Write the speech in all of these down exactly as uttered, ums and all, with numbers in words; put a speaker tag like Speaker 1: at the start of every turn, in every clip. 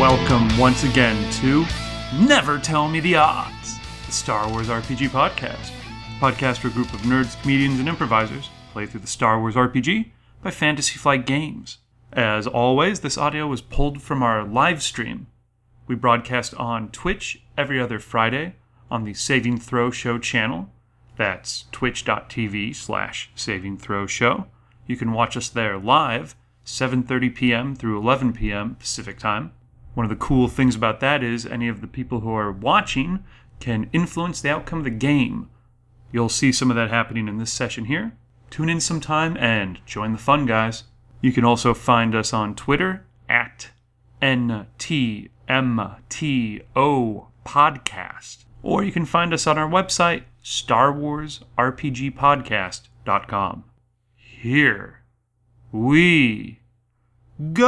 Speaker 1: welcome once again to Never Tell Me the Odds, the Star Wars R P G podcast. A podcast where a group of nerds, comedians, and improvisers play through the Star Wars R P G by Fantasy Flight Games. As always, this audio was pulled from our live stream. We broadcast on Twitch every other Friday on the Saving Throw Show channel. That's twitch.tv slash Saving Throw Show. You can watch us there live, seven thirty p.m. through eleven p.m. Pacific Time. One of the cool things about that is any of the people who are watching can influence the outcome of the game. You'll see some of that happening in this session here. Tune in sometime and join the fun, guys. You can also find us on Twitter at N T M T O Podcast. Or you can find us on our website, star wars r p g podcast dot com. Here we go!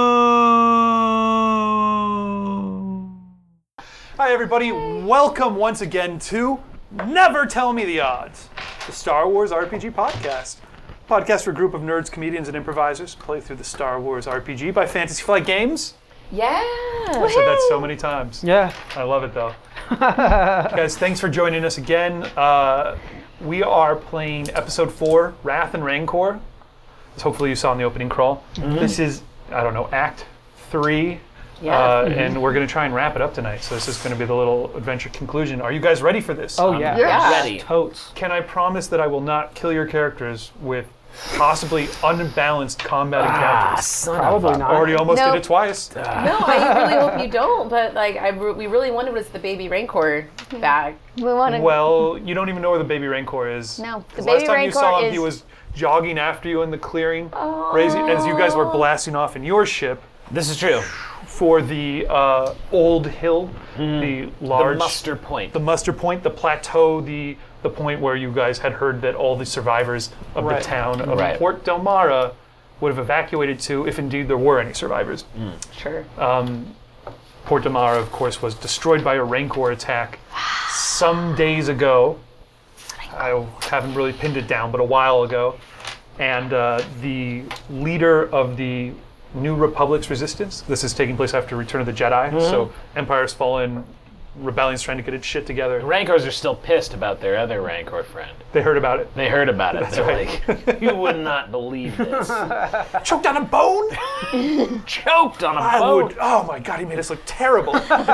Speaker 1: Hi everybody, welcome once again to Never Tell Me the Odds, the Star Wars R P G podcast. Podcast for a group of nerds, comedians, and improvisers play through the Star Wars R P G by Fantasy Flight Games.
Speaker 2: Yeah!
Speaker 1: I've said that so many times.
Speaker 3: Yeah.
Speaker 1: I love it though. Guys, thanks for joining us again. Uh, we are playing episode four, Wrath and Rancor. As hopefully you saw in the opening crawl. Mm-hmm. This is, I don't know, act three.
Speaker 2: Yeah.
Speaker 1: Uh,
Speaker 2: mm-hmm.
Speaker 1: And we're going to try and wrap it up tonight. So this is going to be the little adventure conclusion. Are you guys ready for this?
Speaker 3: Oh, yeah.
Speaker 2: Yeah.
Speaker 4: Ready.
Speaker 3: Totes.
Speaker 1: Can I promise that I will not kill your characters with possibly unbalanced combat
Speaker 4: Ah,
Speaker 1: encounters?
Speaker 4: son
Speaker 3: Probably
Speaker 4: of a...
Speaker 3: not.
Speaker 1: Already almost
Speaker 2: No.
Speaker 1: did it twice.
Speaker 2: No, I really hope you don't, but like I re- we really wanted was the baby Rancor back.
Speaker 5: We want to.
Speaker 1: Well, you don't even know where the baby Rancor is.
Speaker 5: No, the
Speaker 1: 'Cause
Speaker 5: baby
Speaker 1: last time you
Speaker 5: Rancor
Speaker 1: saw him,
Speaker 5: is-
Speaker 1: he was jogging after you in the clearing,
Speaker 2: Oh.
Speaker 1: raising, as you guys were blasting off in your ship
Speaker 4: This is true.
Speaker 1: for the uh, old hill, the large,
Speaker 4: The muster point.
Speaker 1: the muster point, the plateau, the the point where you guys had heard that all the survivors of
Speaker 3: Right.
Speaker 1: the town of
Speaker 4: Right.
Speaker 1: Port Del Mara would have evacuated to, if indeed there were any survivors.
Speaker 2: Sure.
Speaker 1: Port Del Mara, of course, was destroyed by a Rancor attack some days ago. I haven't really pinned it down, but a while ago. And uh, the leader of the New Republic's resistance, this is taking place after Return of the Jedi, so Empire's fallen, Rebellion's trying to get its shit together.
Speaker 4: Rancors are still pissed about their other Rancor friend.
Speaker 1: They heard about it.
Speaker 4: They heard about it. They're
Speaker 1: right.
Speaker 4: like, you would not believe this.
Speaker 1: Choked on a bone?
Speaker 4: Choked on a
Speaker 1: I
Speaker 4: boat.
Speaker 1: would, oh my god, he made us look terrible.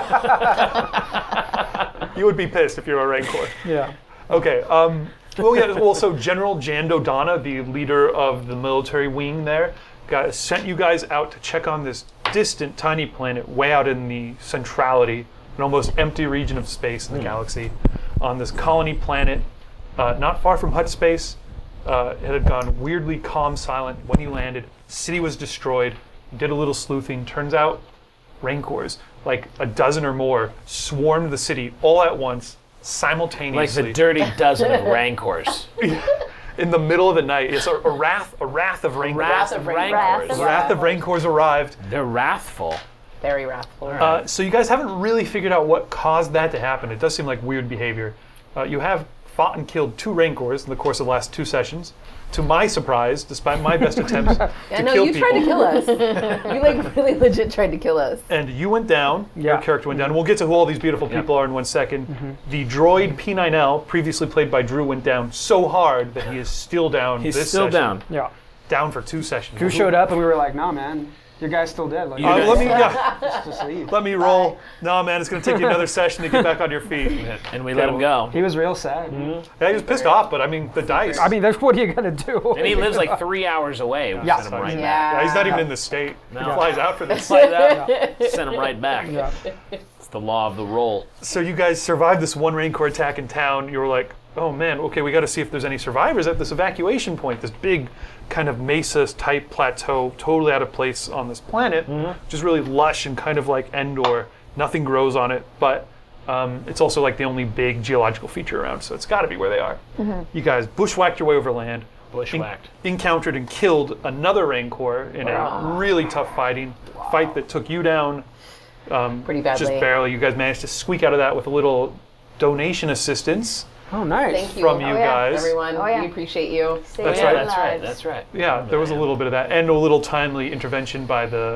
Speaker 1: You would be pissed if you were a Rancor.
Speaker 3: Yeah.
Speaker 1: Okay. Um, well, yeah. Also, General Jando Donna, the leader of the military wing there, got sent you guys out to check on this distant, tiny planet way out in the centrality, an almost empty region of space in the galaxy, on this colony planet, uh, not far from Hut Space. Uh, it had gone weirdly calm, silent when you landed. City was destroyed. Did a little sleuthing. Turns out, Rancors, like a dozen or more, swarmed the city all at once,
Speaker 4: Like
Speaker 1: simultaneously.
Speaker 4: the dirty dozen of Rancors.
Speaker 1: In the middle of the night. It's a, a wrath, a wrath of Rancors.
Speaker 4: Wrath
Speaker 2: of
Speaker 4: of
Speaker 2: Rancors.
Speaker 4: Rancors.
Speaker 1: The wrath of Rancors arrived.
Speaker 4: They're wrathful.
Speaker 2: Very wrathful.
Speaker 1: Uh, so you guys haven't really figured out what caused that to happen. It does seem like weird behavior. Uh, you have fought and killed two Rancors in the course of the last two sessions. To my surprise, despite my best attempts
Speaker 2: yeah,
Speaker 1: to
Speaker 2: no,
Speaker 1: kill
Speaker 2: you
Speaker 1: people.
Speaker 2: tried to kill us. You like really legit tried to kill us.
Speaker 1: And you went down, your
Speaker 3: Yeah.
Speaker 1: character went down. We'll get to who all these beautiful
Speaker 4: Yep.
Speaker 1: people are in one second. The droid P nine L, previously played by Drew, went down so hard that he is still down
Speaker 4: He's
Speaker 1: this
Speaker 4: still
Speaker 1: session.
Speaker 4: down.
Speaker 3: Yeah.
Speaker 1: Down for two sessions.
Speaker 3: Drew showed up and we were like, nah, man, your guy's still dead. Like,
Speaker 4: You
Speaker 1: Uh,
Speaker 4: guys-
Speaker 1: let me yeah,
Speaker 3: just, just leave.
Speaker 1: let me roll. No, man, it's going to take you another session to get back on your feet.
Speaker 4: And we let him go.
Speaker 3: He was real sad.
Speaker 1: Yeah, he was pissed off, but I mean, the dice.
Speaker 3: I mean, that's what are you gonna do?
Speaker 4: And he lives like three hours away. We
Speaker 3: Yeah.
Speaker 4: sent him right
Speaker 2: Yeah.
Speaker 1: Yeah, he's not even in the state. He
Speaker 4: No.
Speaker 1: flies out for this.
Speaker 4: back. Sent him right back.
Speaker 3: Yeah.
Speaker 4: It's the law of the roll.
Speaker 1: So you guys survived this one Rancor attack in town. You were like, oh man, okay, we got to see if there's any survivors at this evacuation point, this big kind of mesa-type plateau, totally out of place on this planet, which is really lush and kind of like Endor. Nothing grows on it, but um, it's also like the only big geological feature around, so it's got to be where they are. You guys bushwhacked your way over land,
Speaker 4: Bushwhacked.
Speaker 1: encountered and killed another Rancor in a really tough fighting fight that took you down um,
Speaker 2: Pretty badly.
Speaker 1: just barely. You guys managed to squeak out of that with a little donation assistance
Speaker 3: Oh, nice.
Speaker 2: Thank you.
Speaker 1: from you
Speaker 5: Oh, yeah.
Speaker 1: guys.
Speaker 2: Everyone,
Speaker 5: Oh, yeah.
Speaker 2: we appreciate you.
Speaker 5: Save
Speaker 1: That's
Speaker 4: yeah,
Speaker 1: right.
Speaker 4: that's right.
Speaker 5: lives.
Speaker 4: That's right.
Speaker 1: Yeah, there was a little bit of that, and a little timely intervention by the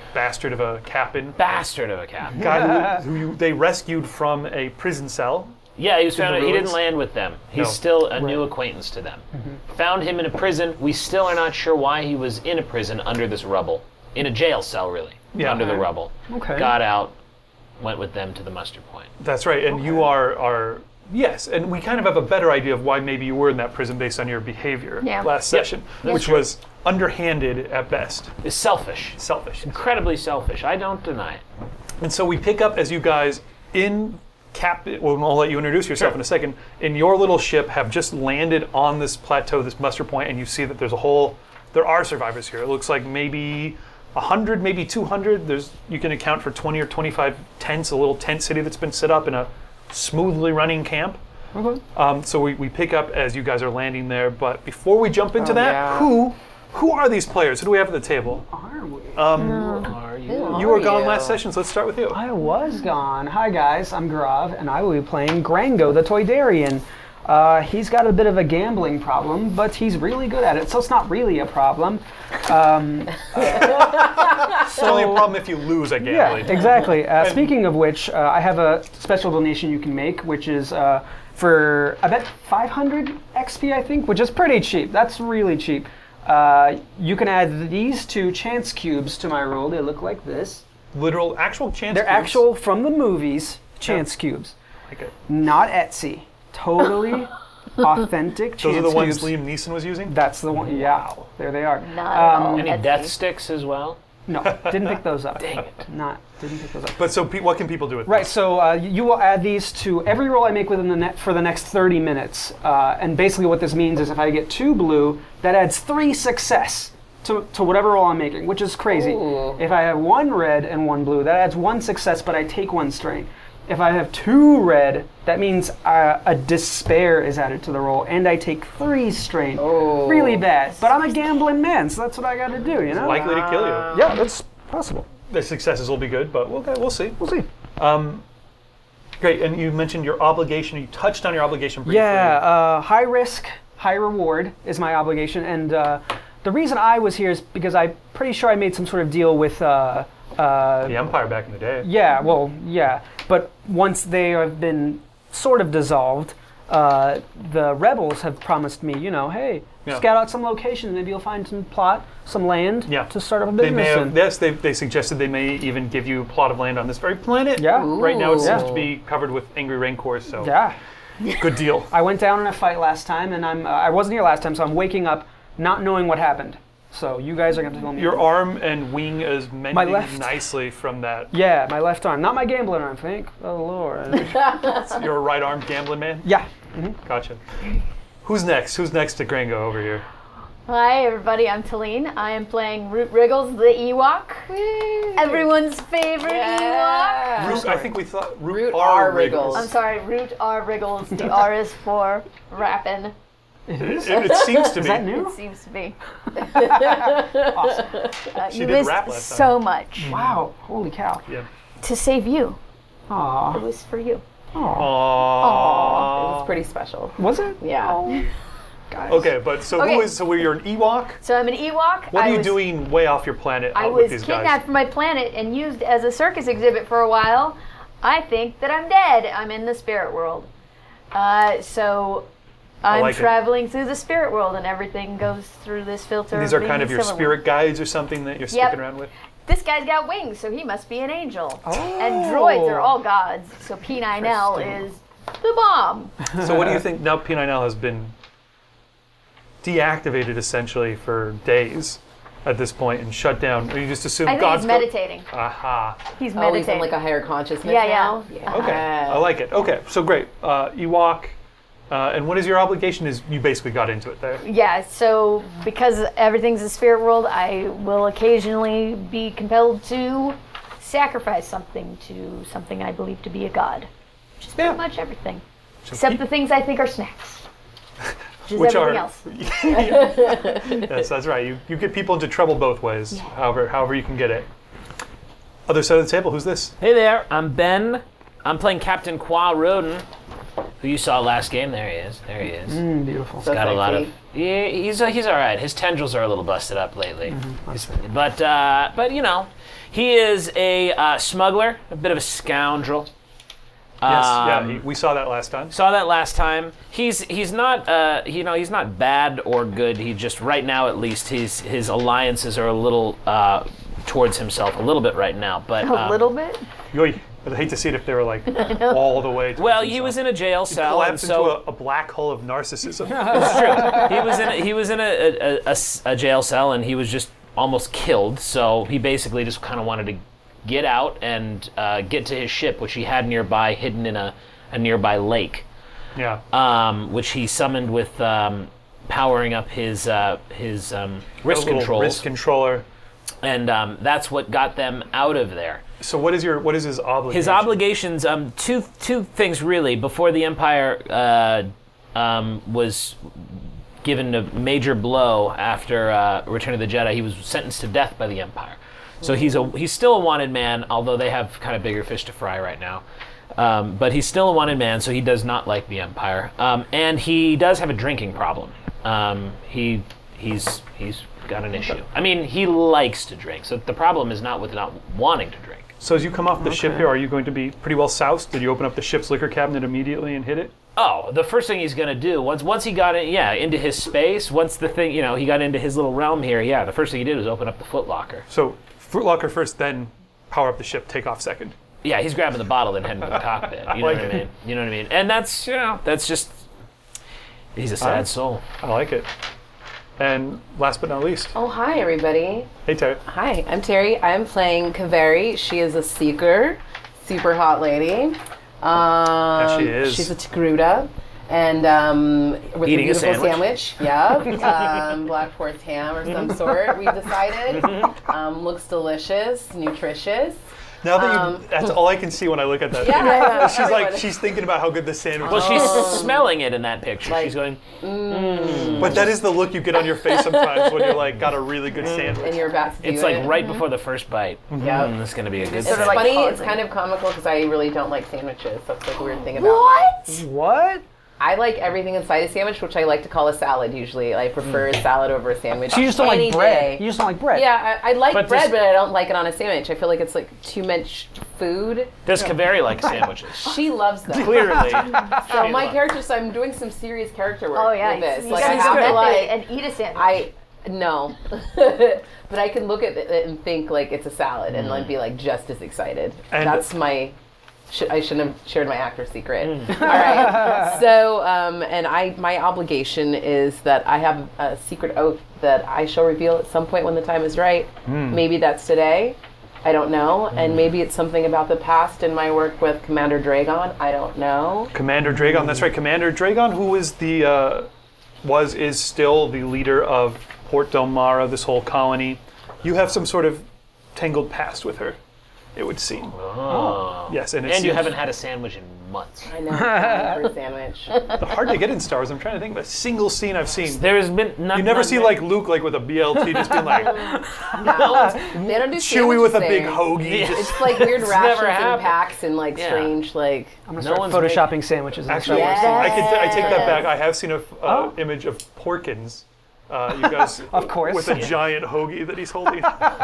Speaker 1: bastard of a captain.
Speaker 4: Bastard of a captain.
Speaker 1: Guy who, who you, they rescued from a prison cell.
Speaker 4: Yeah, he was
Speaker 1: In
Speaker 4: found.
Speaker 1: the
Speaker 4: He didn't
Speaker 1: ruins?
Speaker 4: land with them. He's
Speaker 1: No.
Speaker 4: still a new acquaintance to them. Found him in a prison. We still are not sure why he was in a prison under this rubble. In a jail cell, really.
Speaker 1: Yeah.
Speaker 4: Under the rubble.
Speaker 3: Okay.
Speaker 4: Got out. Went with them to the muster point.
Speaker 1: That's right, and you are are yes, and we kind of have a better idea of why maybe you were in that prison based on your behavior
Speaker 2: Yeah.
Speaker 1: last
Speaker 4: Yep.
Speaker 1: session,
Speaker 4: That's
Speaker 1: which
Speaker 4: true.
Speaker 1: was underhanded at best,
Speaker 4: Is selfish.
Speaker 1: selfish.
Speaker 4: Incredibly selfish. I don't deny it.
Speaker 1: And so we pick up as you guys in cap. Well, I'll let you introduce yourself
Speaker 4: Sure.
Speaker 1: in a second. In your little ship, have just landed on this plateau, this muster point, and you see that there's a whole. There are survivors here. It looks like maybe a hundred, maybe two hundred. There's you can account for twenty or twenty-five tents, a little tent city that's been set up in a smoothly running camp.
Speaker 3: Okay.
Speaker 1: Um, so we, we pick up as you guys are landing there. But before we jump into
Speaker 2: Oh,
Speaker 1: that,
Speaker 2: yeah.
Speaker 1: who who are these players? Who do we have at the table?
Speaker 3: Are we?
Speaker 4: Are you?
Speaker 1: You were
Speaker 2: are
Speaker 1: gone
Speaker 2: you?
Speaker 1: last session, so let's start with you.
Speaker 3: I was gone. Hi guys, I'm Grav, and I will be playing Grango, the Toydarian. Uh, he's got a bit of a gambling problem, but he's really good at it, so it's not really a problem. Um,
Speaker 1: It's only a problem if you lose at
Speaker 3: yeah,
Speaker 1: gambling.
Speaker 3: exactly. Uh, speaking of which, uh, I have a special donation you can make, which is uh, for, I bet, five hundred X P, I think, which is pretty cheap. That's really cheap. Uh, you can add these two chance cubes to my roll. They look like this.
Speaker 1: Literal, actual chance.
Speaker 3: They're
Speaker 1: cubes.
Speaker 3: actual, from the movies, chance cubes.
Speaker 1: Like it.
Speaker 3: Not Etsy. Totally authentic chance
Speaker 1: Those are the ones
Speaker 3: cubes.
Speaker 1: Liam Neeson was using.
Speaker 3: That's the one. Yeah, there they are.
Speaker 2: Not at all.
Speaker 4: Any
Speaker 2: Etsy.
Speaker 4: death sticks as well?
Speaker 3: No, didn't pick those up.
Speaker 4: Dang it.
Speaker 3: Not didn't pick those up.
Speaker 1: But so, pe- what can people do with
Speaker 3: Right,
Speaker 1: this?
Speaker 3: so uh, you will add these to every roll I make within the net for the next thirty minutes. Uh, and basically what this means is if I get two blue, that adds three success to, to whatever roll I'm making, which is crazy.
Speaker 2: Ooh.
Speaker 3: If I have one red and one blue, that adds one success, but I take one strain. If I have two red, that means uh, a despair is added to the roll, and I take three strain.
Speaker 2: Oh.
Speaker 3: Really bad. But I'm a gambling man, so that's what I got to do, you know?
Speaker 1: Likely to kill you.
Speaker 3: Yeah, that's possible.
Speaker 1: The successes will be good, but we'll we'll see.
Speaker 3: We'll see.
Speaker 1: Great, and you mentioned your obligation. You touched on your obligation briefly.
Speaker 3: Yeah, uh, high risk, high reward is my obligation, and uh, the reason I was here is because I'm pretty sure I made some sort of deal with. Uh, uh,
Speaker 1: The Empire back in the day.
Speaker 3: yeah, well, yeah, but once they have been sort of dissolved, uh, the rebels have promised me, you know, hey,
Speaker 1: Yeah.
Speaker 3: scout out some locations, maybe you'll find some plot, some land
Speaker 1: Yeah.
Speaker 3: to start up a
Speaker 1: They
Speaker 3: business
Speaker 1: may have,
Speaker 3: in.
Speaker 1: yes, they, they suggested they may even give you a plot of land on this very planet.
Speaker 3: Yeah.
Speaker 1: Right now it seems
Speaker 3: Yeah.
Speaker 1: to be covered with angry rancors, so
Speaker 3: Yeah.
Speaker 1: good deal.
Speaker 3: I went down in a fight last time, and I'm uh, I wasn't here last time, so I'm waking up not knowing what happened. So you guys are going to tell me.
Speaker 1: Your arm and wing is mending
Speaker 3: My left.
Speaker 1: nicely from that.
Speaker 3: Yeah, my left arm. Not my gambling arm, thank the Lord.
Speaker 1: You're a right arm gambling man?
Speaker 3: yeah.
Speaker 1: Gotcha. Who's next? Who's next to Grango over here?
Speaker 5: Hi everybody, I'm Talene. I am playing Root Wriggles, the Ewok. Everyone's favorite
Speaker 2: Yeah.
Speaker 1: Root, I think we thought Root,
Speaker 2: Root
Speaker 1: R.
Speaker 2: R.
Speaker 1: Wriggles.
Speaker 5: Ewok. I'm sorry, Root R Wriggles. The R is for rappin'.
Speaker 1: It, it seems to
Speaker 3: Is
Speaker 1: be.
Speaker 3: that new?
Speaker 5: It seems to be.
Speaker 3: Awesome.
Speaker 5: Uh,
Speaker 1: She
Speaker 5: you
Speaker 1: did
Speaker 5: missed
Speaker 1: rap last time.
Speaker 5: so much.
Speaker 3: Wow. Holy cow.
Speaker 1: Yeah.
Speaker 5: To save you. It
Speaker 3: Aw.
Speaker 5: was for you.
Speaker 3: Aw.
Speaker 1: Aww.
Speaker 2: It was pretty special.
Speaker 3: Was it?
Speaker 2: Yeah.
Speaker 3: Guys.
Speaker 1: Okay, but so who
Speaker 5: Okay.
Speaker 1: is? So you're an Ewok.
Speaker 5: So I'm an Ewok.
Speaker 1: What
Speaker 5: I
Speaker 1: are you
Speaker 5: was,
Speaker 1: doing way off your planet
Speaker 5: I
Speaker 1: out with
Speaker 5: was
Speaker 1: these
Speaker 5: kidnapped
Speaker 1: guys?
Speaker 5: from my planet and used as a circus exhibit for a while. I think that I'm dead. I'm in the spirit world. Uh, so I'm
Speaker 1: like it.
Speaker 5: traveling through the spirit world, and everything goes through this filter.
Speaker 1: These are
Speaker 5: being
Speaker 1: kind of
Speaker 5: the
Speaker 1: your
Speaker 5: silver
Speaker 1: spirit
Speaker 5: one.
Speaker 1: guides or something that you're sticking around with.
Speaker 5: This guy's got wings, so he must be an angel.
Speaker 3: Oh.
Speaker 5: And droids are all gods, so P nine L is the bomb.
Speaker 1: So what do you think now P nine L has been deactivated essentially for days at this point and shut down? Or you just assume
Speaker 5: I think
Speaker 1: God's
Speaker 5: he's
Speaker 1: go-
Speaker 5: meditating.
Speaker 1: Aha.
Speaker 5: He's
Speaker 2: Oh, he's
Speaker 5: meditating.
Speaker 2: in like a higher consciousness
Speaker 5: Yeah, yeah.
Speaker 2: now?
Speaker 1: Okay. I like it. Okay. So great. Uh, Ewok. Uh, and what is your obligation? Is you basically got into it there.
Speaker 5: Yeah, so because everything's a spirit world, I will occasionally be compelled to sacrifice something to something I believe to be a god. Which is
Speaker 1: Yeah.
Speaker 5: pretty much everything.
Speaker 1: So
Speaker 5: Except
Speaker 1: keep-
Speaker 5: the things I think are snacks. Which is
Speaker 1: Which
Speaker 5: everything
Speaker 1: are
Speaker 5: else.
Speaker 1: yes, that's right. You you get people into trouble both ways. However, however you can get it. Other side of the table. Who's this?
Speaker 4: Hey there, I'm Ben. I'm playing Captain Qua Roden. who you saw last game. There he is. There he is.
Speaker 3: Mm, beautiful.
Speaker 2: So
Speaker 4: Got a lot of.
Speaker 2: sexy.
Speaker 4: Yeah, he's uh, he's all right. His tendrils are a little busted up lately, He's- but uh, but you know, he is a uh, smuggler, a bit of a scoundrel.
Speaker 1: Yes,
Speaker 4: Um,
Speaker 1: yeah, he, we saw that last time.
Speaker 4: Saw that last time. He's he's not uh, you know he's not bad or good. He just right now at least his his alliances are a little uh, towards himself a little bit right now. But
Speaker 5: A
Speaker 4: um,
Speaker 5: little bit.
Speaker 1: Yoy, I'd hate to see it if they were like all the way.
Speaker 4: Well, he was in a jail cell, and
Speaker 1: collapsed
Speaker 4: so
Speaker 1: into a, a black hole of narcissism.
Speaker 4: it's true. He was in a, he was in a, a, a s- a jail cell, and he was just almost killed. So he basically just kind of wanted to get out and uh, get to his ship, which he had nearby, hidden in a, a nearby lake,
Speaker 1: yeah.
Speaker 4: um, which he summoned with um, powering up his uh, his um,
Speaker 1: A
Speaker 4: wrist
Speaker 1: little
Speaker 4: controls,
Speaker 1: Wrist controller.
Speaker 4: and um, that's what got them out of there.
Speaker 1: So what is your what is his obligation?
Speaker 4: His obligations, um, two two things really. Before the Empire uh, um, was given a major blow after uh, Return of the Jedi, he was sentenced to death by the Empire. So he's a he's still a wanted man, although they have kind of bigger fish to fry right now. Um, but he's still a wanted man, so he does not like the Empire, um, and he does have a drinking problem. Um, he he's he's got an issue. I mean, he likes to drink, so the problem is not with not wanting to drink.
Speaker 1: So as you come off the ship here, are you going to be pretty well soused? Did you open up the ship's liquor cabinet immediately and hit it?
Speaker 4: Oh, the first thing he's gonna do once once he got in, yeah, into his space. Once the thing, you know, he got into his little realm here. Yeah, the first thing he did was open up the Foot Locker.
Speaker 1: So Fruit Locker first, then power up the ship, take off second.
Speaker 4: Yeah, he's grabbing the bottle and heading to the cockpit. You know
Speaker 1: like
Speaker 4: what I
Speaker 1: it.
Speaker 4: mean? You know what I mean? And that's you know that's just he's a sad
Speaker 1: Alright.
Speaker 4: soul.
Speaker 1: I like it. And last but not least,
Speaker 2: Oh, hi, everybody.
Speaker 1: hey Terry.
Speaker 2: Hi, I'm Terry. I'm playing Kaveri. She is a seeker, super hot lady. Um,
Speaker 1: she is.
Speaker 2: She's a Tigruda. And um, with
Speaker 4: Eating
Speaker 2: a
Speaker 4: a
Speaker 2: beautiful
Speaker 4: sandwich.
Speaker 2: sandwich. Yeah. um, Black Forest ham or some sort, we've decided. Um, looks delicious, nutritious.
Speaker 1: Now that you,
Speaker 2: Um,
Speaker 1: that's all I can see when I look at that.
Speaker 2: Yeah,
Speaker 1: thing.
Speaker 2: I know,
Speaker 1: She's like,
Speaker 2: everyone.
Speaker 1: she's thinking about how good this sandwich
Speaker 4: Well,
Speaker 1: is.
Speaker 4: she's smelling it in that picture.
Speaker 2: Like-
Speaker 4: she's going,
Speaker 1: But that is the look you get on your face sometimes when you're like, got a really good
Speaker 2: And
Speaker 1: sandwich.
Speaker 2: you're about to do
Speaker 4: it's
Speaker 2: it.
Speaker 4: like right before the first bite.
Speaker 2: Yep.
Speaker 4: Mm, this is gonna be a good
Speaker 2: It's
Speaker 5: Sort of
Speaker 4: sandwich.
Speaker 5: like
Speaker 2: funny. It's
Speaker 5: pausing.
Speaker 2: kind of comical because I really don't like sandwiches. That's like a weird thing about me.
Speaker 5: What?
Speaker 3: What?
Speaker 2: I like everything inside a sandwich, which I like to call a salad. Usually, I prefer a salad over a sandwich.
Speaker 3: So you just don't
Speaker 2: Any
Speaker 3: like bread.
Speaker 2: day.
Speaker 3: You just don't like bread.
Speaker 2: Yeah, I, I like
Speaker 4: But
Speaker 2: bread,
Speaker 4: this-
Speaker 2: but I don't like it on a sandwich. I feel like it's like too much food.
Speaker 4: Does Kaveri like sandwiches?
Speaker 2: She loves them.
Speaker 4: Clearly.
Speaker 2: So my character, so I'm doing some serious character work
Speaker 5: Oh yeah,
Speaker 2: with this.
Speaker 5: you
Speaker 2: Like I
Speaker 5: gotta
Speaker 2: have
Speaker 5: go
Speaker 2: to
Speaker 5: method
Speaker 2: like
Speaker 5: and eat a sandwich.
Speaker 2: I no, but I can look at it and think like it's a salad and then be like just as excited.
Speaker 1: And-
Speaker 2: That's my. Sh- I shouldn't have shared my actor secret. All right. So, um, and I, my obligation is that I have a secret oath that I shall reveal at some point when the time is right. Maybe that's today. I don't know. And maybe it's something about the past in my work with Commander Dragon. I don't know.
Speaker 1: Commander Dragon, that's right. Commander Dragon, who is the, uh, was, is still the leader of Port Del Mara, this whole colony. You have some sort of tangled past with her, it would seem.
Speaker 4: Oh.
Speaker 1: Yes, and it
Speaker 4: And you
Speaker 1: seems
Speaker 4: haven't had a sandwich in months.
Speaker 2: I know. I'm for a sandwich.
Speaker 1: hard to get in Star Wars. I'm trying to think of a single scene I've seen.
Speaker 4: There has been not,
Speaker 1: You never
Speaker 4: not
Speaker 1: see
Speaker 4: many-
Speaker 1: like Luke like with a B L T just being like
Speaker 2: No, they don't do
Speaker 1: Chewie with a
Speaker 2: sandwiches
Speaker 1: big
Speaker 2: there.
Speaker 1: hoagie.
Speaker 4: Yeah.
Speaker 1: Just,
Speaker 2: It's like weird
Speaker 4: It's
Speaker 2: rations
Speaker 4: never
Speaker 2: and
Speaker 4: happened.
Speaker 2: packs and like
Speaker 4: Yeah.
Speaker 2: strange like.
Speaker 3: I'm gonna
Speaker 4: No
Speaker 3: start
Speaker 4: one's
Speaker 3: photoshopping sandwiches. in
Speaker 1: actually,
Speaker 3: Star Wars.
Speaker 1: I could I take that
Speaker 2: Yes.
Speaker 1: back. I have seen a uh,
Speaker 3: Oh.
Speaker 1: image of Porkins. Uh, you guys,
Speaker 3: Of course.
Speaker 1: with a giant hoagie that he's holding.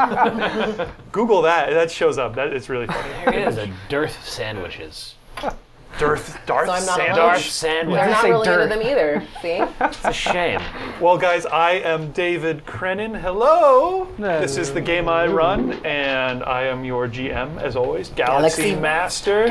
Speaker 1: Google that. That shows up. That it's really funny.
Speaker 4: There is a dearth of sandwiches.
Speaker 1: Darth, Darth
Speaker 2: So I'm not
Speaker 1: sandwich.
Speaker 2: alone.
Speaker 4: Darth sandwich.
Speaker 2: They're
Speaker 3: just
Speaker 2: not
Speaker 3: say
Speaker 2: really
Speaker 3: dirt.
Speaker 2: into them either. See?
Speaker 4: It's a shame.
Speaker 1: Well, guys, I am David Crennan. Hello. This is the game I run, and I am your G M as always. Galaxy,
Speaker 2: Galaxy.
Speaker 1: Master.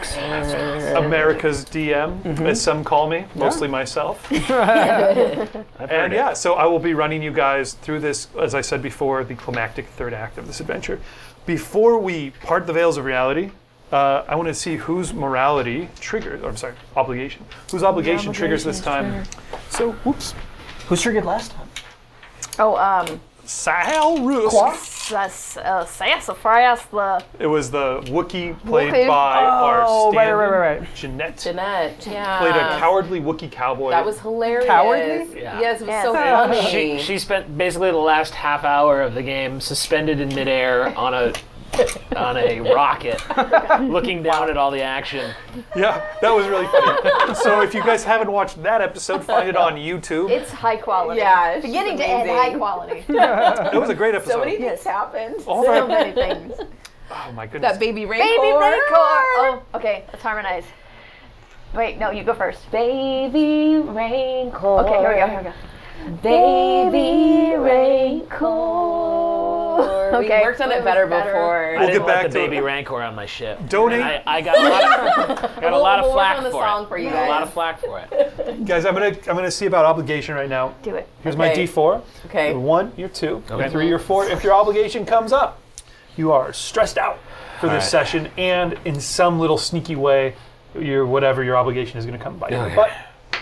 Speaker 1: America's D M, as some call me, mostly myself.
Speaker 4: I've heard
Speaker 1: And
Speaker 4: it.
Speaker 1: yeah, so I will be running you guys through this, as I said before, the climactic third act of this adventure. Before we part the veils of reality, uh, I want to see whose morality triggers, or I'm sorry, obligation, whose obligation triggers this time. So, whoops,
Speaker 3: Who's triggered last time?
Speaker 5: oh, um,
Speaker 1: Sahel Rusk.
Speaker 5: that's uh, sassafras. The
Speaker 1: It was the Wookiee played
Speaker 5: Wookiee.
Speaker 1: by our
Speaker 3: Oh, right,
Speaker 1: stand-in,
Speaker 3: right, right, right.
Speaker 1: Jeanette.
Speaker 2: Jeanette, yeah.
Speaker 1: Played a cowardly Wookiee cowboy.
Speaker 2: That was hilarious.
Speaker 3: Cowardly?
Speaker 4: Yeah.
Speaker 2: Yes, it was
Speaker 5: Yes.
Speaker 2: so
Speaker 5: Yeah.
Speaker 2: funny.
Speaker 4: She, she spent basically the last half hour of the game suspended in midair on a on a rocket, looking down at all the action.
Speaker 1: Yeah, that was really funny. So if you guys haven't watched that episode, find it on YouTube.
Speaker 5: It's high quality.
Speaker 2: Yeah, it's
Speaker 5: Beginning to
Speaker 2: just
Speaker 5: end,
Speaker 2: amazing.
Speaker 5: high quality.
Speaker 1: It was a great episode.
Speaker 2: So many things happened.
Speaker 1: All
Speaker 5: So
Speaker 1: right.
Speaker 5: many things.
Speaker 1: Oh my goodness.
Speaker 2: That baby rancor.
Speaker 5: Baby Rancor! Oh, okay, let's harmonize. Wait, no, you go first.
Speaker 2: Baby rancor.
Speaker 5: Okay, here we go, here we go.
Speaker 2: Baby rancor. We
Speaker 5: Okay,
Speaker 2: worked on
Speaker 5: that
Speaker 2: it
Speaker 5: was
Speaker 2: better,
Speaker 5: better.
Speaker 2: before.
Speaker 1: We'll
Speaker 4: I didn't
Speaker 1: get back
Speaker 4: let the
Speaker 1: to
Speaker 4: baby
Speaker 1: it.
Speaker 4: Rancor on my ship.
Speaker 1: Donate.
Speaker 4: And I, I got a lot of, got a
Speaker 2: We'll-
Speaker 4: lot of
Speaker 2: we'll work
Speaker 4: flack
Speaker 2: on the
Speaker 4: for
Speaker 2: song
Speaker 4: it.
Speaker 2: for you
Speaker 4: Got A lot
Speaker 2: guys.
Speaker 4: of flack for it.
Speaker 1: Guys, I'm gonna I'm gonna see about obligation right now.
Speaker 5: Do it.
Speaker 1: Here's my
Speaker 2: Okay.
Speaker 1: D four.
Speaker 2: Okay.
Speaker 1: Your one, your two,
Speaker 4: Okay.
Speaker 1: your three, your four. If your obligation comes up, you are stressed out for this
Speaker 4: right.
Speaker 1: session, and in some little sneaky way, your whatever your obligation is going to come by.
Speaker 4: Okay.
Speaker 1: But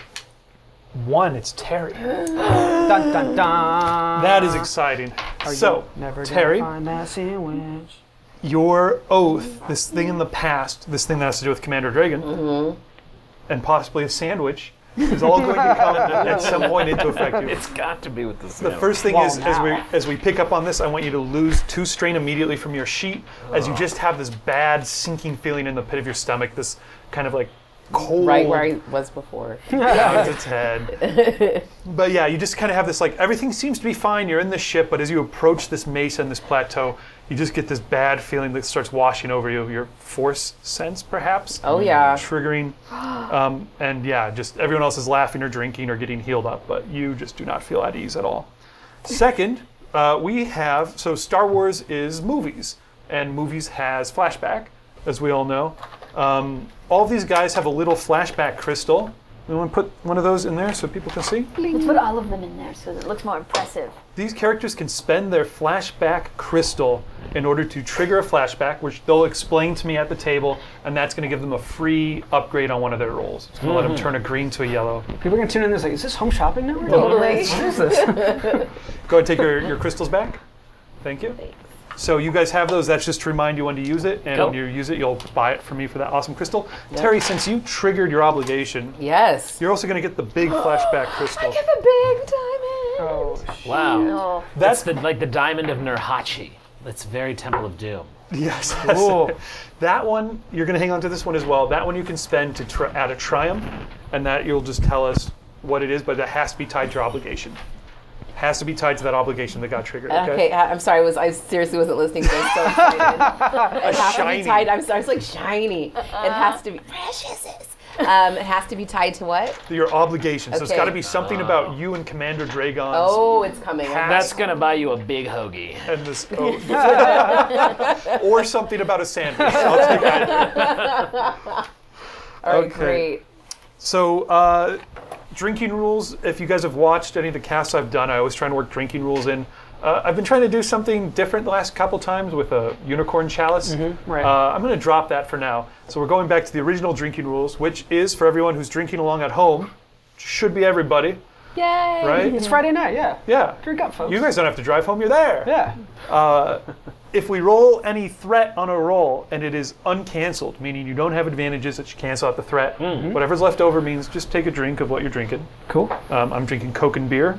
Speaker 1: one, it's Terry.
Speaker 3: Dun dun dun.
Speaker 1: That is exciting.
Speaker 3: Are
Speaker 1: So,
Speaker 3: you never
Speaker 1: Terry,
Speaker 3: gonna find that sandwich?
Speaker 1: your oath, this thing in the past, this thing that has to do with Commander Dragon, and possibly a sandwich, is all going to come at some point into effect. here.
Speaker 4: It's got to be with this.
Speaker 1: The first thing
Speaker 3: Well,
Speaker 1: is, as we
Speaker 3: now.
Speaker 1: as we pick up on this, I want you to lose two strain immediately from your sheet, as you just have this bad sinking feeling in the pit of your stomach, this kind of like cold
Speaker 2: Right where I was before.
Speaker 1: down its head. But yeah, you just kind of have this like everything seems to be fine. You're in the ship, but as you approach this mesa and this plateau, you just get this bad feeling that starts washing over you. Your force sense, perhaps.
Speaker 2: Oh yeah.
Speaker 1: Triggering, um, and yeah, just everyone else is laughing or drinking or getting healed up, but you just do not feel at ease at all. Second, uh, we have so Star Wars is movies, and movies has flashback, as we all know. Um, all of these guys have a little flashback crystal. We want to put one of those in there so people can see.
Speaker 5: Let's put all of them in there so that it looks more impressive.
Speaker 1: These characters can spend their flashback crystal in order to trigger a flashback, which they'll explain to me at the table, and that's going to give them a free upgrade on one of their rolls. It's going to let them turn a green to a yellow.
Speaker 3: People are gonna tune in. This like, is this Home Shopping Network?
Speaker 2: Totally.
Speaker 3: What is this?
Speaker 1: Go ahead and take your, your crystals back. Thank you. So you guys have those. That's just to remind you when to use it, and
Speaker 4: Cool.
Speaker 1: when you use it, you'll buy it from me for that awesome crystal. Terry, since you triggered your obligation,
Speaker 2: Yes.
Speaker 1: you're also going to get the big flashback crystal.
Speaker 2: Get the big diamond.
Speaker 3: Oh, sh-
Speaker 4: Wow.
Speaker 5: Oh,
Speaker 4: That's the like the diamond of Nurhachi. That's very Temple of Doom.
Speaker 1: Yes. that's
Speaker 3: Cool.
Speaker 1: it. That one, you're going to hang on to this one as well. That one you can spend to tr- add a triumph, and that you'll just tell us what it is, but that has to be tied to your obligation. Has to be tied to that obligation that got triggered. Okay.
Speaker 2: Okay, I- I'm sorry. I was I seriously wasn't listening. So I was so excited. It has to
Speaker 1: shiny.
Speaker 2: be tied. I'm sorry. It's like shiny. It has to be precious. Um, it has to be tied to what?
Speaker 1: Your obligation. So it's
Speaker 2: Okay.
Speaker 1: got to be something about you and Commander Dragon's.
Speaker 2: Oh, it's coming.
Speaker 1: Past-
Speaker 4: That's gonna buy you a big hoagie.
Speaker 1: And this, oh. Or something about a sandwich. I'll take either.
Speaker 2: All right,
Speaker 1: okay.
Speaker 2: great.
Speaker 1: So, uh, drinking rules. If you guys have watched any of the casts I've done, I always try and work drinking rules in. Uh, I've been trying to do something different the last couple times with a unicorn chalice.
Speaker 3: right.
Speaker 1: Uh, I'm going to drop that for now. So we're going back to the original drinking rules, which is for everyone who's drinking along at home. Should be everybody,
Speaker 2: Yay!
Speaker 1: right?
Speaker 3: it's Friday night. Yeah.
Speaker 1: Yeah.
Speaker 3: Drink up, folks.
Speaker 1: You guys don't have to drive home. You're there.
Speaker 3: Yeah.
Speaker 1: If we roll any threat on a roll and it is uncanceled, meaning you don't have advantages that you cancel out the threat, whatever's left over means just take a drink of what you're drinking.
Speaker 3: Cool.
Speaker 1: Um, I'm drinking Coke and beer.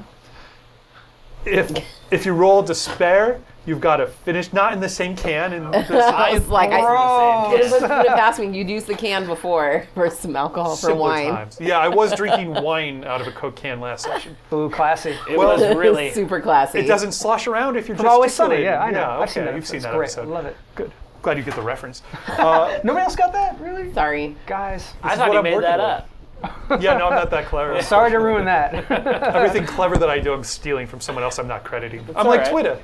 Speaker 1: If if you roll despair, you've got to finish not in the same can. And
Speaker 2: I was like, I
Speaker 3: Gross.
Speaker 2: didn't put put it past me. You'd used the can before for some alcohol for wine.
Speaker 1: Times. Yeah, I was drinking wine out of a Coke can last session.
Speaker 3: Ooh, classy.
Speaker 4: It was really.
Speaker 2: Super classy.
Speaker 1: It doesn't slosh around if you're
Speaker 3: From
Speaker 1: just
Speaker 3: Always Sunny. Yeah, I know.
Speaker 1: Yeah,
Speaker 3: I've
Speaker 1: okay,
Speaker 3: seen that.
Speaker 1: you've seen
Speaker 3: It's
Speaker 1: that
Speaker 3: great.
Speaker 1: episode.
Speaker 3: I love it.
Speaker 1: Good. Glad you get the reference. Uh,
Speaker 3: Nobody else got that, really?
Speaker 2: Sorry.
Speaker 3: Guys.
Speaker 4: I
Speaker 1: is
Speaker 4: thought
Speaker 1: what
Speaker 4: he
Speaker 1: I'm
Speaker 4: made
Speaker 1: working
Speaker 4: that
Speaker 1: with.
Speaker 4: up.
Speaker 1: yeah, no, I'm not that clever.
Speaker 3: Sorry to ruin that.
Speaker 1: Everything clever that I do, I'm stealing from someone else I'm not crediting. I'm
Speaker 4: all
Speaker 1: like
Speaker 4: right.
Speaker 1: Twitter.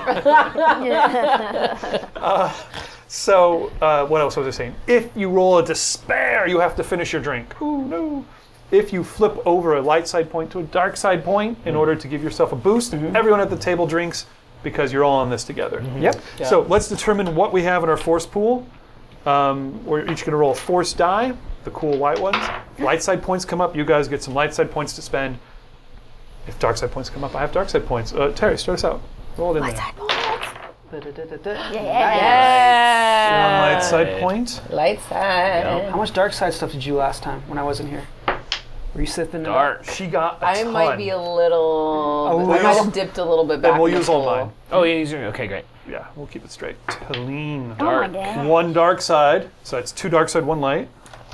Speaker 1: uh, so, uh, what else was I saying? If you roll a despair, you have to finish your drink. Ooh, no. If you flip over a light side point to a dark side point in order to give yourself a boost, everyone at the table drinks because you're all on this together.
Speaker 3: Yep.
Speaker 1: So, let's determine what we have in our force pool. Um, we're each going to roll a force die, the cool white ones. Light side points come up, you guys get some light side points to spend. If dark side points come up, I have dark side points. Uh, Terry, start us out. Roll it in there.
Speaker 5: yeah.
Speaker 1: One light side point.
Speaker 2: Light side.
Speaker 3: How much dark side stuff did you last time when I wasn't here? Are you sifting it up?
Speaker 4: Dark.
Speaker 1: She got a
Speaker 2: I
Speaker 1: ton.
Speaker 2: might be a little.
Speaker 3: A
Speaker 2: I might
Speaker 3: little?
Speaker 2: have dipped a little bit back.
Speaker 1: And we'll
Speaker 2: in the
Speaker 1: use all
Speaker 2: pool.
Speaker 1: mine.
Speaker 4: Oh, yeah, he's okay, great.
Speaker 1: Yeah, we'll keep it straight. Talene.
Speaker 5: Oh my god.
Speaker 1: One dark side. So that's two dark side, one light.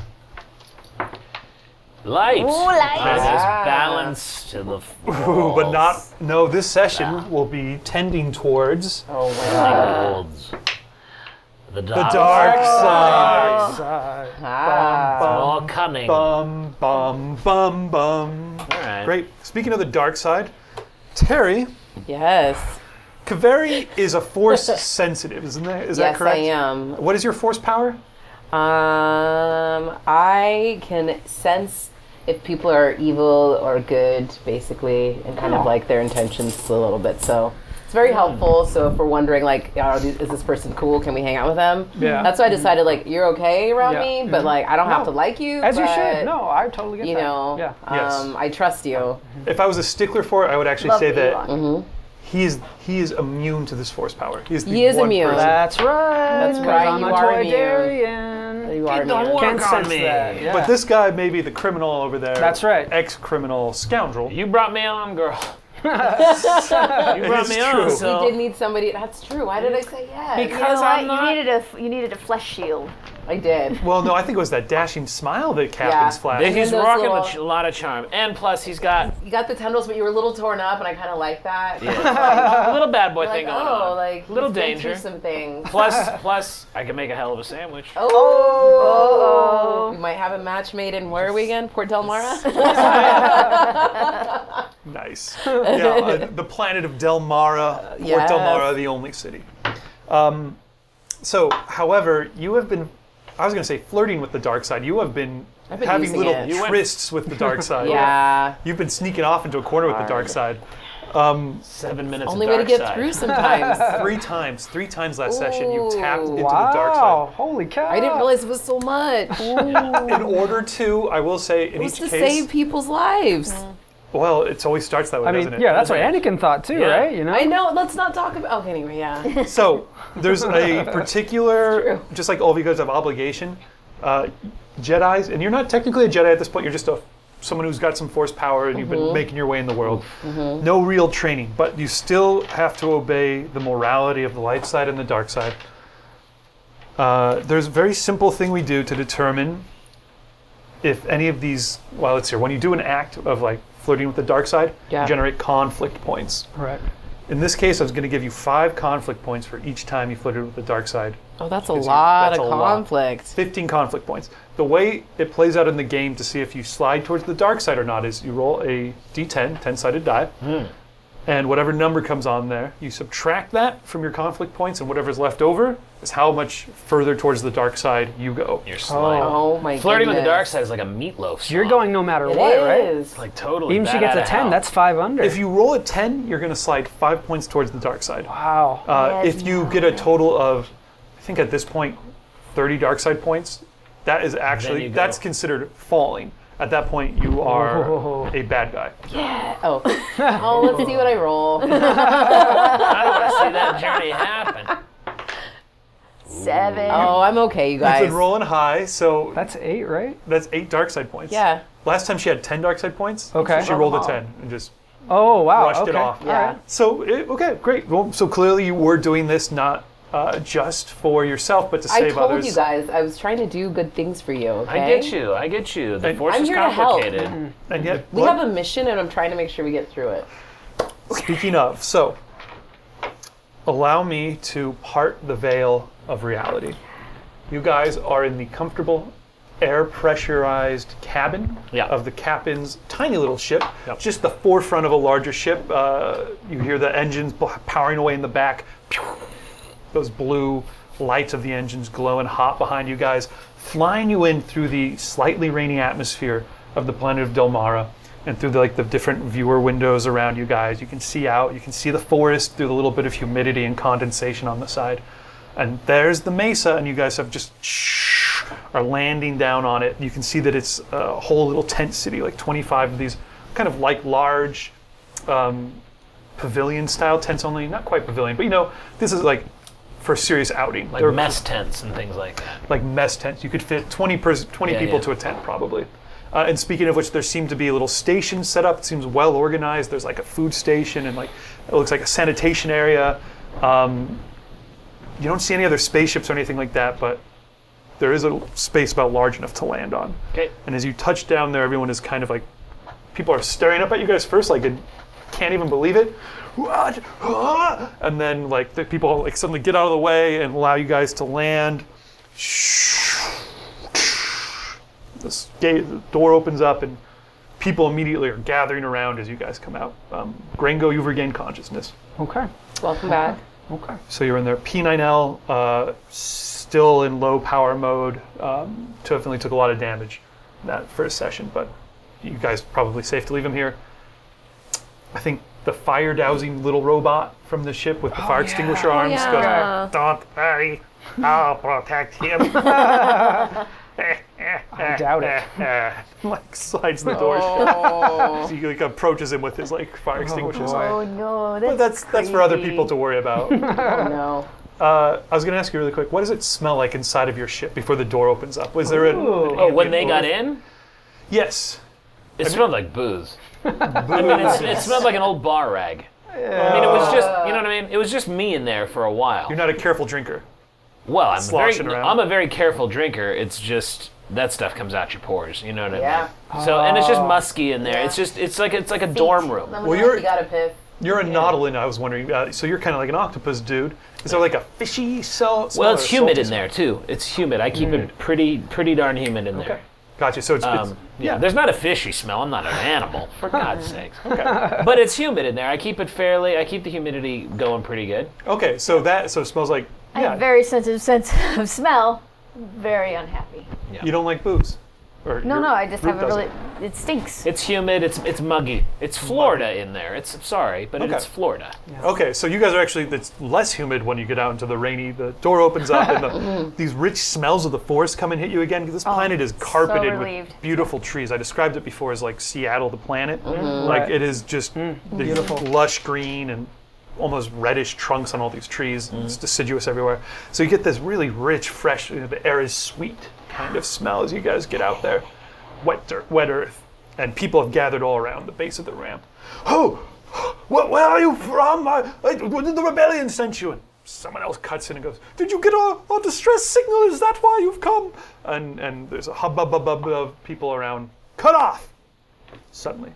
Speaker 4: Light.
Speaker 5: Ooh, light.
Speaker 4: There's
Speaker 2: Ah.
Speaker 4: balance to the
Speaker 1: Ooh, but not. No, this session
Speaker 4: Ah.
Speaker 1: will be tending towards
Speaker 2: Oh my god.
Speaker 4: Folds. The
Speaker 1: the
Speaker 4: dark.
Speaker 1: dark side.
Speaker 3: Side.
Speaker 2: Ah.
Speaker 4: More cunning.
Speaker 1: Bum, bum, bum, bum.
Speaker 4: All right.
Speaker 1: Great. Speaking of the dark side, Terry,
Speaker 2: Yes.
Speaker 1: Kaveri is a force sensitive, isn't that? Is that
Speaker 2: Yes,
Speaker 1: correct?
Speaker 2: I am.
Speaker 1: What is your force power?
Speaker 2: Um, I can sense if people are evil or good, basically, and kind of like their intentions a little bit. So it's very helpful. So if we're wondering, like, are these, is this person cool? Can we hang out with them?
Speaker 3: Yeah.
Speaker 2: That's why I decided, like, you're okay around
Speaker 3: Yeah.
Speaker 2: me, but like, I don't have
Speaker 3: No.
Speaker 2: to like you.
Speaker 3: As you
Speaker 2: but,
Speaker 3: should. No, I totally get
Speaker 2: You
Speaker 3: that.
Speaker 2: know,
Speaker 3: Yeah.
Speaker 1: Yes.
Speaker 2: um, I trust you.
Speaker 1: If I was a stickler for it, I would actually
Speaker 5: Love
Speaker 1: say
Speaker 5: that you
Speaker 1: that
Speaker 5: are.
Speaker 1: he is he is immune to this force power. He is, the
Speaker 2: He is
Speaker 1: one
Speaker 2: immune.
Speaker 1: person-
Speaker 3: That's right.
Speaker 2: That's
Speaker 3: 'cause
Speaker 2: right,
Speaker 3: I'm
Speaker 2: you
Speaker 3: a
Speaker 2: are immune.
Speaker 3: Toydarian.
Speaker 2: You are immune.
Speaker 4: work
Speaker 3: Can't
Speaker 4: on
Speaker 3: sense
Speaker 4: me.
Speaker 3: that. Yeah.
Speaker 1: But this guy may be the criminal over there.
Speaker 3: That's right.
Speaker 1: Ex-criminal scoundrel.
Speaker 4: You brought me on, girl. you brought
Speaker 1: is
Speaker 4: me
Speaker 1: true.
Speaker 4: on,
Speaker 1: We
Speaker 4: so.
Speaker 2: We did need somebody. That's true. Why did I say yes?
Speaker 5: You
Speaker 4: Because
Speaker 5: know
Speaker 4: I'm
Speaker 5: what?
Speaker 4: not-
Speaker 5: You needed a you needed a flesh shield.
Speaker 2: I did.
Speaker 1: Well, no, I think it was that dashing smile that Captain's
Speaker 2: Yeah.
Speaker 1: flash.
Speaker 2: And
Speaker 4: He's
Speaker 2: then those
Speaker 4: rocking
Speaker 2: little-
Speaker 4: a ch- lot of charm. And plus, he's got
Speaker 2: You got the tendrils, but you were a little torn up, and I kind of like that.
Speaker 4: a little bad boy
Speaker 2: Like,
Speaker 4: thing going
Speaker 2: oh,
Speaker 4: on.
Speaker 2: like
Speaker 4: Little
Speaker 2: he's been
Speaker 4: danger.
Speaker 2: through some things.
Speaker 4: Plus, plus, I can make a hell of a sandwich.
Speaker 2: Oh, we might have a match made in where are we again? Port Del Mar.
Speaker 1: Nice. Yeah, uh, the planet of Del Mara, Port
Speaker 2: yes.
Speaker 1: Del Mara, the only city. Um, so, however, you have been, I was going to say flirting with the dark side. You have been,
Speaker 2: I've been
Speaker 1: having
Speaker 2: using
Speaker 1: little
Speaker 2: it. You
Speaker 4: went-
Speaker 1: trysts with the dark side.
Speaker 2: Yeah.
Speaker 1: You've been sneaking off into a corner with the dark side. Um,
Speaker 4: Seven minutes
Speaker 2: Only
Speaker 4: of
Speaker 2: way to
Speaker 4: dark
Speaker 2: get
Speaker 4: side.
Speaker 2: through sometimes.
Speaker 1: three times, three times last session, you
Speaker 2: Ooh.
Speaker 1: tapped into
Speaker 3: wow.
Speaker 1: the dark side.
Speaker 3: Holy cow.
Speaker 2: I didn't realize it was so much.
Speaker 1: In order to, I will say, in
Speaker 2: It was
Speaker 1: each
Speaker 2: to
Speaker 1: case,
Speaker 2: save people's lives.
Speaker 1: well, it always starts that way,
Speaker 3: I mean,
Speaker 1: doesn't it?
Speaker 3: yeah, that's what Anakin thought too,
Speaker 4: Yeah.
Speaker 3: right? You know?
Speaker 2: I know. Let's not talk about. Okay, anyway, yeah.
Speaker 1: So there's a particular,
Speaker 2: True.
Speaker 1: just like all of you guys have obligation, uh, Jedis, and you're not technically a Jedi at this point. You're just a someone who's got some force power, and you've been making your way in the world. No real training, but you still have to obey the morality of the light side and the dark side. Uh, there's a very simple thing we do to determine if any of these. Well, let's see. When you do an act of like flirting with the dark side,
Speaker 2: Yeah.
Speaker 1: you generate conflict points.
Speaker 3: Right.
Speaker 1: In this case, I was going to give you five conflict points for each time you flirted with the dark side.
Speaker 2: Oh, that's a
Speaker 1: Because you-
Speaker 2: lot
Speaker 1: that's
Speaker 2: of
Speaker 1: a lot.
Speaker 2: conflict.
Speaker 1: fifteen conflict points. The way it plays out in the game to see if you slide towards the dark side or not is you roll a d ten, ten-sided die, and whatever number comes on there, you subtract that from your conflict points, and whatever's left over is how much further towards the dark side you go.
Speaker 4: You're slime.
Speaker 2: Oh my
Speaker 4: Flirting with the
Speaker 2: goodness.
Speaker 4: dark side is like a meatloaf song.
Speaker 3: You're going no matter
Speaker 2: It
Speaker 3: what, right?
Speaker 2: is.
Speaker 4: like totally.
Speaker 3: Even if she
Speaker 4: bat
Speaker 3: gets a
Speaker 4: out of
Speaker 3: ten,
Speaker 4: hell.
Speaker 3: that's five under.
Speaker 1: If you roll a ten, you're going to slide five points towards the dark side.
Speaker 3: wow.
Speaker 1: Uh,
Speaker 5: Yes,
Speaker 1: if you get a total of, I think at this point, thirty dark side points, that is
Speaker 4: Then
Speaker 1: actually,
Speaker 4: you go.
Speaker 1: that's considered falling. At that point, you are
Speaker 3: Whoa.
Speaker 1: a bad guy.
Speaker 2: Oh. Oh, let's see what I roll.
Speaker 4: I want to see that journey happen.
Speaker 5: Seven.
Speaker 2: Oh, I'm okay, you
Speaker 1: You've
Speaker 2: guys.
Speaker 1: been rolling high, so
Speaker 3: That's eight, right?
Speaker 1: that's eight dark side points.
Speaker 2: Yeah.
Speaker 1: Last time she had ten dark side points.
Speaker 3: Okay.
Speaker 1: She rolled a ten and just
Speaker 3: Oh, wow.
Speaker 1: brushed
Speaker 3: okay.
Speaker 1: it off.
Speaker 3: All
Speaker 2: Yeah.
Speaker 3: right.
Speaker 1: So, it, okay, great. Well, so clearly you were doing this not uh, just for yourself, but to
Speaker 2: I
Speaker 1: save
Speaker 2: told
Speaker 1: others.
Speaker 2: you guys I was trying to do good things for you. Okay?
Speaker 4: I get you. I get you. The
Speaker 1: And-
Speaker 4: force
Speaker 2: I'm
Speaker 4: is
Speaker 2: here to help.
Speaker 4: complicated.
Speaker 1: And yet,
Speaker 2: We
Speaker 1: what-
Speaker 2: have a mission, and I'm trying to make sure we get through it.
Speaker 1: speaking of, so allow me to part the veil of reality. You guys are in the comfortable air pressurized cabin
Speaker 4: Yeah.
Speaker 1: of the captain's tiny little ship,
Speaker 4: Yep.
Speaker 1: just the forefront of a larger ship. Uh, you hear the engines b- powering away in the back. Pew! Those blue lights of the engines glowing hot behind you guys, flying you in through the slightly rainy atmosphere of the planet of Del Mara, and through the, like the different viewer windows around you guys. You can see out. You can see the forest through the little bit of humidity and condensation on the side. And there's the mesa, and you guys have just are landing down on it. You can see that it's a whole little tent city, like twenty-five of these kind of like large um, pavilion-style tents only. Not quite pavilion, but you know, this is like for a serious outing.
Speaker 4: Like
Speaker 1: They're
Speaker 4: mess tents and things like that.
Speaker 1: like mess tents. You could fit twenty, pers- twenty
Speaker 4: Yeah,
Speaker 1: people
Speaker 4: yeah.
Speaker 1: to a tent probably. Uh, and speaking of which, there seem to be little stations set up. It seems well organized. There's like a food station and like it looks like a sanitation area. Um, you don't see any other spaceships or anything like that, but there is a space about large enough to land on.
Speaker 4: Okay.
Speaker 1: And as you touch down there, everyone is kind of like, people are staring up at you guys first, like, and can't even believe it. What? Ah! And then like the people like suddenly get out of the way and allow you guys to land. This gate, the door opens up and people immediately are gathering around as you guys come out. Um, Grango, you've regained consciousness.
Speaker 3: Okay.
Speaker 2: Welcome back.
Speaker 3: Okay.
Speaker 1: So you're in there. P nine L, uh, still in low power mode. Um, definitely took a lot of damage in that first session, but you guys probably safe to leave him here. I think the fire dowsing little robot from the ship with the fire extinguisher arms
Speaker 2: yeah.
Speaker 1: goes, "Don't worry, I'll protect him."
Speaker 3: I doubt it.
Speaker 1: Like slides the door shut.
Speaker 2: Oh.
Speaker 1: So he like approaches him with his like fire extinguishers.
Speaker 3: boy.
Speaker 5: Oh no, that's
Speaker 1: But that's that's for other
Speaker 5: creepy.
Speaker 1: people to worry about.
Speaker 2: Oh no.
Speaker 1: Uh, I was going to ask you really quick, what does it smell like inside of your ship before the door opens up? Was there an, an
Speaker 4: Oh, when
Speaker 1: ambient
Speaker 4: they got
Speaker 1: odor?
Speaker 4: in,
Speaker 1: Yes.
Speaker 4: it smelled like booze. I mean, it's, it smelled like an old bar rag. I mean, it was just, you know what I mean? It was just me in there for a while.
Speaker 1: You're not a careful drinker.
Speaker 4: Well, I'm very,
Speaker 1: sloshing around.
Speaker 4: I'm a very careful drinker. It's just that stuff comes out your pores. You know what I
Speaker 2: Yeah.
Speaker 4: mean? So, and it's just musky in there.
Speaker 2: Yeah.
Speaker 4: It's just, it's like it's like a dorm room.
Speaker 2: Well,
Speaker 1: Well,
Speaker 2: you're
Speaker 1: you're-
Speaker 2: you got a piff.
Speaker 1: You're a nautilin, I was wondering. Uh, so you're kind of like an octopus dude. Is there like a fishy cell?
Speaker 4: Well, it's humid in
Speaker 1: salty
Speaker 4: there too. It's humid. I keep it pretty, pretty darn humid in there.
Speaker 1: smell? Gotcha. So it's, it's
Speaker 4: Um, yeah. There's not a fishy smell. I'm not an animal, for God's sakes. Okay. But it's humid in there. I keep it fairly. I keep the humidity going pretty good.
Speaker 1: okay. So that so it smells like
Speaker 5: I have
Speaker 1: yeah.
Speaker 5: a very sensitive sense of smell. Very unhappy.
Speaker 1: You don't like booze? Or
Speaker 5: No,
Speaker 1: your
Speaker 5: no, I just
Speaker 1: group
Speaker 5: have a really.
Speaker 1: doesn't?
Speaker 5: It stinks.
Speaker 4: It's humid. It's it's muggy. It's Florida in there. It's sorry, but
Speaker 1: Okay.
Speaker 4: it's Florida.
Speaker 1: Okay, so you guys are actually, it's less humid when you get out into the rainy, the door opens up and the, these rich smells of the forest come and hit you again. This planet is carpeted with
Speaker 5: relieved.
Speaker 1: beautiful trees. I described it before as like Seattle, the planet. Like
Speaker 3: Right.
Speaker 1: it is just the
Speaker 3: Beautiful.
Speaker 1: lush green and almost reddish trunks on all these trees. It's deciduous everywhere. So you get this really rich, fresh, you know, the air is sweet kind of smell as you guys get out there. Wet dirt, wet earth. And people have gathered all around the base of the ramp. Oh, wh- where are you from? I, I, the rebellion sent you. And someone else cuts in and goes, did you get our, our distress signal? Is that why you've come? And and there's a hubbub of people around. Cut off! Suddenly.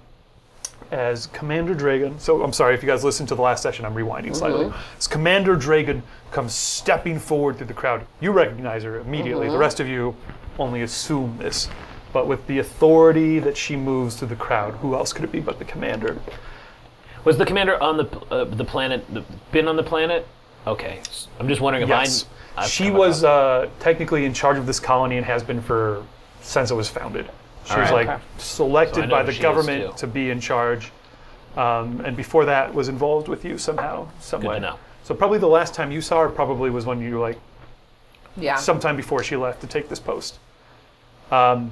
Speaker 1: As Commander Dragon, so I'm sorry if you guys listened to the last session, I'm rewinding slightly. As Commander Dragon comes stepping forward through the crowd, you recognize her immediately. The rest of you only assume this. But with the authority that she moves through the crowd, who else could it be but the Commander?
Speaker 4: Was the commander on the uh, the planet? The, been on the planet? Okay. I'm just wondering if
Speaker 1: Yes.
Speaker 4: I. I've
Speaker 1: She
Speaker 4: come
Speaker 1: was
Speaker 4: across-
Speaker 1: uh, technically in charge of this colony and has been for since it was founded. She
Speaker 4: All
Speaker 1: was
Speaker 4: right.
Speaker 1: like
Speaker 3: Okay.
Speaker 1: selected
Speaker 4: So I know
Speaker 1: by
Speaker 4: who
Speaker 1: the
Speaker 4: she is,
Speaker 1: government
Speaker 4: too.
Speaker 1: to be in charge, um, and before that was involved with you somehow, some
Speaker 4: Good
Speaker 1: way.
Speaker 4: to know.
Speaker 1: So probably the last time you saw her probably was when you were like
Speaker 2: Yeah.
Speaker 1: sometime before she left to take this post. Um,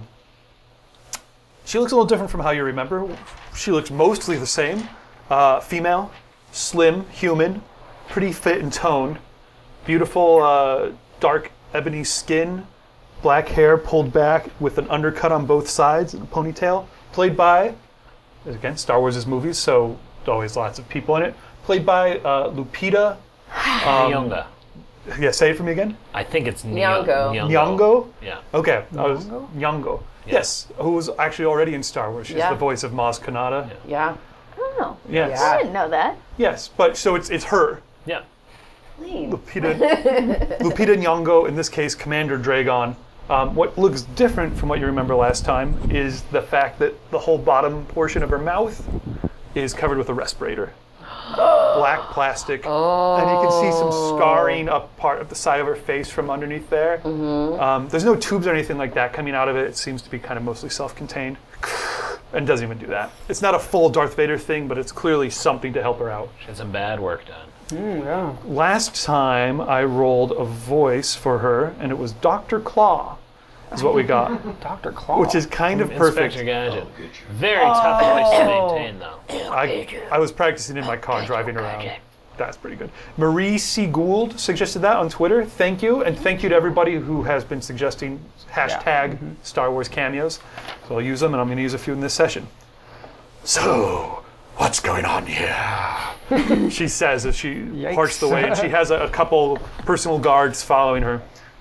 Speaker 1: she looks a little different from how you remember. She looks mostly the same. Uh, female, slim, human, pretty fit and toned. Beautiful uh, dark ebony skin, black hair pulled back with an undercut on both sides and a ponytail. Played by, again, Star Wars' movies, so always lots of people in it. Played by uh, Lupita. Um,
Speaker 4: Nyong'o.
Speaker 1: Yeah, say it for me again.
Speaker 4: I think it's
Speaker 2: Nyong'o.
Speaker 4: Nyong'o.
Speaker 1: Nyong'o?
Speaker 4: Yeah.
Speaker 1: Okay, I was Nyong'o. Yes, who was actually already in Star Wars. She's
Speaker 2: Yeah.
Speaker 1: the voice of Maz Kanata.
Speaker 2: Yeah.
Speaker 5: Oh,
Speaker 1: Yes,
Speaker 2: Yeah.
Speaker 5: I didn't know that.
Speaker 1: yes, but so it's it's her,
Speaker 4: Yeah.
Speaker 2: Lame.
Speaker 1: Lupita, Lupita Nyong'o. In this case, Commander Dragon. Um, what looks different from what you remember last time is the fact that the whole bottom portion of her mouth is covered with a respirator, black plastic, and you can see some scarring up part of the side of her face from underneath there. Um, there's no tubes or anything like that coming out of it. It seems to be kind of mostly self-contained. And doesn't even do that. It's not a full Darth Vader thing, but it's clearly something to help her out.
Speaker 4: She had some bad work done.
Speaker 3: Mm, yeah.
Speaker 1: Last time I rolled a voice for her, and it was Doctor Claw, is what we got,
Speaker 3: Doctor Claw.
Speaker 1: which is kind of
Speaker 4: Inspector
Speaker 1: perfect.
Speaker 4: Gadget. Very tough voice to maintain, though.
Speaker 1: I, I was practicing in my car driving around. That's pretty good. Marie C. Gould suggested that on Twitter. Thank you. And thank you to everybody who has been suggesting hashtag
Speaker 3: Mm-hmm.
Speaker 1: Star Wars cameos. So I'll use them, and I'm going to use a few in this session.
Speaker 6: So, what's going on here?
Speaker 1: She says as she
Speaker 3: Yikes.
Speaker 1: parts the way, and she has a, a couple personal guards following her.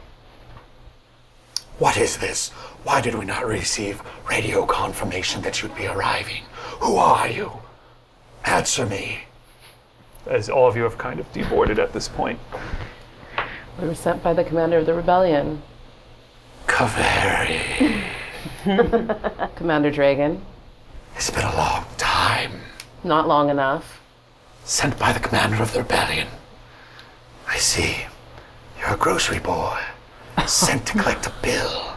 Speaker 6: What is this? Why did we not receive radio confirmation that you'd be arriving? Who are you? Answer me.
Speaker 1: As all of you have kind of deboarded at this point.
Speaker 2: We were sent by the commander of the rebellion,
Speaker 6: Kaveri.
Speaker 2: Commander Dragon.
Speaker 6: It's been a long time.
Speaker 2: Not long enough.
Speaker 6: Sent by the commander of the rebellion. I see. You're a grocery boy. Sent to collect a bill.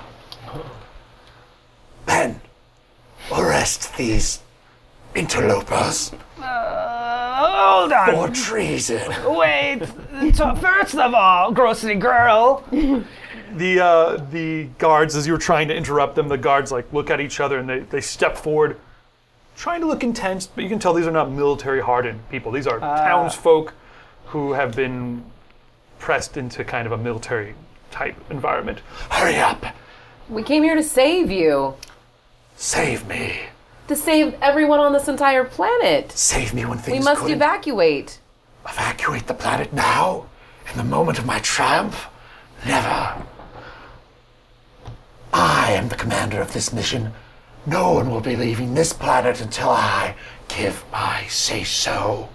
Speaker 6: Men, arrest these interlopers
Speaker 3: Uh, hold on.
Speaker 6: for treason.
Speaker 3: Wait. So first of all, grocery girl.
Speaker 1: The uh, the guards, as you were trying to interrupt them, the guards like look at each other and they, they step forward, trying to look intense, but you can tell these are not military hardened people. These are townsfolk who have been pressed into kind of a military type environment.
Speaker 6: Hurry up.
Speaker 2: We came here to save you.
Speaker 6: Save me.
Speaker 2: To save everyone on this entire planet.
Speaker 6: Save me when things
Speaker 2: We must
Speaker 6: couldn't.
Speaker 2: evacuate.
Speaker 6: Evacuate the planet now? In the moment of my triumph? Never. I am the commander of this mission. No one will be leaving this planet until I give my say-so.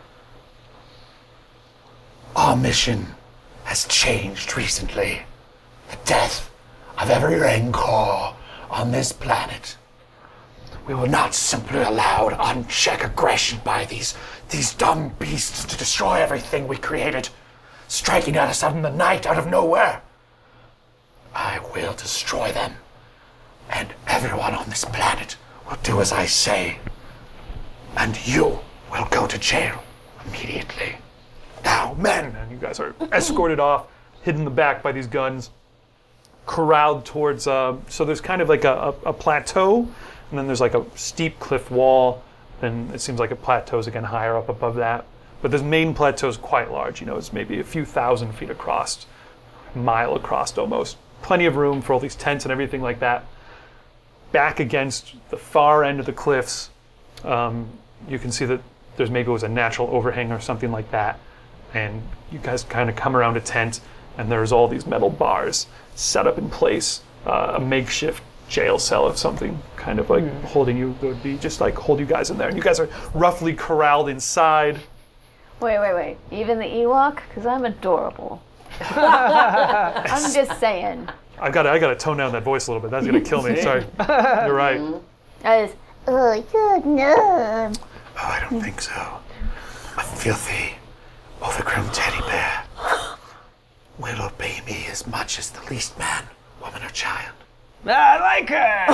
Speaker 6: Our mission has changed recently. The death of every Rancor on this planet. We will not simply allow unchecked aggression by these, these dumb beasts to destroy everything we created, striking at us out in the night out of nowhere. I will destroy them, and everyone on this planet will do as I say, and you will go to jail immediately. Now, men!
Speaker 1: And you guys are escorted off, hidden in the back by these guns, corralled towards, uh, so there's kind of like a, a, a plateau, and then there's like a steep cliff wall, then it seems like it plateaus again higher up above that. But this main plateau is quite large, you know, it's maybe a few thousand feet across, mile across almost. Plenty of room for all these tents and everything like that. Back against the far end of the cliffs, um, you can see that there's maybe it was a natural overhang or something like that. And you guys kind of come around a tent, and there's all these metal bars set up in place, uh, a makeshift jail cell of something, kind of like mm. holding you, would be just like hold you guys in there. And you guys are roughly corralled inside.
Speaker 5: Wait, wait, wait. Even the Ewok? Because I'm adorable. I'm just saying.
Speaker 1: I got I got to tone down that voice a little bit. That's gonna kill me. Sorry. You're right.
Speaker 5: I just, oh, good, no.
Speaker 6: Oh, I don't think so. A filthy, overgrown teddy bear will obey me as much as the least man, woman, or child.
Speaker 3: I like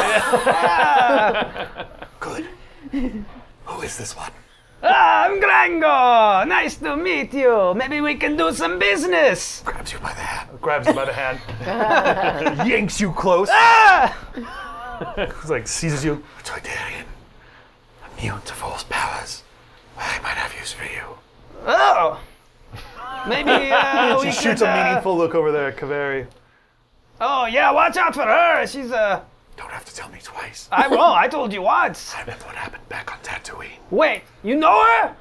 Speaker 3: her.
Speaker 6: Good. Who is this one?
Speaker 3: Ah, I'm Grango. Nice to meet you. Maybe we can do some business.
Speaker 6: Grabs you by the hand.
Speaker 1: Grabs you by the hand, yanks you close.
Speaker 3: Ah!
Speaker 1: It's like seizes you.
Speaker 6: Toydarian, immune to false powers. I might have use for you.
Speaker 3: Oh. Maybe uh, we
Speaker 1: She shoots
Speaker 3: could,
Speaker 1: a
Speaker 3: uh,
Speaker 1: meaningful look over there at Kaveri.
Speaker 3: Oh yeah, watch out for her. She's uh.
Speaker 6: Don't have to tell me twice.
Speaker 3: I won't. I told you once.
Speaker 6: I remember what happened back on Tatooine.
Speaker 3: Wait, you know her?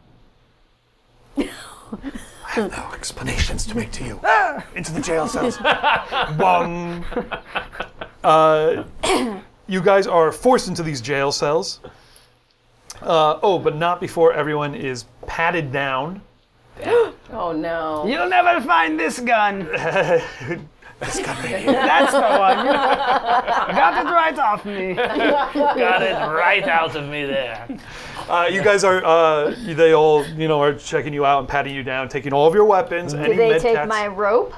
Speaker 6: I have no explanations to make to you.
Speaker 1: Into the jail cells. Bong. Uh, you guys are forced into these jail cells. Uh, oh, but not before everyone is patted down.
Speaker 2: Oh no.
Speaker 3: You'll never find this gun.
Speaker 6: This gun right here.
Speaker 3: That's the one. Got it right off me.
Speaker 4: Got it right out of me there.
Speaker 1: Uh, you guys are, uh, they all, you know, are checking you out and patting you down, taking all of your weapons.
Speaker 5: Do
Speaker 1: any
Speaker 5: they
Speaker 1: med
Speaker 5: take
Speaker 1: cats.
Speaker 5: my rope?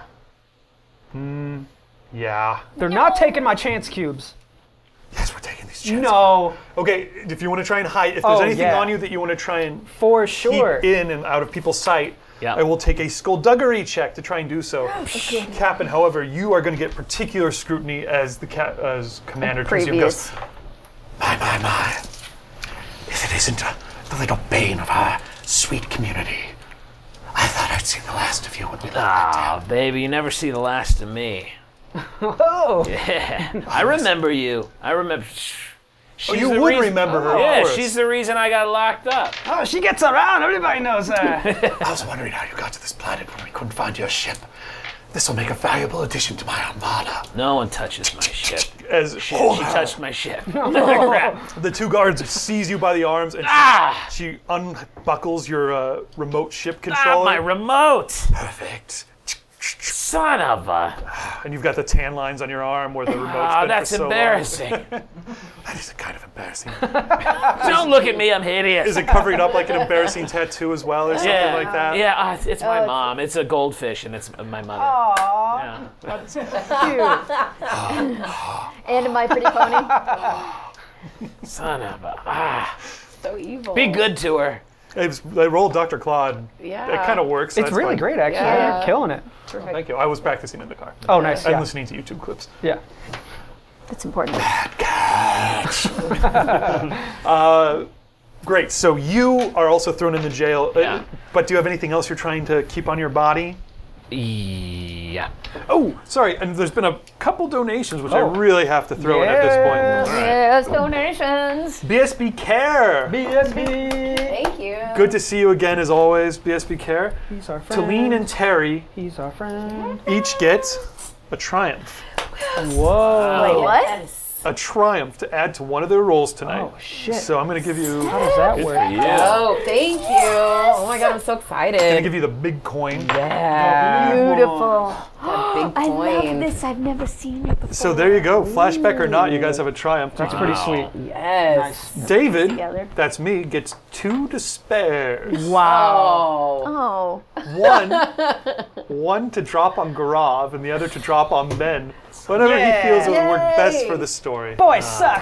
Speaker 1: Yeah.
Speaker 3: They're not taking my chance cubes.
Speaker 6: Yes, we're taking these chances.
Speaker 3: No,
Speaker 1: Okay, if you want to try and hide, if there's
Speaker 3: Oh,
Speaker 1: anything
Speaker 3: yeah.
Speaker 1: on you that you want to try and
Speaker 3: for sure.
Speaker 1: keep in and out of people's sight,
Speaker 4: Yeah.
Speaker 1: I will take a skullduggery check to try and do so. Captain, however, you are going to get particular scrutiny as the ca- as Commander Tricio goes,
Speaker 5: Previous.
Speaker 6: My, my, my. If it isn't uh, the little bane of our sweet community, I'd seen the last of you when we left that
Speaker 4: Ah,
Speaker 6: town.
Speaker 4: baby, you never see the last of me.
Speaker 3: Oh.
Speaker 4: Yeah, I remember you. I remember. She's
Speaker 6: Oh, you
Speaker 4: the
Speaker 6: would
Speaker 4: reason-
Speaker 6: remember her, of
Speaker 4: Yeah,
Speaker 6: course.
Speaker 4: she's the reason I got locked up.
Speaker 3: Oh, she gets around. Everybody knows her.
Speaker 6: I was wondering how you got to this planet when we couldn't find your ship. This will make a valuable addition to my armada.
Speaker 4: No one touches my ship.
Speaker 1: As
Speaker 4: She, she touched my ship.
Speaker 1: the two guards seize you by the arms and
Speaker 4: Ah!
Speaker 1: she unbuckles your uh, remote ship
Speaker 4: Ah,
Speaker 1: controller.
Speaker 4: my remote!
Speaker 6: Perfect.
Speaker 4: Son of a.
Speaker 1: And you've got the tan lines on your arm where the remote's
Speaker 4: Oh,
Speaker 1: been
Speaker 4: that's
Speaker 1: for so long.
Speaker 4: embarrassing.
Speaker 6: That is kind of embarrassing.
Speaker 4: Don't look at me, I'm hideous.
Speaker 1: Is it covering up like an embarrassing tattoo as well or something
Speaker 4: yeah,
Speaker 1: like that?
Speaker 4: Yeah, uh, it's, it's my
Speaker 5: it's-
Speaker 4: mom. It's a goldfish, and it's my mother.
Speaker 3: Aw,
Speaker 4: Yeah.
Speaker 3: cute.
Speaker 5: And My Pretty Pony.
Speaker 4: Son of a. Ah.
Speaker 2: So evil.
Speaker 4: Be good to her.
Speaker 1: I was- I rolled Doctor Claude.
Speaker 2: Yeah.
Speaker 1: It kind of works. so
Speaker 3: It's
Speaker 1: that's
Speaker 3: really
Speaker 1: fine.
Speaker 3: great, actually.
Speaker 2: Yeah.
Speaker 3: You're killing it.
Speaker 2: Perfect.
Speaker 1: Thank you. I was practicing in the car.
Speaker 3: Oh, nice.
Speaker 1: I'm
Speaker 3: Yeah.
Speaker 1: listening to YouTube clips.
Speaker 3: Yeah.
Speaker 5: That's important.
Speaker 1: Great. So you are also thrown into jail. Uh,
Speaker 4: Yeah.
Speaker 1: But do you have anything else you're trying to keep on your body?
Speaker 4: Yeah.
Speaker 1: Oh, sorry. And there's been a couple donations, which
Speaker 3: Oh.
Speaker 1: I really have to throw in at this point.
Speaker 3: Yes.
Speaker 1: All right.
Speaker 5: Yes, donations.
Speaker 1: B S B Care.
Speaker 3: B S B.
Speaker 2: Thank you.
Speaker 1: Good to see you again, as always, B S B Care.
Speaker 3: He's our friend.
Speaker 1: Talene and Terry
Speaker 3: He's our friend.
Speaker 1: each get a triumph.
Speaker 3: Whoa.
Speaker 5: Wait, what?
Speaker 2: Yes.
Speaker 1: A triumph to add to one of their rolls tonight.
Speaker 3: Oh, shit.
Speaker 1: So I'm going to give you
Speaker 3: How does that work?
Speaker 2: Oh, thank you. Oh my god, I'm so
Speaker 1: going to
Speaker 2: excited.
Speaker 1: give you the big coin.
Speaker 2: Yeah.
Speaker 5: Beautiful.
Speaker 2: That big
Speaker 5: I love
Speaker 2: coin.
Speaker 5: this. I've never seen it before.
Speaker 1: So there you go. Flashback or not, you guys have a triumph.
Speaker 3: That's pretty sweet.
Speaker 2: Yes.
Speaker 1: David,
Speaker 5: Together.
Speaker 1: that's me, gets two despairs.
Speaker 3: Wow.
Speaker 2: Oh.
Speaker 5: Oh.
Speaker 1: One, one to drop on Garav and the other to drop on Ben. Whatever he feels it would work best for the story.
Speaker 3: Boys suck.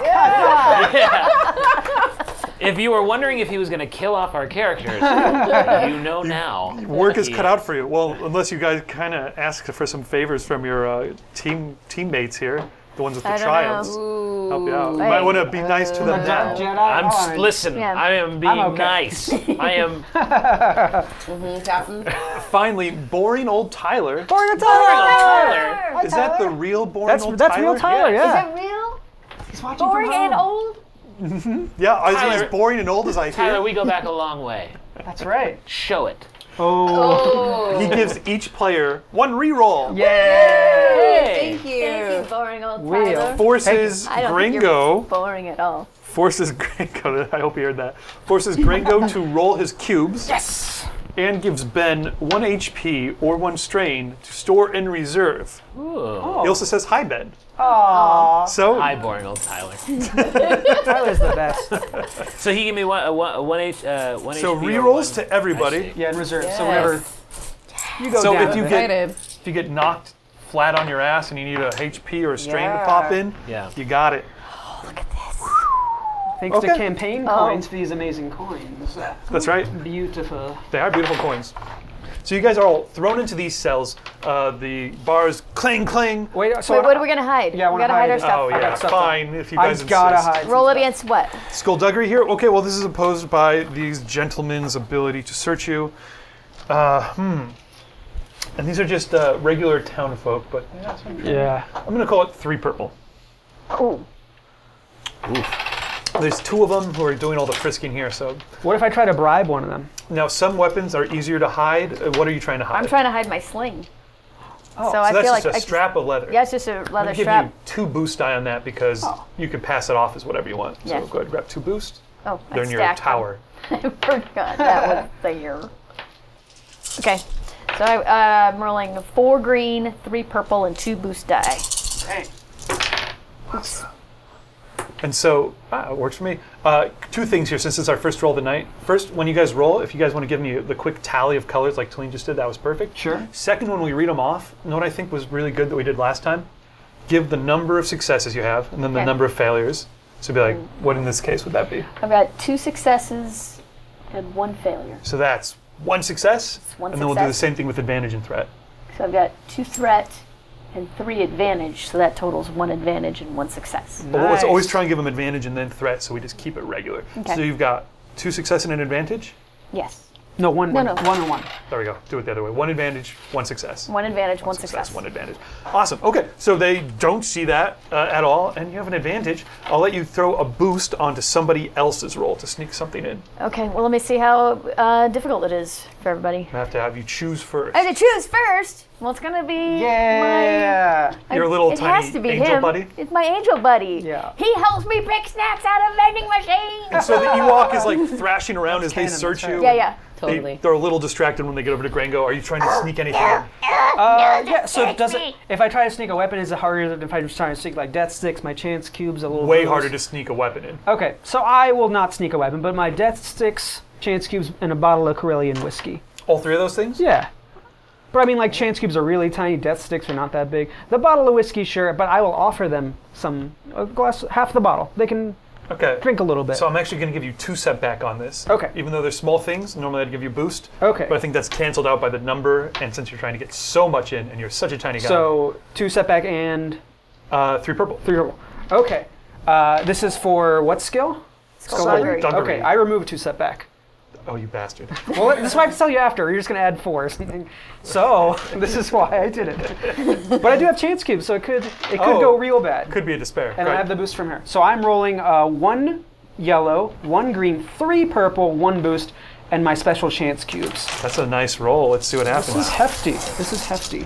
Speaker 4: If you were wondering if he was going to kill off our characters, you know now.
Speaker 1: Work is
Speaker 4: He-
Speaker 1: cut out for you. Well, unless you guys kind of ask for some favors from your uh, team teammates here, the ones with the
Speaker 5: I don't
Speaker 1: triumphs.
Speaker 2: Ooh.
Speaker 1: Help you out. You
Speaker 5: Hey.
Speaker 1: might want to be nice to them now.
Speaker 3: Jedi
Speaker 4: I'm s-
Speaker 3: Orange.
Speaker 4: listen.
Speaker 5: Yeah.
Speaker 4: I am being
Speaker 3: I'm okay.
Speaker 4: nice. I am.
Speaker 2: Mhm, Captain.
Speaker 1: Finally, boring old Tyler.
Speaker 3: Boring old
Speaker 4: Tyler.
Speaker 3: Tyler.
Speaker 1: Is that the real boring
Speaker 3: That's
Speaker 1: old
Speaker 3: that's
Speaker 1: Tyler?
Speaker 3: real Tyler.
Speaker 4: Yeah.
Speaker 3: Yeah.
Speaker 5: Is it real?
Speaker 3: He's watching from
Speaker 5: Boring and
Speaker 3: home.
Speaker 5: old?
Speaker 1: Yeah, is he
Speaker 4: Tyler-
Speaker 1: as boring and old as I
Speaker 4: Tyler,
Speaker 1: hear?
Speaker 4: we go back a long way.
Speaker 3: That's right.
Speaker 4: Show it.
Speaker 3: Oh.
Speaker 2: Oh.
Speaker 1: He gives each player one reroll.
Speaker 3: Yeah.
Speaker 2: Thank you.
Speaker 5: Thank you, boring old
Speaker 3: Wheel.
Speaker 5: Tyler.
Speaker 1: Forces
Speaker 5: I don't think you're
Speaker 1: Gringo.
Speaker 5: boring at all.
Speaker 1: Forces Gringo. I hope you heard that. Forces Gringo to roll his cubes.
Speaker 3: Yes.
Speaker 1: And gives Ben one H P or one strain to store in reserve.
Speaker 4: Ooh.
Speaker 1: He also says hi, Ben.
Speaker 3: Aww.
Speaker 1: So
Speaker 4: Hi, boring old Tyler.
Speaker 3: Tyler's the best.
Speaker 4: So he gave me one, uh, one, uh, one H, uh, one
Speaker 1: so
Speaker 4: H P or
Speaker 1: rerolls
Speaker 4: one-
Speaker 1: to everybody.
Speaker 4: I see.
Speaker 3: Yeah, in reserve. So
Speaker 2: Yes.
Speaker 3: whenever you go
Speaker 1: So
Speaker 3: down,
Speaker 1: if you
Speaker 3: then-
Speaker 1: get
Speaker 2: Excited.
Speaker 1: if you get knocked flat on your ass and you need a H P or a strain
Speaker 2: Yeah.
Speaker 1: to pop in,
Speaker 4: Yeah.
Speaker 1: you got it.
Speaker 3: thanks to
Speaker 1: Okay.
Speaker 3: campaign
Speaker 5: Oh.
Speaker 3: coins for these amazing coins.
Speaker 1: That's right.
Speaker 3: Beautiful.
Speaker 1: They are beautiful coins. So you guys are all thrown into these cells. Uh, the bars clang clang.
Speaker 3: Wait, so
Speaker 5: Wait, what are we gonna hide?
Speaker 3: Yeah, I
Speaker 5: we
Speaker 3: wanna
Speaker 5: gotta hide,
Speaker 3: hide
Speaker 5: our
Speaker 3: it.
Speaker 5: stuff.
Speaker 1: Oh yeah,
Speaker 3: stuff
Speaker 1: fine. If you guys
Speaker 3: I've gotta
Speaker 1: insist.
Speaker 3: hide. some
Speaker 5: Roll it
Speaker 3: stuff.
Speaker 5: against what?
Speaker 1: Skullduggery here. Okay, well this is opposed by these gentlemen's ability to search you. Uh, hmm. And these are just uh, regular town folk, but
Speaker 3: Yeah.
Speaker 1: I'm gonna call it three purple.
Speaker 5: Oh,
Speaker 1: There's two of them who are doing all the frisking here. So
Speaker 3: What if I try to bribe one of them?
Speaker 1: now some weapons are easier to hide. Uh, What are you trying to hide?
Speaker 5: I'm trying to hide my sling.
Speaker 3: Oh,
Speaker 5: so I
Speaker 1: so that's
Speaker 5: feel
Speaker 1: just
Speaker 5: like
Speaker 1: a
Speaker 5: I
Speaker 1: strap of leather.
Speaker 5: Yeah, it's just a
Speaker 1: I'm
Speaker 5: leather
Speaker 1: gonna give
Speaker 5: strap.
Speaker 1: you two boost die on that because you can pass it off as whatever you want. So
Speaker 5: Yeah.
Speaker 1: go ahead and grab two boost.
Speaker 5: Oh, I
Speaker 1: They're in your
Speaker 5: stacked them.
Speaker 1: tower.
Speaker 5: I forgot that was there. Okay, so I, uh, I'm rolling four green, three purple, and two boost die.
Speaker 1: And so, ah, it works for me. Uh, two things here since it's our first roll of the night. First, when you guys roll, if you guys want to give me the quick tally of colors like Talene just did, that was perfect.
Speaker 3: Sure.
Speaker 1: Second, when we read them off, you know what I think was really good that we did last time? Give the number of successes you have and then the
Speaker 5: Okay.
Speaker 1: number of failures. So be like, what in this case would that be?
Speaker 5: I've got two successes and one failure.
Speaker 1: So that's one success,
Speaker 5: one
Speaker 1: and then we'll do the
Speaker 5: success.
Speaker 1: same thing with advantage and threat.
Speaker 5: So I've got two threat and three advantage, so that totals one advantage and one success.
Speaker 1: But let's
Speaker 3: Nice.
Speaker 1: always try and give them advantage and then threat, so we just keep it regular.
Speaker 5: Okay.
Speaker 1: So you've got two success and an advantage.
Speaker 5: Yes.
Speaker 3: No, one,
Speaker 7: No,
Speaker 3: one,
Speaker 7: no.
Speaker 3: one and one.
Speaker 1: There we go. Do it the other way. One advantage, one success.
Speaker 7: One advantage, one success.
Speaker 1: One advantage. Awesome. Okay, so they don't see that uh, at all, and you have an advantage. I'll let you throw a boost onto somebody else's roll to sneak something in.
Speaker 7: Okay, well, let me see how uh, difficult it is for everybody.
Speaker 1: I have to have you choose first.
Speaker 7: I have to choose first. Well, it's gonna be
Speaker 3: Yeah.
Speaker 7: my.
Speaker 1: Your little
Speaker 7: it
Speaker 1: tiny
Speaker 7: has to be
Speaker 1: angel
Speaker 7: him.
Speaker 1: buddy?
Speaker 7: It's my angel buddy.
Speaker 3: Yeah.
Speaker 7: He helps me pick snacks out of vending machines.
Speaker 1: So the Ewok is like thrashing around as they
Speaker 3: canon,
Speaker 1: search
Speaker 3: that's
Speaker 1: you.
Speaker 3: right.
Speaker 7: Yeah, yeah.
Speaker 2: Totally.
Speaker 1: They, they're a little distracted when they get over to Grango. Are you trying to sneak anything in?
Speaker 3: Uh, yeah, so
Speaker 7: take
Speaker 3: does it,
Speaker 7: me.
Speaker 3: if I try to sneak a weapon, is it harder than if I just try to sneak like death sticks, my chance cubes, a little
Speaker 1: Way
Speaker 3: boost?
Speaker 1: harder to sneak a weapon in.
Speaker 3: Okay, so I will not sneak a weapon, but my death sticks, chance cubes, and a bottle of Corellian whiskey.
Speaker 1: All three of those things?
Speaker 3: Yeah. But I mean, like, chance cubes are really tiny, death sticks are not that big. The bottle of whiskey, sure, but I will offer them some, a glass, half the bottle. They can
Speaker 1: Okay.
Speaker 3: drink a little bit.
Speaker 1: So I'm actually going to give you two setback on this.
Speaker 3: Okay.
Speaker 1: Even though they're small things, normally I'd give you a boost.
Speaker 3: Okay.
Speaker 1: But I think that's canceled out by the number, and since you're trying to get so much in, and you're such a tiny guy.
Speaker 3: So, two setback and
Speaker 1: uh, three purple.
Speaker 3: three roll. Okay. Uh, this is for what skill?
Speaker 7: Skullduggery.
Speaker 1: Duggery.
Speaker 3: Okay, I remove two setback.
Speaker 1: Oh, you bastard.
Speaker 3: Well, this is why I have to tell you after. You're just going to add four or something. So, this is why I did it. But I do have chance cubes, so it could it could
Speaker 1: Oh.
Speaker 3: go real bad.
Speaker 1: Could be a despair.
Speaker 3: And
Speaker 1: Right.
Speaker 3: I have the boost from her. So I'm rolling uh, one yellow, one green, three purple, one boost, and my special chance cubes.
Speaker 1: That's a nice roll. Let's see what
Speaker 3: This is
Speaker 1: happens.
Speaker 3: hefty. This is hefty.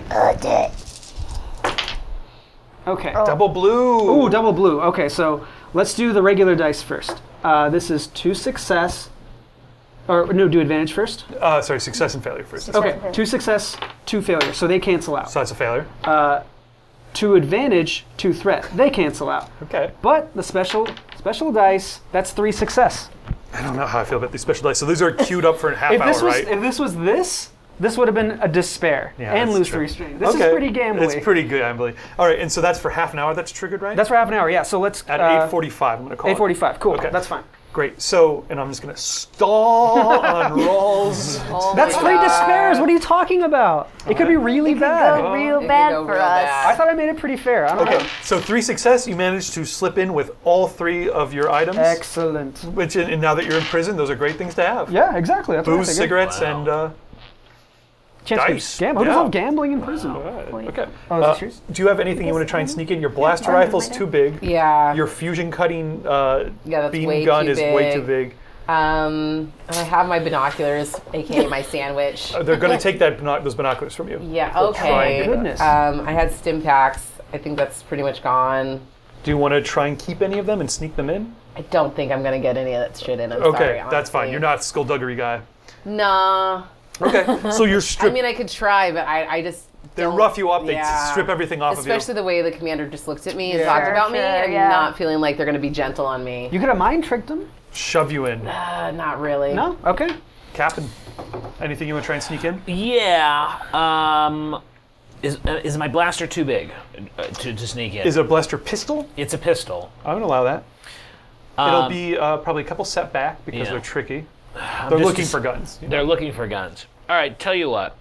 Speaker 3: Okay.
Speaker 1: Double blue.
Speaker 3: Ooh, double blue. Okay, so let's do the regular dice first. Uh, this is two success. Or no, do advantage first.
Speaker 1: Uh, sorry, success and failure first.
Speaker 3: Okay, two success, two failure. So they cancel out.
Speaker 1: So that's a failure.
Speaker 3: Two advantage, two threat. They cancel out.
Speaker 1: Okay.
Speaker 3: But the special special dice, that's three success.
Speaker 1: I don't know how I feel about these special dice. So these are queued up for a half
Speaker 3: If
Speaker 1: hour,
Speaker 3: this was
Speaker 1: right?
Speaker 3: if this was this, this would have been a despair
Speaker 1: Yeah,
Speaker 3: and
Speaker 1: that's
Speaker 3: lose
Speaker 1: true.
Speaker 3: three strain. This
Speaker 1: okay.
Speaker 3: is pretty gambly.
Speaker 1: It's pretty good, gambly. All right, and so that's for half an hour. That's triggered, right?
Speaker 3: That's for half an hour. Yeah. So let's
Speaker 1: at
Speaker 3: uh,
Speaker 1: eight forty-five. I'm gonna call
Speaker 3: eight forty-five. Cool.
Speaker 1: Okay.
Speaker 3: That's fine.
Speaker 1: it. Great. So, and I'm just gonna stall on rolls.
Speaker 2: Oh
Speaker 3: That's
Speaker 2: my
Speaker 3: three
Speaker 2: God.
Speaker 3: despairs. What are you talking about? It could be really bad.
Speaker 7: Go real
Speaker 2: It could
Speaker 7: bad
Speaker 2: go
Speaker 7: for
Speaker 2: real
Speaker 7: us.
Speaker 2: bad.
Speaker 3: I thought I made it pretty fair. I don't
Speaker 1: Okay,
Speaker 3: know.
Speaker 1: so three success. You managed to slip in with all three of your items.
Speaker 3: Excellent.
Speaker 1: Which, and now that you're in prison, those are great things to have.
Speaker 3: Yeah, exactly. That's what I
Speaker 1: Booze,
Speaker 3: figured.
Speaker 1: cigarettes,
Speaker 4: Wow.
Speaker 1: and uh,
Speaker 3: Chance to
Speaker 1: dice.
Speaker 3: gamble. Who
Speaker 1: Yeah.
Speaker 3: does love gambling in prison?
Speaker 1: okay.
Speaker 3: Oh, is
Speaker 1: Uh,
Speaker 3: this yours?
Speaker 1: do you have anything you want to try and sneak in? Your blaster rifle's too big.
Speaker 2: Yeah.
Speaker 1: Your fusion cutting uh,
Speaker 2: Yeah, that's
Speaker 1: beam
Speaker 2: way
Speaker 1: gun
Speaker 2: too
Speaker 1: is way
Speaker 2: big.
Speaker 1: too big.
Speaker 2: Um, I have my binoculars, aka my sandwich.
Speaker 1: Uh, They're going to take that binoc- those binoculars from you.
Speaker 2: Yeah.
Speaker 1: They'll try and
Speaker 2: Okay.
Speaker 1: do that.
Speaker 3: Goodness.
Speaker 2: Um, I had stim packs. I think that's pretty much gone.
Speaker 1: Do you want to try and keep any of them and sneak them in?
Speaker 2: I don't think I'm gonna get any of that shit in. I'm
Speaker 1: Okay,
Speaker 2: sorry,
Speaker 1: that's fine.
Speaker 2: honestly.
Speaker 1: You're not a skullduggery guy.
Speaker 2: Nah.
Speaker 1: Okay, so you're
Speaker 2: I
Speaker 1: stripped.
Speaker 2: mean, I could try, but I, I just.
Speaker 1: they
Speaker 2: don't-
Speaker 1: rough you up. They
Speaker 2: yeah.
Speaker 1: strip everything off
Speaker 2: Especially
Speaker 1: of
Speaker 2: the way the commander just looked at me and
Speaker 3: Yeah.
Speaker 2: talked
Speaker 7: Sure,
Speaker 2: about me.
Speaker 7: sure,
Speaker 2: I'm
Speaker 7: yeah.
Speaker 2: not feeling like they're gonna be gentle on me.
Speaker 3: You could have mind tricked them.
Speaker 1: you. Shove you in.
Speaker 2: Uh, not really.
Speaker 3: No. Okay.
Speaker 1: Captain, anything you want to try and sneak in?
Speaker 4: Yeah. Um, is uh, is my blaster too big uh, to, to sneak in?
Speaker 1: Is it a blaster pistol?
Speaker 4: It's a pistol.
Speaker 1: I would allow that. It'll
Speaker 4: Um,
Speaker 1: be uh, probably a couple set back because
Speaker 4: yeah.
Speaker 1: they're tricky.
Speaker 4: I'm
Speaker 1: They're
Speaker 4: just-
Speaker 1: looking for guns. you know.
Speaker 4: They're looking for guns. All right. Tell you what.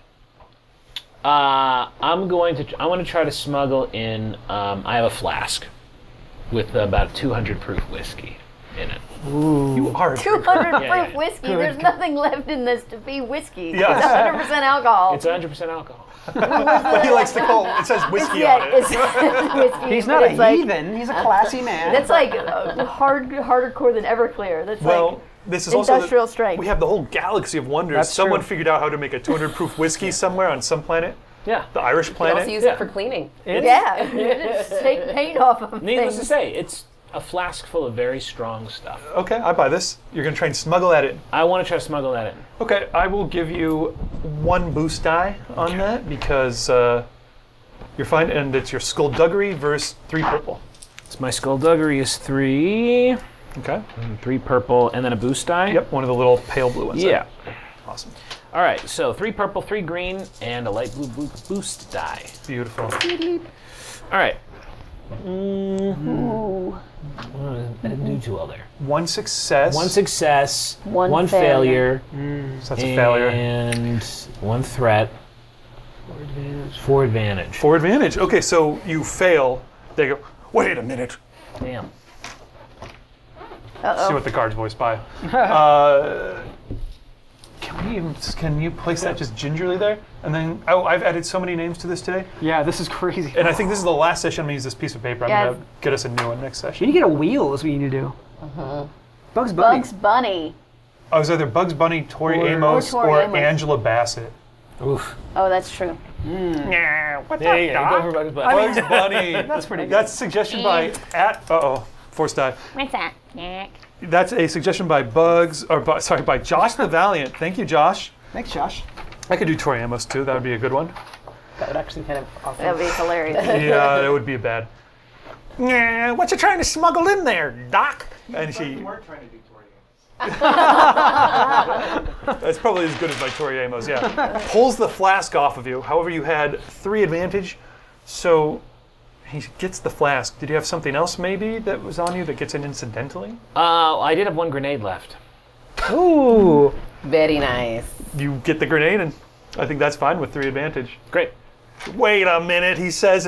Speaker 4: Uh, I'm going to. I want to try to smuggle in. Um, I have a flask with about two hundred proof whiskey in it.
Speaker 1: You are a
Speaker 7: two
Speaker 1: drinker.
Speaker 7: hundred proof
Speaker 4: Yeah, yeah.
Speaker 7: whiskey. There's nothing left in this to be whiskey.
Speaker 1: Yes.
Speaker 7: It's one hundred percent alcohol.
Speaker 4: It's one hundred percent alcohol.
Speaker 1: He likes to call. It says whiskey
Speaker 7: yeah,
Speaker 1: on it.
Speaker 7: it's whiskey.
Speaker 3: He's
Speaker 7: but
Speaker 3: not a
Speaker 7: it's like,
Speaker 3: heathen. He's a classy man.
Speaker 7: That's like uh, hard, harder core than Everclear. That's
Speaker 1: Well,
Speaker 7: like
Speaker 1: this is also
Speaker 7: industrial
Speaker 1: the,
Speaker 7: strength.
Speaker 1: we have the whole galaxy of wonders.
Speaker 3: That's
Speaker 1: Someone
Speaker 3: true.
Speaker 1: figured out how to make a two hundred proof whiskey somewhere on some planet,
Speaker 4: Yeah.
Speaker 1: the Irish
Speaker 2: You can
Speaker 1: planet.
Speaker 2: also use
Speaker 4: Yeah.
Speaker 2: it for cleaning.
Speaker 7: yeah, just take paint off of
Speaker 4: Needless to
Speaker 7: things.
Speaker 4: say, it's a flask full of very strong stuff.
Speaker 1: Okay, I buy this. You're gonna try and smuggle that in.
Speaker 4: I want to try to smuggle that in.
Speaker 1: Okay, I will give you one boost die on that because uh, you're fine, and it's your skullduggery versus three purple.
Speaker 4: So my skullduggery is three,
Speaker 1: Okay.
Speaker 4: three purple, and then a boost die.
Speaker 1: Yep, one of the little pale blue ones.
Speaker 4: Yeah.
Speaker 1: there. Awesome.
Speaker 4: All right. So three purple, three green, and a light blue bo- boost die.
Speaker 1: Beautiful.
Speaker 4: All right. Mm, I didn't do too well there.
Speaker 1: One success.
Speaker 4: One success,
Speaker 7: One
Speaker 4: failure,
Speaker 1: So that's a failure.
Speaker 4: and one threat. Four advantage. Four advantage.
Speaker 1: For advantage. Okay, so you fail. They go, wait a minute.
Speaker 4: Damn.
Speaker 1: See what the cards voice by. uh, can we even, can you place that just gingerly there? And then, oh, I've added so many names to this today.
Speaker 3: Yeah, this is crazy.
Speaker 1: And I think this is the last session I'm going to use this piece of paper. I'm
Speaker 5: Yeah.
Speaker 1: going to get us a new one next
Speaker 3: We
Speaker 1: session.
Speaker 3: need to get a wheel is what you need to do.
Speaker 5: Uh-huh.
Speaker 3: Bugs Bunny.
Speaker 5: Bugs Bunny.
Speaker 1: I was either Bugs Bunny, Tori
Speaker 3: Or-
Speaker 1: Amos,
Speaker 5: or Tori
Speaker 1: or
Speaker 5: Amos.
Speaker 1: Angela Bassett.
Speaker 4: Oof.
Speaker 5: Oh, that's true.
Speaker 1: Yeah, what's
Speaker 4: Yeah, yeah, go for Bugs Bunny.
Speaker 1: Bugs Bunny.
Speaker 3: That's pretty good.
Speaker 1: That's a suggestion by at, uh-oh, forced die.
Speaker 5: What's that?
Speaker 1: That's a suggestion by Bugs, or by, sorry, by Josh the Valiant. Thank you, Josh.
Speaker 3: Thanks, Josh.
Speaker 1: I could do Tori Amos too. That would be a good one.
Speaker 3: That would actually kind of awesome.
Speaker 5: That would be hilarious.
Speaker 1: Yeah, that would be a bad. Yeah, what you trying to smuggle in there, Doc? And she.
Speaker 8: weren't trying to do Tori
Speaker 1: That's probably as good as my Tori Amos. Yeah, pulls the flask off of you. However, you had three advantage, so he gets the flask. Did you have something else maybe that was on you that gets in incidentally?
Speaker 4: Uh, I did have one grenade left.
Speaker 3: Ooh.
Speaker 2: Very nice.
Speaker 1: You get the grenade, and I think that's fine with three advantage.
Speaker 4: Great.
Speaker 1: Wait a minute, he says.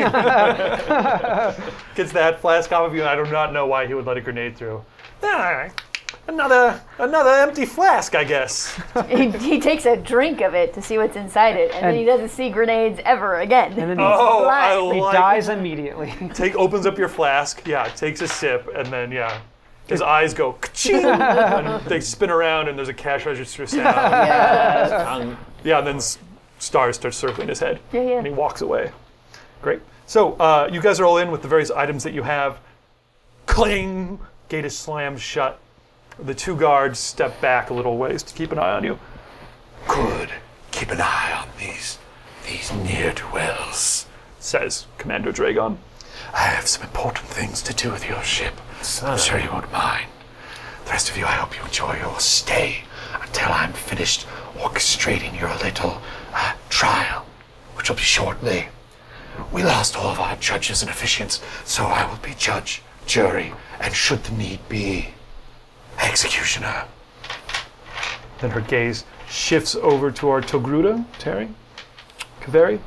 Speaker 1: Gets that flask off of you, and I do not know why he would let a grenade through. Ah, another another empty flask, I guess.
Speaker 5: he, he takes a drink of it to see what's inside it, and, then he doesn't see grenades ever again.
Speaker 3: And then he,
Speaker 1: Oh, I
Speaker 5: He
Speaker 3: he
Speaker 1: like
Speaker 3: dies immediately.
Speaker 1: Take opens up your flask, yeah, takes a sip, and then yeah, his eyes go ka-ching, and they spin around, and there's a cash register sound.
Speaker 2: Yes.
Speaker 4: Um,
Speaker 1: Yeah, and then s- stars start circling his head,
Speaker 5: Yeah, yeah.
Speaker 1: and he walks away. Great. So uh, you guys are all in with the various items that you have. Cling! Gate is slammed shut. The two guards step back a little ways to keep an eye on you.
Speaker 6: Good. Keep an eye on these, these ne'er-do-wells.
Speaker 1: Says Commander Dragon.
Speaker 6: I have some important things to do with your ship. I'm sure you won't mind. The rest of you, I hope you enjoy your stay until I'm finished orchestrating your little uh, trial, which will be shortly. We lost all of our judges and officiants, so I will be judge, jury, and should the need be, executioner.
Speaker 1: Then her gaze shifts over toward Togruta, Terry, Kaveri.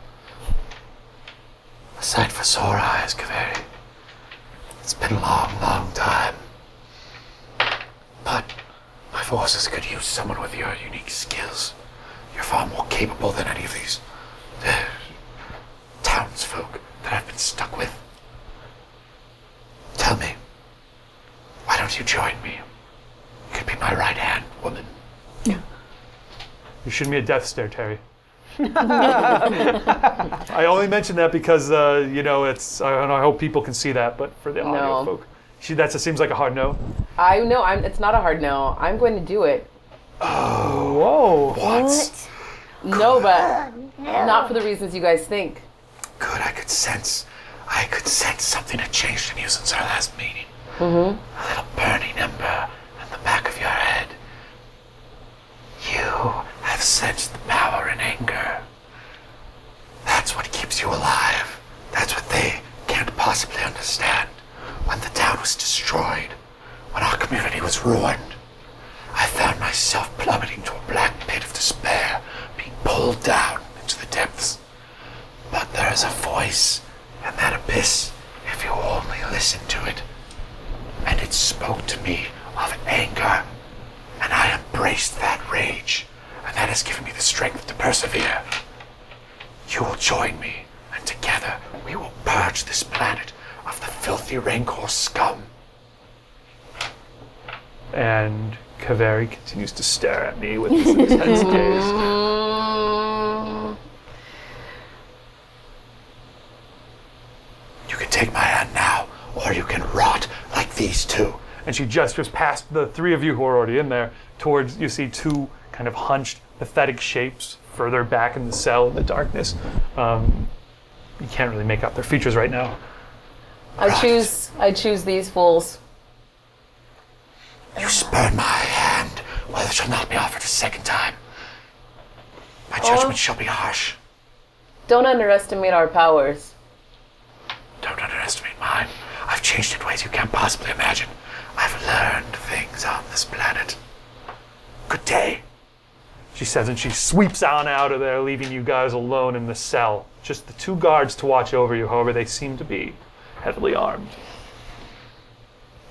Speaker 6: A sight for sore eyes, Kaveri. It's been a long, long time. But my forces could use someone with your unique skills. You're far more capable than any of these uh, townsfolk that I've been stuck with. Tell me, why don't you join me? You could be my right hand woman.
Speaker 1: You shoot me a death stare, Terry. I only mention that because, uh, you know, it's, I, don't know, I hope people can see that, but for the audio
Speaker 2: No.
Speaker 1: folk. She, that's, it seems like a hard no.
Speaker 2: I know. I'm. It's not a hard no. I'm going to do it.
Speaker 3: Whoa.
Speaker 6: What?
Speaker 2: No, but not for the reasons you guys think.
Speaker 6: Good, I could sense, I could sense something had changed in you since our last meeting. Mm-hmm. A little burning ember in the back of your head. You have sensed the power in anger. That's what keeps you alive. That's what they can't possibly understand. When the town was destroyed, when our community was ruined, I found myself plummeting to a black pit of despair, being pulled down into the depths. But there is a voice in that abyss if you only listen to it. And it spoke to me of anger, and I embraced that rage, and that has given me the strength to persevere. You will join me, and together we will purge this planet of the filthy Rancor scum.
Speaker 1: And Kaveri continues to stare at me with his intense gaze.
Speaker 6: You can take my hand now, or you can rot like these two.
Speaker 1: And she gestures past the three of you who are already in there towards, you see two kind of hunched, pathetic shapes further back in the cell in the darkness. Um, you can't really make out their features right now.
Speaker 2: I choose. I choose these fools.
Speaker 6: You spurn my hand, well, it shall not be offered a second time. My judgment shall be harsh.
Speaker 2: Don't underestimate our powers.
Speaker 6: Don't underestimate mine. I've changed in ways you can't possibly imagine. I've learned things on this planet. Good day.
Speaker 1: She says, and she sweeps on out of there, leaving you guys alone in the cell. Just the two guards to watch over you, however, they seem to be heavily armed.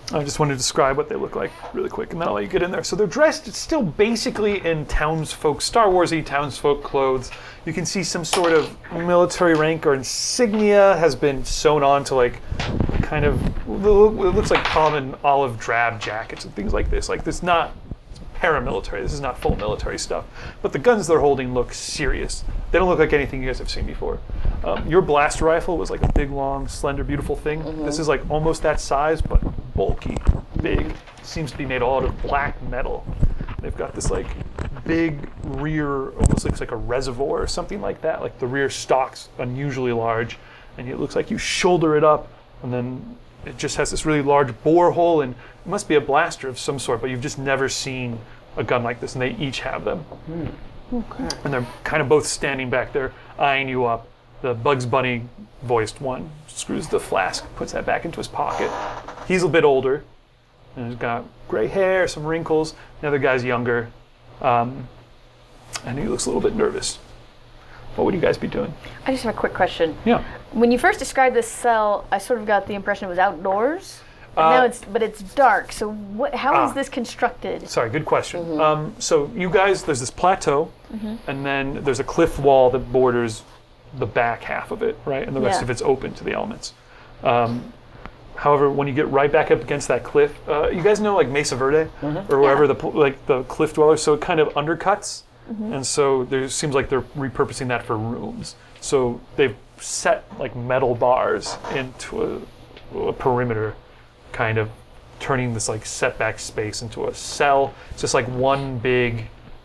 Speaker 1: I just wanted to describe what they look like really quick, and then I'll let you get in there. So they're dressed still basically in townsfolk, Star Wars-y townsfolk clothes. You can see some sort of military rank or insignia has been sewn on to like kind of, it looks like common olive drab jackets and things like this. Like this not paramilitary, this is not full military stuff. But the guns they're holding look serious. They don't look like anything you guys have seen before. Um, your blaster rifle was like a big, long, slender, beautiful thing. Mm-hmm. This is like almost that size, but bulky, big. Seems to be made all out of black metal. They've got this like big rear, almost looks like a reservoir or something like that. Like the rear stock's unusually large, and it looks like you shoulder it up, and then it just has this really large bore hole, and it must be a blaster of some sort, but you've just never seen a gun like this, and they each have them.
Speaker 3: Mm. Okay.
Speaker 1: And they're kind of both standing back there, eyeing you up. The Bugs Bunny voiced one screws the flask, puts that back into his pocket. He's a bit older, and he's got gray hair, some wrinkles. The other guy's younger, um, and he looks a little bit nervous. What would you guys be doing?
Speaker 5: I just have a quick question.
Speaker 1: Yeah.
Speaker 5: When you first described this cell, I sort of got the impression it was outdoors. But
Speaker 1: Uh,
Speaker 5: now it's but it's dark. So what? How
Speaker 1: ah.
Speaker 5: is this constructed?
Speaker 1: Sorry, good question. Um, so you guys, there's this plateau, and then there's a cliff wall that borders the back half of it, right? And the rest
Speaker 5: Yeah.
Speaker 1: of it's open to the elements. Um, however, when you get right back up against that cliff, uh, you guys know like Mesa Verde or wherever the pl- like the cliff dwellers, so it kind of undercuts, and so there seems like they're repurposing that for rooms. So they've set like metal bars into a, a perimeter, kind of turning this like setback space into a cell. It's just like one big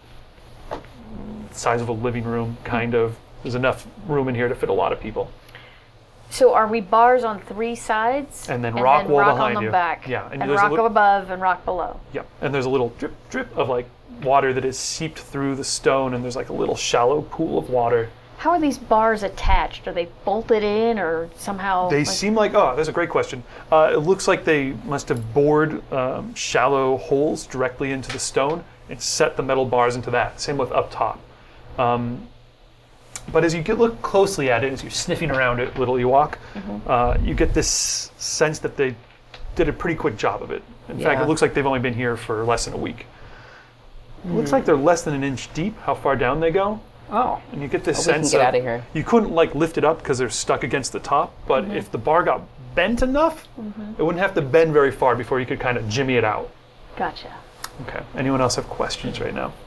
Speaker 1: size of a living room, kind of. There's enough room in here to fit a lot of people.
Speaker 5: So are we bars on three sides?
Speaker 1: And then rock wall
Speaker 5: rock
Speaker 1: behind
Speaker 5: on the
Speaker 1: you.
Speaker 5: back.
Speaker 1: Yeah, and
Speaker 5: And,
Speaker 1: there's a
Speaker 5: rock
Speaker 1: little-
Speaker 5: above and rock below.
Speaker 1: Yep. And there's a little drip, drip of like water that is seeped through the stone, and there's like a little shallow pool of water.
Speaker 5: How are these bars attached? Are they bolted in or somehow?
Speaker 1: They
Speaker 5: like-
Speaker 1: seem like, oh, that's a great question. Uh, it looks like they must have bored um, shallow holes directly into the stone and set the metal bars into that. Same with up top. Um, but as you get look closely at it, as you're sniffing around it, little Ewok, uh, you get this sense that they did a pretty quick job of it. In fact,
Speaker 2: Yeah.
Speaker 1: it looks like they've only been here for less than a week. It looks like they're less than an inch deep, how far down they go.
Speaker 3: Oh.
Speaker 1: And you get this
Speaker 2: we can
Speaker 1: sense
Speaker 2: get
Speaker 1: of,
Speaker 2: outta here.
Speaker 1: you couldn't like lift it up because they're stuck against the top, but if the bar got bent enough, it wouldn't have to bend very far before you could kind of jimmy it out.
Speaker 5: Gotcha.
Speaker 1: Okay. Anyone else have questions right now?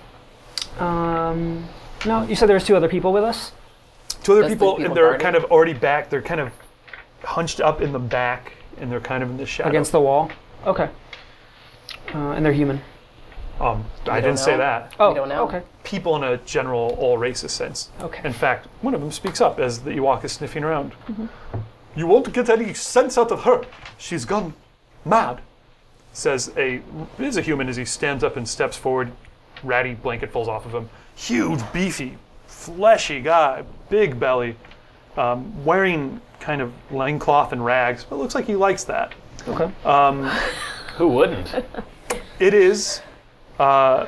Speaker 3: Um, no, you said there was two other people with us?
Speaker 1: Two other
Speaker 2: Just the
Speaker 1: people,
Speaker 2: people
Speaker 1: and they're
Speaker 2: guarding?
Speaker 1: kind of already back. They're kind of hunched up in the back, and they're kind of in the shadow.
Speaker 3: Against the wall? Okay. Uh, and they're human.
Speaker 1: Um, I
Speaker 2: don't
Speaker 1: didn't say
Speaker 2: know.
Speaker 1: that.
Speaker 3: Oh,
Speaker 2: don't know.
Speaker 3: okay.
Speaker 1: People in a general, all racist sense.
Speaker 3: Okay.
Speaker 1: In fact, one of them speaks up as the Ewok is sniffing around. You won't get any sense out of her. She's gone mad. Says a is a human as he stands up and steps forward. Ratty blanket falls off of him. Huge, beefy, fleshy guy, big belly, um, wearing kind of loincloth and rags. But it looks like he likes that.
Speaker 3: Okay.
Speaker 4: Who wouldn't?
Speaker 1: It is. Uh,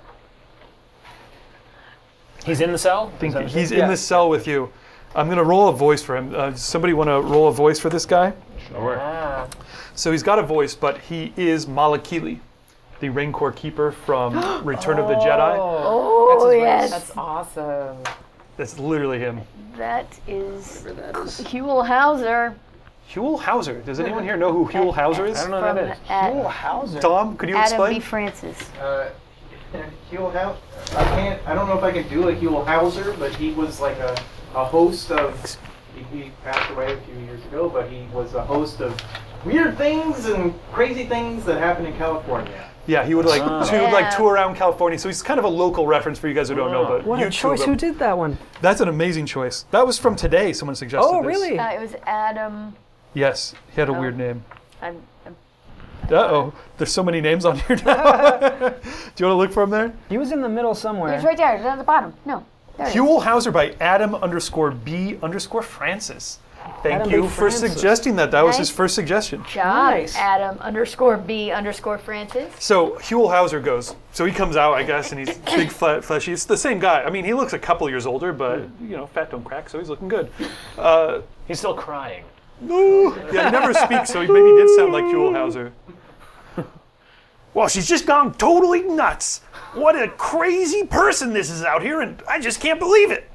Speaker 4: He's in the cell?
Speaker 1: I think
Speaker 4: Is that what
Speaker 1: he's
Speaker 4: it
Speaker 1: in this cell with you. I'm going to roll a voice for him. Uh, does somebody want to roll a voice for this guy?
Speaker 4: is? Sure.
Speaker 2: Ah.
Speaker 1: So he's got a voice, but he is Malakili, the Rancor Keeper from Return of the Jedi.
Speaker 5: Oh, yes.
Speaker 2: That's awesome.
Speaker 1: That's literally him.
Speaker 5: That is Huell Hauser
Speaker 1: Huell Hauser. Does anyone here know who Huell Hauser is?
Speaker 4: I don't know
Speaker 5: from
Speaker 4: who that is.
Speaker 5: Ad-
Speaker 3: Hauser.
Speaker 1: Tom, could you
Speaker 5: Adam
Speaker 1: explain?
Speaker 5: B. Francis.
Speaker 8: Uh, Huell Hauser. I can't. I don't know if I can do a Huell Hauser, but he was like a, a host of. He, he passed away a few years ago, but he was a host of weird things and crazy things that happen in California.
Speaker 1: Yeah, he would like
Speaker 4: Ah.
Speaker 1: to like
Speaker 5: Yeah.
Speaker 1: tour around California. So he's kind of a local reference for you guys who don't know. But
Speaker 3: What a
Speaker 1: YouTube
Speaker 3: choice.
Speaker 1: him.
Speaker 3: Who did that one?
Speaker 1: That's an amazing choice. That was from today. Someone suggested
Speaker 3: Oh,
Speaker 1: this.
Speaker 3: really?
Speaker 5: Uh, it was Adam.
Speaker 1: Yes, he had a
Speaker 5: Oh.
Speaker 1: weird name.
Speaker 5: I'm, I'm,
Speaker 1: Uh oh, there's so many names on here now. Do you want to look for him there?
Speaker 3: He was in the middle somewhere.
Speaker 5: it's right there. It's at the bottom. No. There it is.
Speaker 1: Huell Hauser by Adam underscore B underscore Francis. Thank
Speaker 3: Adam
Speaker 1: you
Speaker 3: B.
Speaker 1: for
Speaker 3: Francis.
Speaker 1: suggesting that. That was his
Speaker 5: Nice.
Speaker 1: first suggestion.
Speaker 5: Job,
Speaker 3: Nice.
Speaker 5: Adam underscore B underscore Francis.
Speaker 1: So Huell Hauser goes. So he comes out, I guess, and he's big, flat, fleshy. It's the same guy. I mean, he looks a couple years older, but you know, fat don't crack, so he's looking good. Uh,
Speaker 4: He's still crying.
Speaker 1: No. Yeah, he never speaks, so he maybe did sound like Jewel Hauser. Well, she's just gone totally nuts. What a crazy person this is out here, and I just can't believe it.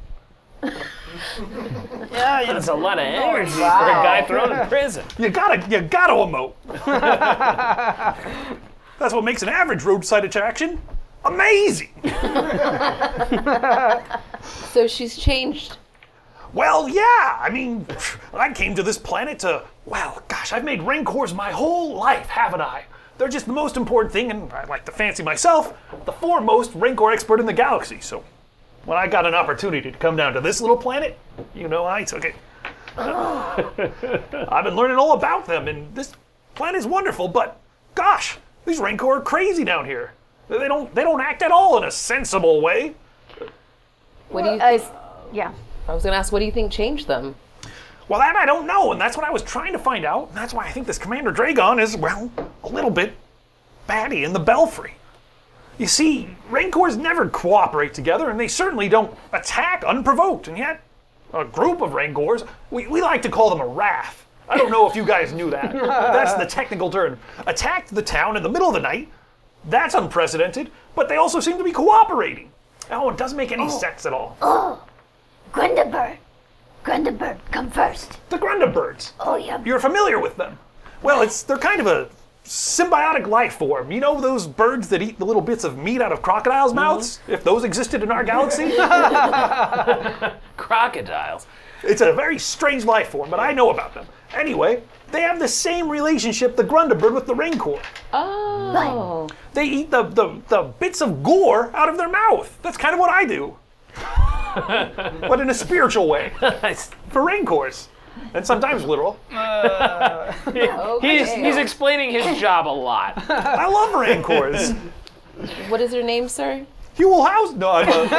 Speaker 4: Yeah, that's a lot of energy for a guy thrown in prison.
Speaker 1: You gotta, you gotta emote. That's what makes an average roadside attraction amazing.
Speaker 2: So she's changed.
Speaker 1: Well, yeah. I mean, I came to this planet to, well, gosh, I've made Rancors my whole life, haven't I? They're just the most important thing, and I like to fancy myself the foremost Rancor expert in the galaxy. So when I got an opportunity to come down to this little planet, you know, I took it. I've been learning all about them, and this planet's wonderful, but gosh, these Rancor are crazy down here. They don't, they don't act at all in a sensible way.
Speaker 2: What do you
Speaker 5: I,
Speaker 2: think?
Speaker 5: yeah.
Speaker 2: I was going to ask, what do you think changed them?
Speaker 1: Well, that I don't know, and that's what I was trying to find out. And that's why I think this Commander Dragon is, well, a little bit batty in the belfry. You see, Rancors never cooperate together, and they certainly don't attack unprovoked. And yet, a group of Rancors, we, we like to call them a wrath. I don't know if you guys knew that. That's the technical term. Attacked the town in the middle of the night. That's unprecedented, but they also seem to be cooperating. Oh, it doesn't make any sense at all.
Speaker 5: Oh, Grundabird. Grundabird, come first.
Speaker 1: The Grundabirds.
Speaker 5: Oh, yeah.
Speaker 1: You're familiar with them. Well, it's they're kind of a symbiotic life form. You know those birds that eat the little bits of meat out of crocodiles' mouths? Mm-hmm. If those existed in our galaxy?
Speaker 4: Crocodiles.
Speaker 1: It's a very strange life form, but I know about them. Anyway, they have the same relationship, the Grundabird, with the Rancor.
Speaker 2: Oh.
Speaker 1: They eat the, the, the bits of gore out of their mouth. That's kind of what I do. But in a spiritual way. For Rancors. And sometimes literal.
Speaker 4: Uh, he's, he's explaining his job a lot.
Speaker 1: I love Rancors.
Speaker 2: What is your name, sir?
Speaker 1: Huel House? No, I'm a...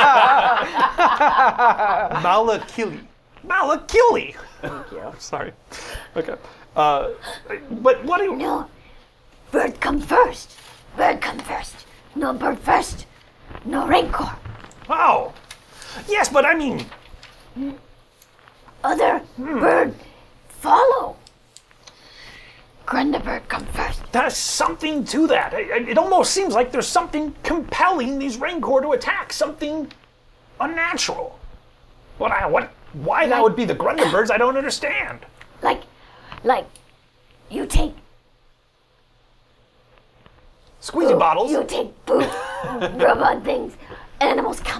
Speaker 1: Malakili. Malakili.
Speaker 2: Thank you.
Speaker 1: Sorry. Okay. Uh, but what do you...
Speaker 5: No. Bird come first. Bird come first. No bird first. No Rancor.
Speaker 1: Oh. Yes, but I mean...
Speaker 5: Other bird follow. Grundabird come first.
Speaker 1: There's something to that. It, it almost seems like there's something compelling these Rancor to attack. Something unnatural. What? I, what? Why that would be the Grundabirds, I don't understand.
Speaker 5: Like, like, you take...
Speaker 1: Squeezy
Speaker 5: food,
Speaker 1: bottles.
Speaker 5: You take food, rub on things, animals come.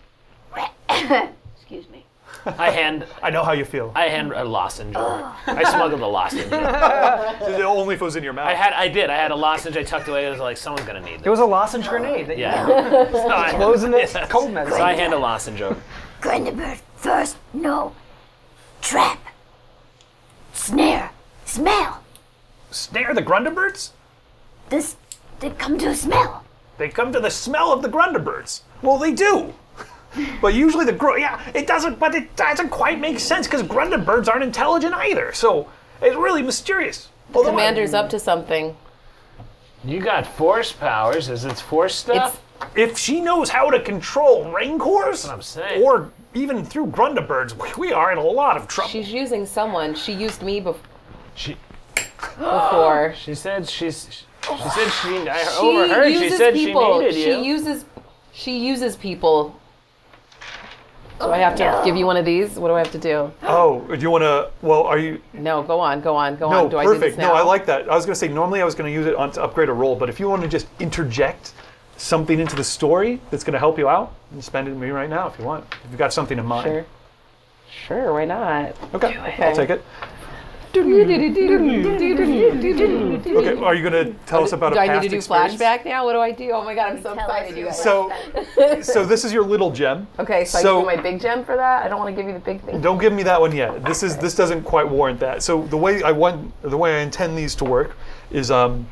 Speaker 5: Excuse me.
Speaker 4: I hand.
Speaker 1: I know how you feel.
Speaker 4: I hand a lozenge. over. I smuggled a lozenge.
Speaker 1: Only if it was in your mouth.
Speaker 4: I had. I did. I had a lozenge. I tucked away. I was like, someone's gonna need this.
Speaker 3: It was a lozenge grenade. That
Speaker 4: Yeah.
Speaker 3: You know, closing it. Cold medicine.
Speaker 4: So I hand a lozenge over.
Speaker 5: Grundabird first, no. Trap. Snare. Smell.
Speaker 1: Snare the Grundabirds?
Speaker 5: This, they come to smell.
Speaker 1: They come to the smell of the Grundabirds. Well, they do. But usually the gr- yeah, it doesn't. But it doesn't quite make sense because Grundabirds aren't intelligent either. So it's really mysterious.
Speaker 2: The commander's up to something.
Speaker 4: You got force powers. Is it force stuff?
Speaker 1: If she knows how to control Rancors,
Speaker 4: what I'm saying.
Speaker 1: Or even through Grundabirds, we are in a lot of trouble.
Speaker 2: She's using someone. She used me bef-
Speaker 4: She.
Speaker 2: before.
Speaker 4: She said she's. She said she. I
Speaker 2: She
Speaker 4: overheard. She
Speaker 2: uses
Speaker 4: said
Speaker 2: people.
Speaker 4: she needed
Speaker 2: She
Speaker 4: you.
Speaker 2: uses. She uses people. Do I have to give you one of these? What do I have to do?
Speaker 1: Oh, do you want to? Well, are you?
Speaker 2: No, go on, go on, go
Speaker 1: No,
Speaker 2: on. Do I do this
Speaker 1: perfect.
Speaker 2: now?
Speaker 1: No, I like that. I was going to say normally I was going to use it on to upgrade a roll, but if you want to just interject something into the story that's going to help you out, you can spend it with me right now if you want. If you've got something in mind.
Speaker 2: Sure. Sure, why not?
Speaker 1: Okay,
Speaker 2: Okay.
Speaker 1: I'll take it. Okay, are you going to tell us about
Speaker 2: do
Speaker 1: a
Speaker 2: I
Speaker 1: past
Speaker 2: need to do
Speaker 1: experience?
Speaker 2: flashback now? What do I do? Oh my god, I'm so
Speaker 5: Tell
Speaker 2: excited,
Speaker 5: us
Speaker 2: you guys.
Speaker 1: So, so this is your little gem.
Speaker 2: Okay, so,
Speaker 1: so-
Speaker 2: I can do my big gem for that? I don't want to give you the big thing.
Speaker 1: Don't give me that one yet. This is this doesn't quite warrant that. So the way I want, the way I intend these to work is um.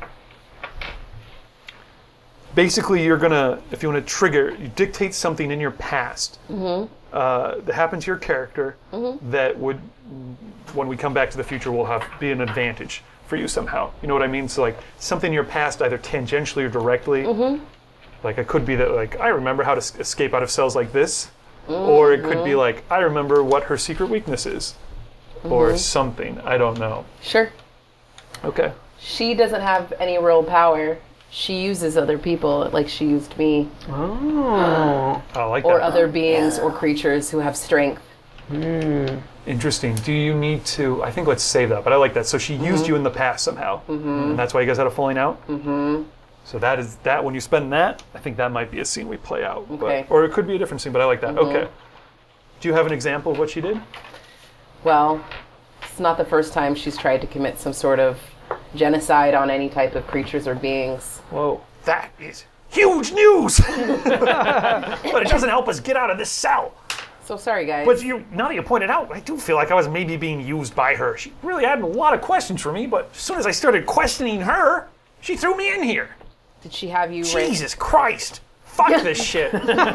Speaker 1: Basically, you're gonna, if you want to trigger, you dictate something in your past
Speaker 2: Mm-hmm.
Speaker 1: uh, that happened to your character
Speaker 2: Mm-hmm.
Speaker 1: that would, when we come back to the future, will have be an advantage for you somehow. You know what I mean? So like something in your past, either tangentially or directly.
Speaker 2: Mm-hmm.
Speaker 1: Like it could be that like I remember how to s- escape out of cells like this, or it could be like I remember what her secret weakness is, or something. I don't know.
Speaker 2: Sure.
Speaker 1: Okay.
Speaker 2: She doesn't have any real power. She uses other people like she used me,
Speaker 3: Oh.
Speaker 1: I like
Speaker 2: or
Speaker 1: that.
Speaker 2: other beings or creatures who have strength.
Speaker 1: Interesting. Do you need to? I think let's save that. But I like that. So she used you in the past somehow, and that's why you guys had a falling out. Mm-hmm. So that is that. When you spend that, I think that might be a scene we play out.
Speaker 2: Okay.
Speaker 1: But, or it could be a different scene. But I like that. Okay. Do you have an example of what she did?
Speaker 2: Well, it's not the first time she's tried to commit some sort of genocide on any type of creatures or beings.
Speaker 1: Whoa. That is huge news. But it doesn't help us get out of this cell.
Speaker 2: So sorry, guys.
Speaker 1: But you, now that you pointed out, I do feel like I was maybe being used by her. She really had a lot of questions for me, but as soon as I started questioning her, she threw me in here.
Speaker 2: Did she have you rank-
Speaker 1: Jesus Christ. Fuck this shit.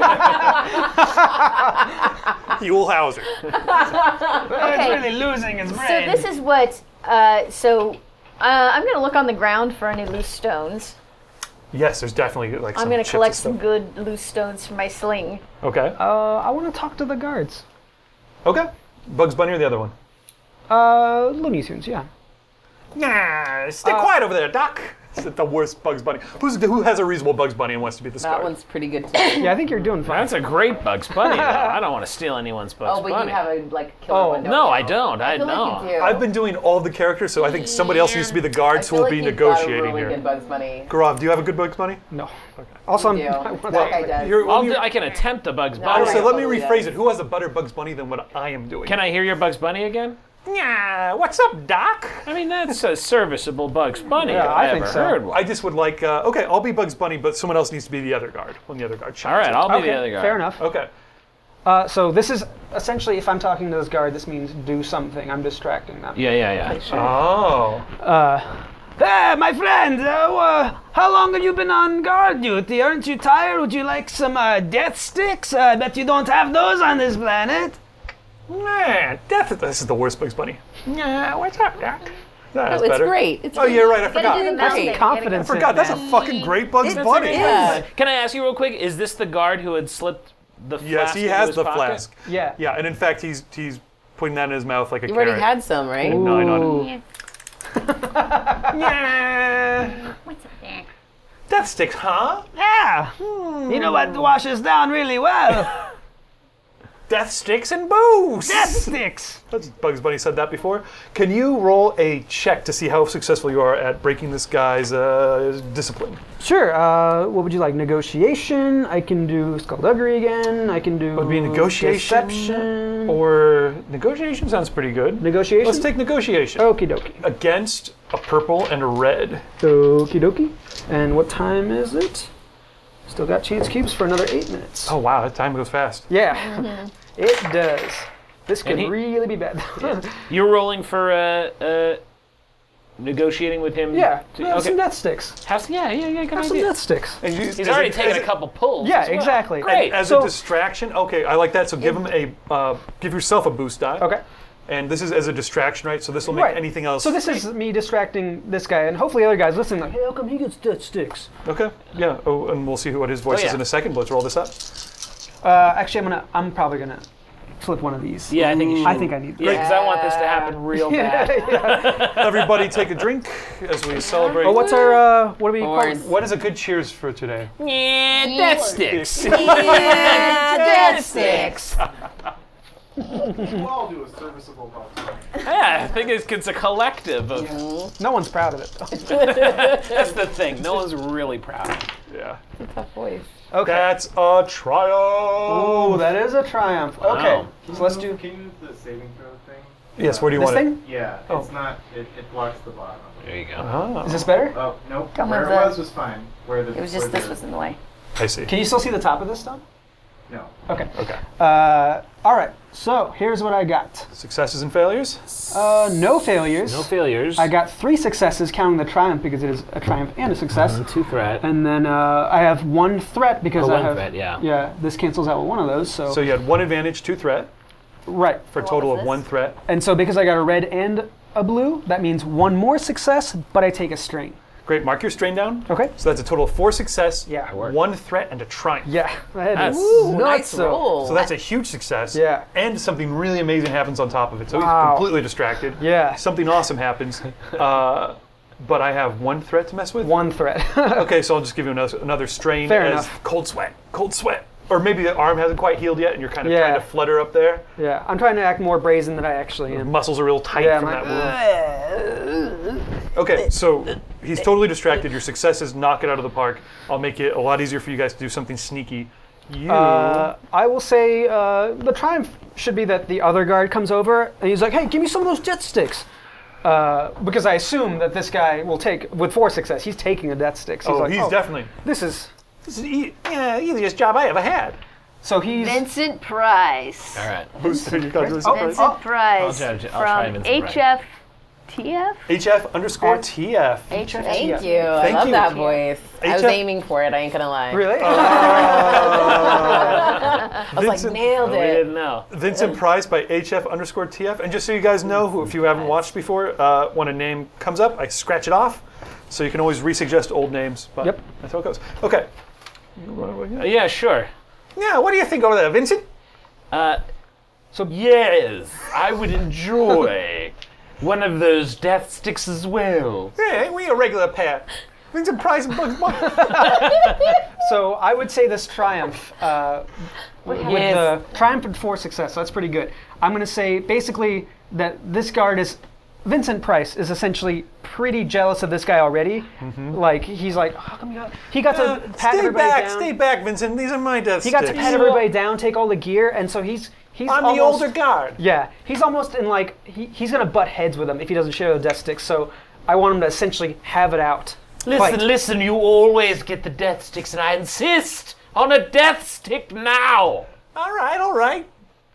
Speaker 1: Yule Hauser.
Speaker 3: It's really losing his
Speaker 5: So
Speaker 3: brain.
Speaker 5: this is what. Uh, so uh, I'm going to look on the ground for any loose stones.
Speaker 1: Yes, there's definitely like some
Speaker 5: I'm going
Speaker 1: chips
Speaker 5: to collect
Speaker 1: and
Speaker 5: some
Speaker 1: stuff.
Speaker 5: good loose stones for my sling.
Speaker 1: Okay.
Speaker 3: Uh, I want to talk to the guards.
Speaker 1: Okay. Bugs Bunny or the other one?
Speaker 3: Uh, Looney Tunes, yeah.
Speaker 1: Nah, stay quiet over there, Doc. It's the worst Bugs Bunny. Who's, who has a reasonable Bugs Bunny and wants to be the
Speaker 2: That
Speaker 1: scar?
Speaker 2: one's pretty good too.
Speaker 3: Yeah, I think you're doing fine.
Speaker 4: That's a great Bugs Bunny, though. I don't want to steal anyone's Bugs
Speaker 2: Oh, but
Speaker 4: Bunny.
Speaker 2: you have a like killer
Speaker 3: Oh,
Speaker 2: one. Don't
Speaker 4: no,
Speaker 2: you?
Speaker 4: I don't. I,
Speaker 2: I feel
Speaker 4: know.
Speaker 2: like you do.
Speaker 1: I've been doing all the characters, so I think somebody else needs to be the
Speaker 2: I
Speaker 1: guards who
Speaker 2: feel
Speaker 1: will
Speaker 2: like
Speaker 1: be
Speaker 2: you've got a
Speaker 1: negotiating
Speaker 2: really
Speaker 1: here.
Speaker 2: good Bugs Bunny.
Speaker 1: Gaurav, do you have a good Bugs Bunny?
Speaker 3: No. Also, I'm,
Speaker 2: You do.
Speaker 3: I wanna
Speaker 2: That
Speaker 3: talk
Speaker 2: guy
Speaker 3: to-
Speaker 2: does.
Speaker 1: You're-
Speaker 4: I'll
Speaker 1: when
Speaker 4: do,
Speaker 1: you-
Speaker 4: I can attempt a Bugs
Speaker 2: No,
Speaker 4: Bunny.
Speaker 1: So let me
Speaker 2: Totally
Speaker 1: rephrase
Speaker 2: does.
Speaker 1: it. Who has a better Bugs Bunny than what I am doing?
Speaker 4: Can I hear your Bugs Bunny again?
Speaker 1: Yeah, what's up, Doc?
Speaker 4: I mean, that's a serviceable Bugs Bunny
Speaker 3: Yeah,
Speaker 4: if
Speaker 3: I
Speaker 4: I,
Speaker 3: think
Speaker 4: ever
Speaker 3: so.
Speaker 4: heard one.
Speaker 1: I just would like, uh, okay, I'll be Bugs Bunny, but someone else needs to be the other guard when the other guard shines.
Speaker 4: All right, I'll be
Speaker 3: Okay,
Speaker 4: the other guy.
Speaker 3: fair enough.
Speaker 1: Okay.
Speaker 3: Uh, so this is essentially, if I'm talking to this guard, this means do something. I'm distracting them.
Speaker 4: Yeah, yeah, yeah.
Speaker 1: Oh.
Speaker 3: Hey, my friend, uh, uh, how long have you been on guard duty? Aren't you tired? Would you like some uh, death sticks? Uh, I bet you don't have those on this planet.
Speaker 1: Man, death. This is the worst Bugs Bunny. Yeah, what's up, Doc? That's
Speaker 2: Oh, it's
Speaker 1: better.
Speaker 2: great. It's
Speaker 1: Oh,
Speaker 2: great.
Speaker 1: yeah, right. I
Speaker 5: Gotta
Speaker 1: forgot.
Speaker 5: do the mouth thing.
Speaker 3: Confidence.
Speaker 1: I forgot. That's a
Speaker 3: in
Speaker 1: fucking great Bugs Bunny.
Speaker 2: Yeah.
Speaker 4: Can I ask you real quick? Is this the guard who had slipped the flask?
Speaker 1: Yes, he
Speaker 4: into
Speaker 1: has
Speaker 4: his
Speaker 1: the
Speaker 4: pocket?
Speaker 1: flask.
Speaker 3: that. Yeah.
Speaker 1: Yeah, and in fact, he's he's putting that in his mouth like a
Speaker 2: You
Speaker 1: carrot.
Speaker 2: already had some, right?
Speaker 1: Nine on it.
Speaker 3: Ooh.
Speaker 1: Yeah.
Speaker 5: What's up there?
Speaker 1: Death sticks, huh?
Speaker 3: Yeah. You know what washes down really well?
Speaker 1: Death sticks and booze.
Speaker 3: Death sticks.
Speaker 1: That's Bugs Bunny said that before. Can you roll a check to see how successful you are at breaking this guy's uh, discipline?
Speaker 3: Sure. Uh, what would you like? Negotiation. I can do skullduggery again. I can do.
Speaker 1: Would be negotiation
Speaker 3: Deception.
Speaker 1: or negotiation sounds pretty good.
Speaker 3: Negotiation.
Speaker 1: Let's take negotiation
Speaker 3: Okie dokie.
Speaker 1: against a purple and a red.
Speaker 3: Okie dokie. And what time is it? Still got chance cubes for another eight minutes.
Speaker 1: Oh wow, that time goes fast.
Speaker 3: Yeah, it does. This could
Speaker 4: And he-
Speaker 3: really be bad.
Speaker 4: You're rolling for uh, uh, negotiating with him.
Speaker 3: yeah,
Speaker 4: to-
Speaker 3: have some
Speaker 4: okay.
Speaker 3: death sticks.
Speaker 4: Have some, yeah, yeah, yeah. Good
Speaker 3: Have some
Speaker 4: idea.
Speaker 3: death sticks.
Speaker 1: And you-
Speaker 4: He's
Speaker 1: as
Speaker 4: already
Speaker 1: a-
Speaker 4: taken
Speaker 1: as
Speaker 4: a couple pulls.
Speaker 3: Yeah,
Speaker 4: as well.
Speaker 3: exactly.
Speaker 4: Great.
Speaker 1: As
Speaker 3: So-
Speaker 1: a distraction, okay, I like that. So give him a, uh, give yourself a boost die.
Speaker 3: Okay.
Speaker 1: And this is as a distraction, right? So this will make
Speaker 3: Right.
Speaker 1: anything else.
Speaker 3: So this is me distracting this guy, and hopefully other guys listening like, hey, how come he gets death sticks?
Speaker 1: Okay. Yeah. Oh, and we'll see who what his voice
Speaker 4: Oh,
Speaker 1: is
Speaker 4: yeah.
Speaker 1: in a second. Let's roll this up.
Speaker 3: Uh, actually, I'm gonna. I'm probably gonna flip one of these.
Speaker 4: Yeah, I think you should.
Speaker 3: I think I need.
Speaker 4: Yeah, because I want this to happen real bad.
Speaker 1: Everybody, take a drink as we celebrate.
Speaker 3: Oh, what's our? Uh, what are we
Speaker 2: Horse.
Speaker 3: calling?
Speaker 1: What is a good cheers for today?
Speaker 4: Yeah, death sticks.
Speaker 2: Death sticks.
Speaker 8: We'll all do a serviceable Bugs Bunny.
Speaker 4: Yeah, I think it's, it's a collective of.
Speaker 3: No one's proud of it.
Speaker 4: That's the thing. No one's really proud.
Speaker 1: Yeah.
Speaker 2: Tough voice.
Speaker 3: Okay.
Speaker 1: That's a triumph.
Speaker 3: Oh, that is a triumph. Okay,
Speaker 4: Wow.
Speaker 3: so let's do
Speaker 8: Can you move the saving throw thing?
Speaker 1: Yes. Where do you
Speaker 3: this
Speaker 1: want
Speaker 3: thing.
Speaker 8: Yeah,
Speaker 1: Oh.
Speaker 8: it's not. It, it blocks the bottom.
Speaker 4: There you go.
Speaker 1: it? Oh,
Speaker 3: Is this better?
Speaker 8: Oh nope.
Speaker 7: Don't
Speaker 8: Where
Speaker 7: move
Speaker 8: it
Speaker 7: the-
Speaker 8: was was fine. Where the
Speaker 7: It was just
Speaker 8: where
Speaker 7: this
Speaker 8: the-
Speaker 7: was in the way.
Speaker 1: I see.
Speaker 3: Can you still see the top of this stuff?
Speaker 8: No.
Speaker 3: Okay.
Speaker 1: Okay.
Speaker 3: Uh, all right. So here's what I got.
Speaker 1: Successes and failures.
Speaker 3: Uh, no failures.
Speaker 4: No failures.
Speaker 3: I got three successes, counting the triumph because it is a triumph and a success.
Speaker 4: Uh, two threat.
Speaker 3: And then uh, I have one threat because
Speaker 4: Oh,
Speaker 3: I
Speaker 4: one
Speaker 3: have.
Speaker 4: threat, yeah.
Speaker 3: Yeah. This cancels out with one of those. So.
Speaker 1: So you had one advantage, two threat,
Speaker 3: right.
Speaker 1: for a
Speaker 7: What
Speaker 1: total
Speaker 7: was
Speaker 1: of
Speaker 7: this?
Speaker 1: one threat.
Speaker 3: And so because I got a red and a blue, that means one more success, but I take a strain.
Speaker 1: Great. Mark your strain down.
Speaker 3: Okay.
Speaker 1: So that's a total of four success,
Speaker 3: Yeah.
Speaker 1: one threat, and a triumph.
Speaker 3: Yeah. That
Speaker 4: That's-
Speaker 3: is
Speaker 2: Ooh,
Speaker 3: nuts,
Speaker 2: nice
Speaker 3: so-
Speaker 2: roll.
Speaker 1: So that's a huge success.
Speaker 3: Yeah.
Speaker 1: And something really amazing happens on top of it. So
Speaker 3: Wow.
Speaker 1: he's completely distracted.
Speaker 3: Yeah.
Speaker 1: Something awesome happens. Uh, but I have one threat to mess with.
Speaker 3: One threat.
Speaker 1: Okay, so I'll just give you another, another strain
Speaker 3: Fair
Speaker 1: as
Speaker 3: enough.
Speaker 1: cold sweat. Cold sweat. Or maybe the arm hasn't quite healed yet and you're kind of
Speaker 3: Yeah.
Speaker 1: trying to flutter up there.
Speaker 3: Yeah. I'm trying to act more brazen than I actually am.
Speaker 1: Muscles are real tight
Speaker 3: Yeah,
Speaker 1: from
Speaker 3: my-
Speaker 1: that wound. Okay, so he's totally distracted. Your successes knock it out of the park. I'll make it a lot easier for you guys to do something sneaky. You.
Speaker 3: Uh, I will say uh, the triumph should be that the other guard comes over and he's like, "Hey, give me some of those death sticks," uh, because I assume that this guy will take with four success. He's taking the death sticks. He's
Speaker 1: oh,
Speaker 3: like,
Speaker 1: he's
Speaker 3: "Oh,
Speaker 1: definitely.
Speaker 3: This is
Speaker 1: This is e- yeah, easiest job I ever had.
Speaker 3: so he's
Speaker 5: Vincent Price.
Speaker 4: All right.
Speaker 1: Who's you guys are
Speaker 3: Oh,
Speaker 1: surprised?
Speaker 5: Vincent Price
Speaker 4: I'll try- I'll try
Speaker 5: from
Speaker 4: Vincent Price.
Speaker 5: H F T F?
Speaker 1: H F underscore
Speaker 3: At-
Speaker 1: T F.
Speaker 5: H F
Speaker 2: Thank
Speaker 3: Yeah.
Speaker 2: you. I
Speaker 1: Thank
Speaker 2: love
Speaker 1: you.
Speaker 2: that voice. I was
Speaker 1: H F
Speaker 2: aiming for it. I ain't gonna lie.
Speaker 3: really.
Speaker 2: I was like,
Speaker 1: Vincent-
Speaker 2: nailed
Speaker 4: We
Speaker 2: it.
Speaker 4: didn't know.
Speaker 1: Vincent Price by H F underscore T F. And just so you guys know, who, if you haven't watched before, uh, when a name comes up, I scratch it off. So you can always resuggest old names. But
Speaker 3: Yep.
Speaker 1: that's how it goes. Okay.
Speaker 4: Uh, yeah, sure.
Speaker 1: Yeah, what do you think over there, Vincent?
Speaker 4: Uh, so yes, I would enjoy one of those death sticks as well.
Speaker 1: Yeah, we a regular pair. Vincent Price and Bugs Bunny.
Speaker 3: So I would say this triumph uh, with
Speaker 4: Yes.
Speaker 3: the triumph and four success. So that's pretty good. I'm going to say basically that this guard is Vincent Price is essentially pretty jealous of this guy already. Like he's like, how come you got? He got
Speaker 1: Uh,
Speaker 3: to pat
Speaker 1: stay
Speaker 3: everybody
Speaker 1: back,
Speaker 3: down.
Speaker 1: stay back, Vincent. These are my death
Speaker 3: He got to
Speaker 1: sticks.
Speaker 3: pat everybody down, take all the gear, and so he's he's
Speaker 1: I'm
Speaker 3: almost,
Speaker 1: the older guard.
Speaker 3: Yeah, he's almost in like he, he's gonna butt heads with him if he doesn't share the death sticks. So I want him to essentially have it out.
Speaker 4: Listen,
Speaker 3: Fight.
Speaker 4: listen, you always get the death sticks, and I insist on a death stick now.
Speaker 1: All right, all right.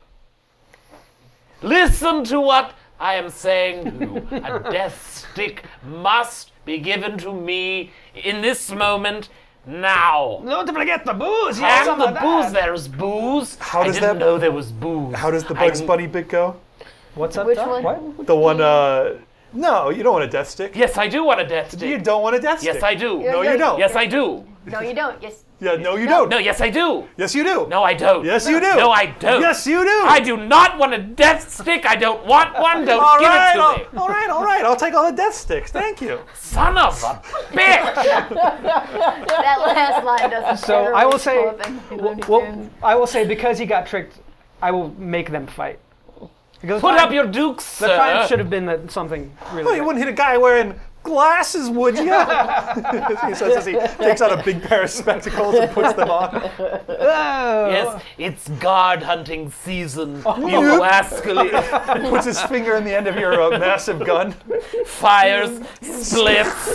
Speaker 4: Listen to what I am saying to you. A death stick must be given to me in this moment now.
Speaker 3: Don't forget the booze.
Speaker 4: And the booze, there's booze.
Speaker 1: How does
Speaker 4: I didn't
Speaker 1: that-
Speaker 4: know there was booze.
Speaker 1: How does the
Speaker 4: I
Speaker 1: Bugs
Speaker 4: kn-
Speaker 1: Bunny bit go?
Speaker 3: What's up?
Speaker 5: Which
Speaker 3: Doc?
Speaker 5: one?
Speaker 3: What?
Speaker 1: The one, uh, no, you don't want a death stick.
Speaker 4: Yes, I do want a death stick.
Speaker 1: You don't want a death stick.
Speaker 4: Yes, I do.
Speaker 1: No, you don't.
Speaker 4: Yes, I do.
Speaker 5: No, you don't. Yes.
Speaker 1: Yeah, no, you don't.
Speaker 4: No, yes, I do.
Speaker 1: Yes, you do.
Speaker 4: No, I don't.
Speaker 1: Yes, you do.
Speaker 4: No, I don't.
Speaker 1: Yes, you do.
Speaker 4: I do not want a death stick. I don't want one. Don't
Speaker 1: All
Speaker 4: give
Speaker 1: right,
Speaker 4: it to
Speaker 1: all,
Speaker 4: me.
Speaker 1: all right, all right. I'll take all the death sticks. Thank you.
Speaker 4: Son of a bitch.
Speaker 5: That last line doesn't.
Speaker 3: So I will say,
Speaker 5: show up in Looney
Speaker 3: well,
Speaker 5: Tunes.
Speaker 3: I will say because he got tricked, I will make them fight. Because
Speaker 4: Put
Speaker 3: the
Speaker 4: up your dukes,
Speaker 3: The
Speaker 4: sir.
Speaker 3: triumph should have been that something really.
Speaker 1: Well, you
Speaker 3: good.
Speaker 1: wouldn't hit a guy wearing glasses, would you? He says as he takes out a big pair of spectacles and puts them on.
Speaker 3: Oh.
Speaker 4: Yes, it's guard hunting season.
Speaker 1: Oh.
Speaker 4: You rascally
Speaker 1: Puts his finger in the end of your uh, massive gun.
Speaker 4: fires, splits,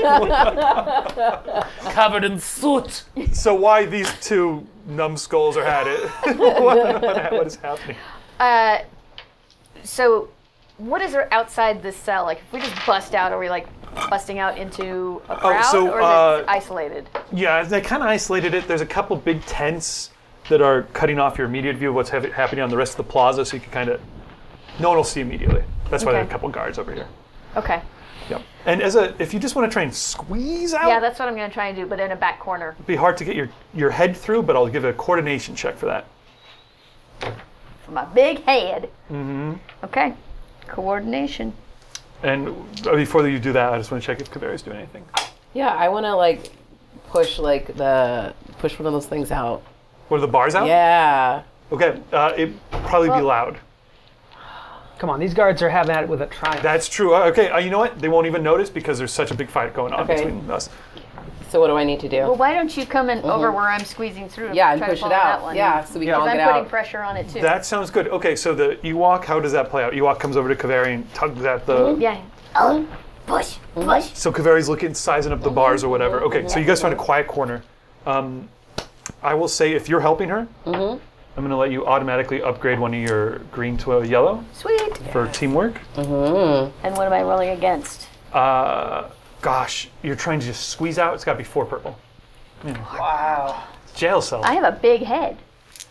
Speaker 4: covered in soot.
Speaker 1: So why these two numbskulls are at it? what, what, what is happening?
Speaker 5: Uh, so, what is there outside this cell? Like, if we just bust out, are we like busting out into a crowd,
Speaker 1: so,
Speaker 5: or is
Speaker 1: uh,
Speaker 5: it isolated?
Speaker 1: Yeah, they kind of isolated it. There's a couple big tents that are cutting off your immediate view of what's ha- happening on the rest of the plaza, so you can kind of, no one will see immediately. That's why there are a
Speaker 5: Okay.
Speaker 1: couple guards over here.
Speaker 5: Okay.
Speaker 1: Yep. And as a, if you just want to try and squeeze out,
Speaker 5: Yeah, that's what I'm gonna try and do, but in a back corner.
Speaker 1: it'd be hard to get your, your head through, but I'll give a coordination check for that.
Speaker 5: For my big head. Mm-hmm. Okay. Coordination.
Speaker 1: And uh, before you do that, I just want to check if Kaveri's doing anything.
Speaker 2: Yeah, I want to like push like the push one of those things out.
Speaker 1: What are the bars out?
Speaker 2: Yeah.
Speaker 1: Okay, uh, it'd probably be
Speaker 5: Well-
Speaker 1: loud.
Speaker 3: Come on, these guards are having at it with a triumph.
Speaker 1: That's true. Uh, okay, uh, you know what? They won't even notice because there's such a big fight going on
Speaker 2: Okay.
Speaker 1: between us.
Speaker 2: So what do I need to do?
Speaker 5: Well, why don't you come in over where I'm squeezing through?
Speaker 2: yeah, and
Speaker 5: try to
Speaker 2: push it
Speaker 5: follow that
Speaker 2: out.
Speaker 5: one.
Speaker 2: Yeah, so we
Speaker 1: Yeah.
Speaker 2: can all
Speaker 5: Because
Speaker 2: get
Speaker 5: I'm putting
Speaker 2: out.
Speaker 5: pressure on it too.
Speaker 1: That sounds good. Okay, so the Ewok, how does that play out? Ewok comes over to Kaveri and tugs at the...
Speaker 5: Yeah. Oh, push, push.
Speaker 1: So Kaveri's looking, sizing up the bars or whatever. Okay, so you guys find a quiet corner. Um, I will say if you're helping her, I'm going to let you automatically upgrade one of your green to a yellow
Speaker 5: Sweet.
Speaker 1: for teamwork.
Speaker 5: And what am I rolling against?
Speaker 1: Uh, gosh, you're trying to just squeeze out. It's got to be four purple.
Speaker 3: Wow.
Speaker 1: Jail cell.
Speaker 5: I have a big head.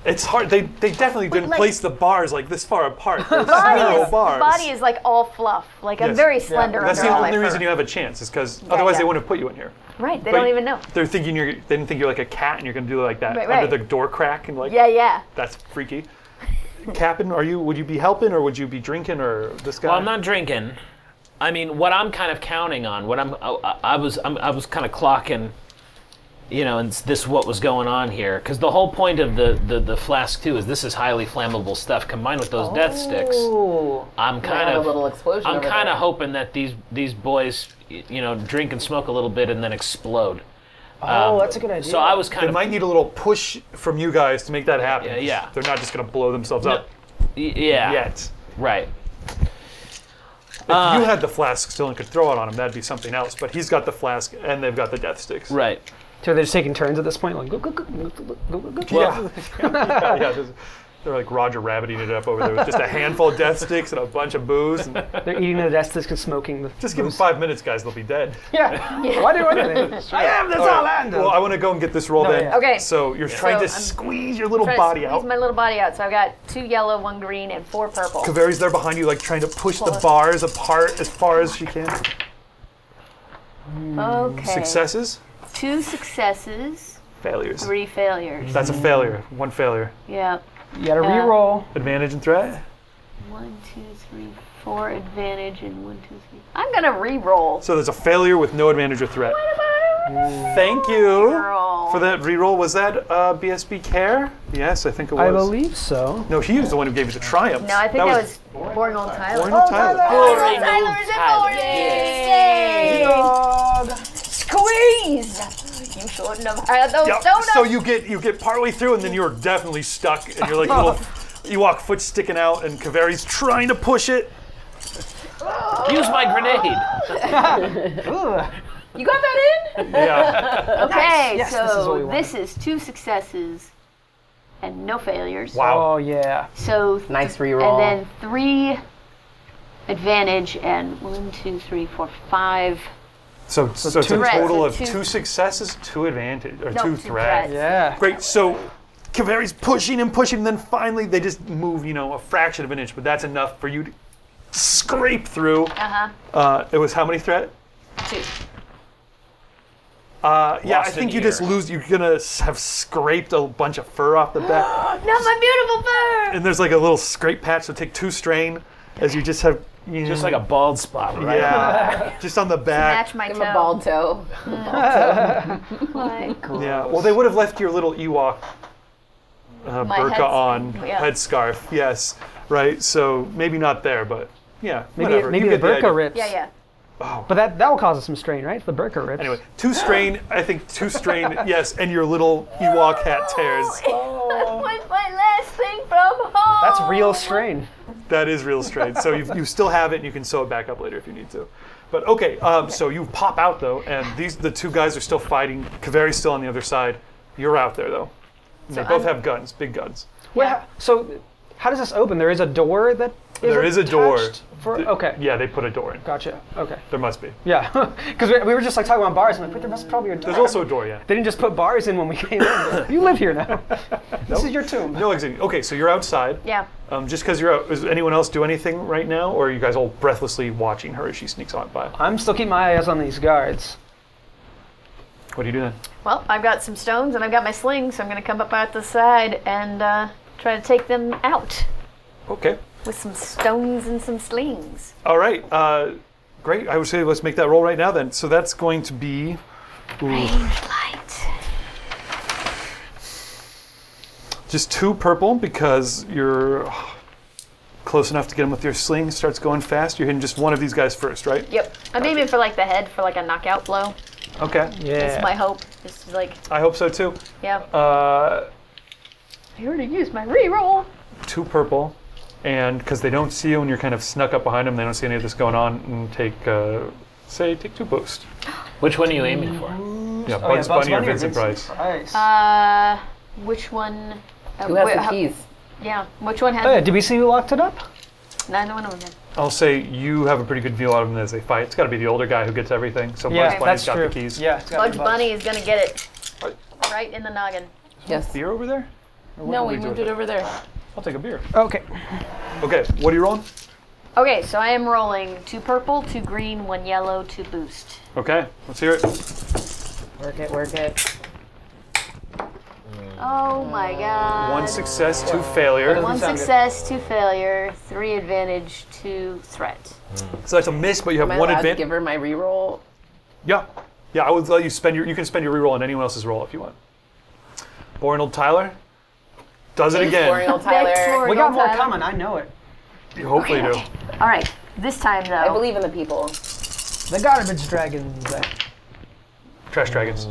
Speaker 1: It's hard. They they definitely didn't
Speaker 5: like-
Speaker 1: place the bars like this far apart. There's
Speaker 5: Body
Speaker 1: no
Speaker 5: is,
Speaker 1: bars.
Speaker 5: body is like all fluff. Like I'm
Speaker 1: Yes.
Speaker 5: very slender
Speaker 1: That's
Speaker 5: under
Speaker 1: the
Speaker 5: all
Speaker 1: only
Speaker 5: my
Speaker 1: reason
Speaker 5: fur.
Speaker 1: you have a chance, is because otherwise
Speaker 5: yeah.
Speaker 1: they wouldn't have put you in here.
Speaker 5: Right, they
Speaker 1: But
Speaker 5: don't even know.
Speaker 1: They're thinking you're. They didn't think you're like a cat and you're gonna do like that
Speaker 5: Right,
Speaker 1: under
Speaker 5: right.
Speaker 1: the door crack and like.
Speaker 5: Yeah, yeah.
Speaker 1: That's freaky. Captain, are you? Would you be helping or would you be drinking or this guy?
Speaker 4: Well, I'm not drinking. I mean, what I'm kind of counting on, what I'm, I, I was, I'm, I was kind of clocking, you know, and this what was going on here, because the whole point of the, the the flask too is this is highly flammable stuff combined with those death sticks.
Speaker 3: Ooh.
Speaker 4: I'm kind
Speaker 2: have
Speaker 4: of
Speaker 2: a little explosion
Speaker 4: I'm
Speaker 2: over
Speaker 4: kind of
Speaker 2: there.
Speaker 4: hoping that these these boys, y- you know, drink and smoke a little bit and then explode.
Speaker 3: Oh,
Speaker 4: Um,
Speaker 3: that's a good idea.
Speaker 4: So I was kind
Speaker 1: They
Speaker 4: of
Speaker 1: might need a little push from you guys to make that happen.
Speaker 4: Yeah, yeah.
Speaker 1: They're not just gonna blow themselves
Speaker 4: No,
Speaker 1: up
Speaker 4: y- yeah,
Speaker 1: yet.
Speaker 4: right.
Speaker 1: If you had the flask still and could throw it on him, that'd be something else. But he's got the flask and they've got the death sticks.
Speaker 4: Right.
Speaker 3: So they're just taking turns at this point, like go go go go go go go. go.
Speaker 1: Yeah. yeah, yeah there's- they're like Roger Rabbiting it up over there with just a handful of death sticks and a bunch of booze. And
Speaker 3: They're eating the death sticks and smoking the.
Speaker 1: just give them five minutes, guys. They'll be dead.
Speaker 3: Yeah. Why do anything? I am this all land.
Speaker 1: Well, I want to go and get this roll
Speaker 3: No,
Speaker 1: then.
Speaker 3: yeah.
Speaker 5: Okay.
Speaker 1: So you're trying to
Speaker 5: So I'm
Speaker 1: squeeze your little
Speaker 5: Try to
Speaker 1: body
Speaker 5: squeeze
Speaker 1: out.
Speaker 5: my little body out. So I've got two yellow, one green, and four purple.
Speaker 1: Kaveri's there behind you, like trying to push the
Speaker 5: Close.
Speaker 1: bars apart as far as she can.
Speaker 5: Okay.
Speaker 1: Successes,
Speaker 5: Two successes,
Speaker 1: failures.
Speaker 5: three failures.
Speaker 1: That's a failure. One failure.
Speaker 5: Yeah.
Speaker 3: You gotta
Speaker 5: Uh,
Speaker 3: re-roll.
Speaker 1: Advantage and threat.
Speaker 5: One, two, three, four advantage, and one, two, three. I'm gonna re-roll.
Speaker 1: So there's a failure with no advantage or threat. Thank you
Speaker 5: Roll.
Speaker 1: for that reroll. Was that uh, B S B Care? Yes, I think it was.
Speaker 3: I believe so.
Speaker 1: No, he was the one who gave you the triumph.
Speaker 5: No, I think that, was, Boring Old Tyler.
Speaker 1: Boring Old Tyler.
Speaker 4: Boring
Speaker 5: Tyler
Speaker 4: old
Speaker 5: is a
Speaker 4: Tyler.
Speaker 5: boring.
Speaker 4: Yay.
Speaker 5: Squeeze! You shouldn't have had those
Speaker 1: Yep.
Speaker 5: donuts.
Speaker 1: So you get you get partway through, and then you're definitely stuck, and you're like little Ewok foot sticking out, and Kaveri's trying to push it.
Speaker 4: Use my grenade.
Speaker 2: You got that in?
Speaker 1: Yeah.
Speaker 5: Okay,
Speaker 3: Yes, this is what we
Speaker 5: so
Speaker 3: want.
Speaker 5: this is two successes and no failures.
Speaker 1: Wow.
Speaker 3: Oh yeah.
Speaker 5: So
Speaker 2: Nice reroll.
Speaker 5: and then three advantage and one, two, three, four, five.
Speaker 1: So, so, it's a
Speaker 3: two-
Speaker 1: total
Speaker 5: So
Speaker 1: of
Speaker 5: two-
Speaker 1: two successes, two advantage, or
Speaker 5: No,
Speaker 1: two
Speaker 5: two
Speaker 1: threats.
Speaker 5: threats.
Speaker 3: Yeah.
Speaker 1: Great. So Kaveri's pushing and pushing, and then finally they just move, you know, a fraction of an inch, but that's enough for you to scrape through.
Speaker 5: Uh-huh.
Speaker 1: Uh, it was how many threat?
Speaker 5: Two.
Speaker 1: Uh, yeah, I
Speaker 4: Lost an
Speaker 1: think you just
Speaker 4: ear.
Speaker 1: lose. You're gonna s- have scraped a bunch of fur off the back,
Speaker 5: Not my beautiful fur!
Speaker 1: and there's like a little scrape patch. So take two strain, as you just have, you
Speaker 4: Just
Speaker 1: know,
Speaker 4: like a bald spot, right?
Speaker 1: yeah, just on the back.
Speaker 5: Match my
Speaker 2: Give
Speaker 5: toe.
Speaker 2: him a bald toe.
Speaker 5: Like,
Speaker 1: Yeah. Well, they would have left your little Ewok uh,
Speaker 5: My
Speaker 1: burqa
Speaker 5: head-
Speaker 1: on,
Speaker 5: yeah.
Speaker 1: headscarf. Yes. Right. So maybe not there, but yeah.
Speaker 3: Maybe
Speaker 1: whatever.
Speaker 3: maybe
Speaker 1: you
Speaker 3: the
Speaker 1: get the
Speaker 3: burqa
Speaker 1: idea.
Speaker 3: rips.
Speaker 5: yeah, yeah.
Speaker 3: But that that will cause us some strain, right? The burqa rips.
Speaker 1: Anyway, two strain. I think two strain. Yes, and your little Ewok hat tears.
Speaker 5: That was my last thing from home.
Speaker 3: That's real strain.
Speaker 1: That is real strain. So you you still have it, and you can sew it back up later if you need to. But okay, um, so you pop out though, and these the two guys are still fighting. Kaveri's still on the other side. You're out there though. And they both
Speaker 5: I'm-
Speaker 1: have guns, big guns.
Speaker 3: Wait, how- so how does this open? There is a door that is
Speaker 1: There is a door.
Speaker 3: attached For,
Speaker 1: Th-
Speaker 3: okay.
Speaker 1: Yeah, they put a door in.
Speaker 3: Gotcha. Okay.
Speaker 1: There must be.
Speaker 3: Yeah. Because we, we were just like talking about bars. I'm like, but there must probably be a door.
Speaker 1: There's also a door. Yeah.
Speaker 3: They didn't just put bars in when we came in. You live here now. This is your tomb.
Speaker 1: No exit. Okay, so you're outside.
Speaker 5: Yeah.
Speaker 1: Um, just because you're out, does anyone else do anything right now, or are you guys all breathlessly watching her as she sneaks on by?
Speaker 3: I'm still keeping my eyes on these guards.
Speaker 1: What do you do then?
Speaker 5: Well, I've got some stones and I've got my sling, so I'm going to come up out the side and uh, try to take them out
Speaker 1: Okay.
Speaker 5: with some stones and some slings.
Speaker 1: All right. Uh, great. I would say let's make that roll right now then. So that's going to be. Ooh,
Speaker 5: Range light.
Speaker 1: just two purple because you're close enough to get him with your sling. Starts going fast. You're hitting just one of these guys first, right?
Speaker 5: Yep. I'm aiming for like the head for like a knockout blow.
Speaker 1: Okay.
Speaker 3: Yeah.
Speaker 5: That's my hope. Just like,
Speaker 1: I hope so too.
Speaker 5: yeah.
Speaker 1: Uh,
Speaker 5: I already used my reroll.
Speaker 1: two purple, and because they don't see you and you're kind of snuck up behind them, they don't see any of this going on. And take, uh, say, take two boost.
Speaker 4: Which one are you aiming for?
Speaker 1: Yeah,
Speaker 3: Oh, yeah,
Speaker 1: Bugs Bunny or Vincent Price.
Speaker 3: Price.
Speaker 5: Uh, which one? Uh,
Speaker 2: Who has
Speaker 5: wait,
Speaker 2: the
Speaker 5: how-
Speaker 2: keys?
Speaker 5: Yeah. Which one has?
Speaker 3: Oh yeah, did we see who locked it up?
Speaker 5: Neither one of them did.
Speaker 1: I'll say you have a pretty good view out of them as they fight. It's got to be the older guy who gets everything. So
Speaker 3: Yeah,
Speaker 1: Bugs Bunny's
Speaker 3: that's
Speaker 1: got
Speaker 3: true.
Speaker 1: the keys.
Speaker 3: Yeah. it's gotta
Speaker 5: Bugs
Speaker 3: be
Speaker 5: Bunny is gonna get it
Speaker 1: Right.
Speaker 5: right in the noggin.
Speaker 2: Yes.
Speaker 1: Beer over there?
Speaker 2: No, we
Speaker 1: do
Speaker 2: moved
Speaker 1: with
Speaker 2: it over there.
Speaker 1: I'll take a beer.
Speaker 3: Okay.
Speaker 1: Okay, what are you rolling?
Speaker 5: Okay, so I am rolling two purple, two green, one yellow, two boost.
Speaker 1: Okay, let's hear it.
Speaker 2: Work it, work it.
Speaker 5: Oh my god.
Speaker 1: One success, two failure.
Speaker 5: One
Speaker 3: sound good.
Speaker 5: success, two failure, three advantage, two threat.
Speaker 1: So that's a miss, but you have
Speaker 2: Am I
Speaker 1: one
Speaker 2: allowed to
Speaker 1: advantage.
Speaker 2: give her my reroll?
Speaker 1: Yeah, yeah. I would let you spend your. You can spend your reroll on anyone else's roll if you want. Borinald Tyler does it again.
Speaker 2: Boreal Tyler.
Speaker 5: Victoria
Speaker 3: We got more
Speaker 5: Tyler.
Speaker 3: coming. I know it.
Speaker 1: You hopefully do.
Speaker 5: All right, this time though.
Speaker 2: I believe in the people.
Speaker 3: The garbage dragons.
Speaker 1: Trash dragons.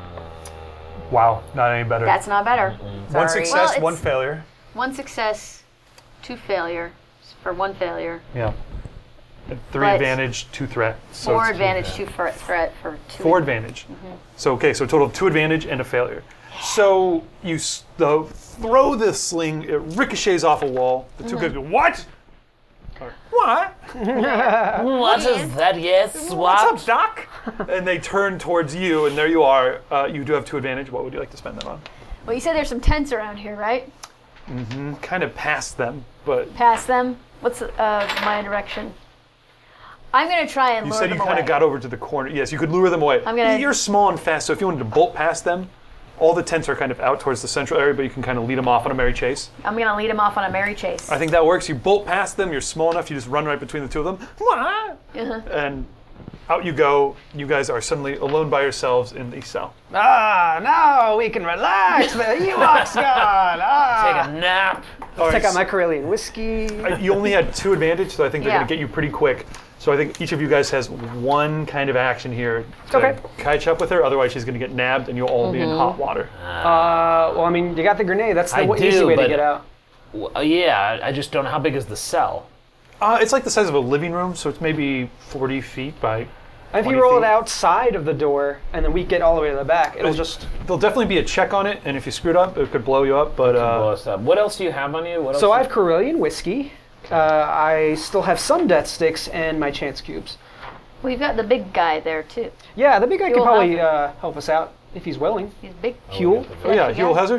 Speaker 1: Wow, not any better.
Speaker 5: That's not better.
Speaker 1: one
Speaker 2: Sorry.
Speaker 1: success,
Speaker 5: Well,
Speaker 1: one
Speaker 5: it's-
Speaker 1: failure.
Speaker 5: One success, two failure for one failure.
Speaker 1: Yeah. And three
Speaker 5: But-
Speaker 1: advantage, two threat. So
Speaker 5: Four
Speaker 1: it's-
Speaker 5: advantage, two for threat for two.
Speaker 1: Four advantage. So okay, so a total of two advantage and a failure. So you s- the, throw this sling, it ricochets off a wall. The two guys go, what? Or, what?
Speaker 4: What is that? Yes,
Speaker 1: What's
Speaker 4: what?
Speaker 1: up, Doc? And they turn towards you, and there you are. Uh, you do have two advantage. What would you like to spend that on?
Speaker 5: Well, you said there's some tents around here, right?
Speaker 1: Kind of past them, but
Speaker 5: Past them. What's uh, my direction? I'm gonna try and
Speaker 1: you
Speaker 5: lure
Speaker 1: said
Speaker 5: them
Speaker 1: you kind
Speaker 5: away.
Speaker 1: of got over to the corner. Yes, you could lure them away.
Speaker 5: I'm gonna-
Speaker 1: You're small and fast, so if you wanted to bolt past them, all the tents are kind of out towards the central area, but you can kind of lead them off on a merry chase.
Speaker 5: I'm gonna lead them off on a merry chase.
Speaker 1: I think that works. You bolt past them. You're small enough. You just run right between the two of them. Wah!
Speaker 5: Uh-huh.
Speaker 1: And out you go. You guys are suddenly alone by yourselves in the cell.
Speaker 3: Ah, now we can relax. The Ewok's gone. Ah.
Speaker 4: Take a nap.
Speaker 1: All
Speaker 3: Check
Speaker 1: right,
Speaker 3: out my Carillion whiskey.
Speaker 1: s- You only had two advantage, so I think they're
Speaker 5: Yeah.
Speaker 1: going to get you pretty quick. So I think each of you guys has one kind of action here to
Speaker 3: Okay.
Speaker 1: catch up with her. Otherwise, she's going to get nabbed, and you'll all be in hot water.
Speaker 3: Uh, well, I mean, you got the grenade. That's the
Speaker 4: I
Speaker 3: w- easy
Speaker 4: do,
Speaker 3: way to
Speaker 4: but-
Speaker 3: get out.
Speaker 4: W- uh, yeah, I just don't know how big is the cell.
Speaker 1: Uh, it's like the size of a living room, so it's maybe forty feet by.
Speaker 3: And if you
Speaker 1: twenty
Speaker 3: roll
Speaker 1: feet.
Speaker 3: it outside of the door, and then we get all the way to the back, it'll just.
Speaker 1: There'll definitely be a check on it, and if you screwed up, it could blow you up. But
Speaker 4: Blow
Speaker 1: uh,
Speaker 4: us up. What else do you have on you? What else
Speaker 3: So
Speaker 4: do
Speaker 3: I
Speaker 4: you-
Speaker 3: have Carillion whiskey. Uh, I still have some death sticks and my chance cubes.
Speaker 5: We've got the big guy there too.
Speaker 3: Yeah, the big guy can
Speaker 5: Huel
Speaker 3: probably
Speaker 5: Hazard.
Speaker 3: uh, help us out if he's willing.
Speaker 5: He's big.
Speaker 3: Huel.
Speaker 1: oh yeah, Huel Hazard.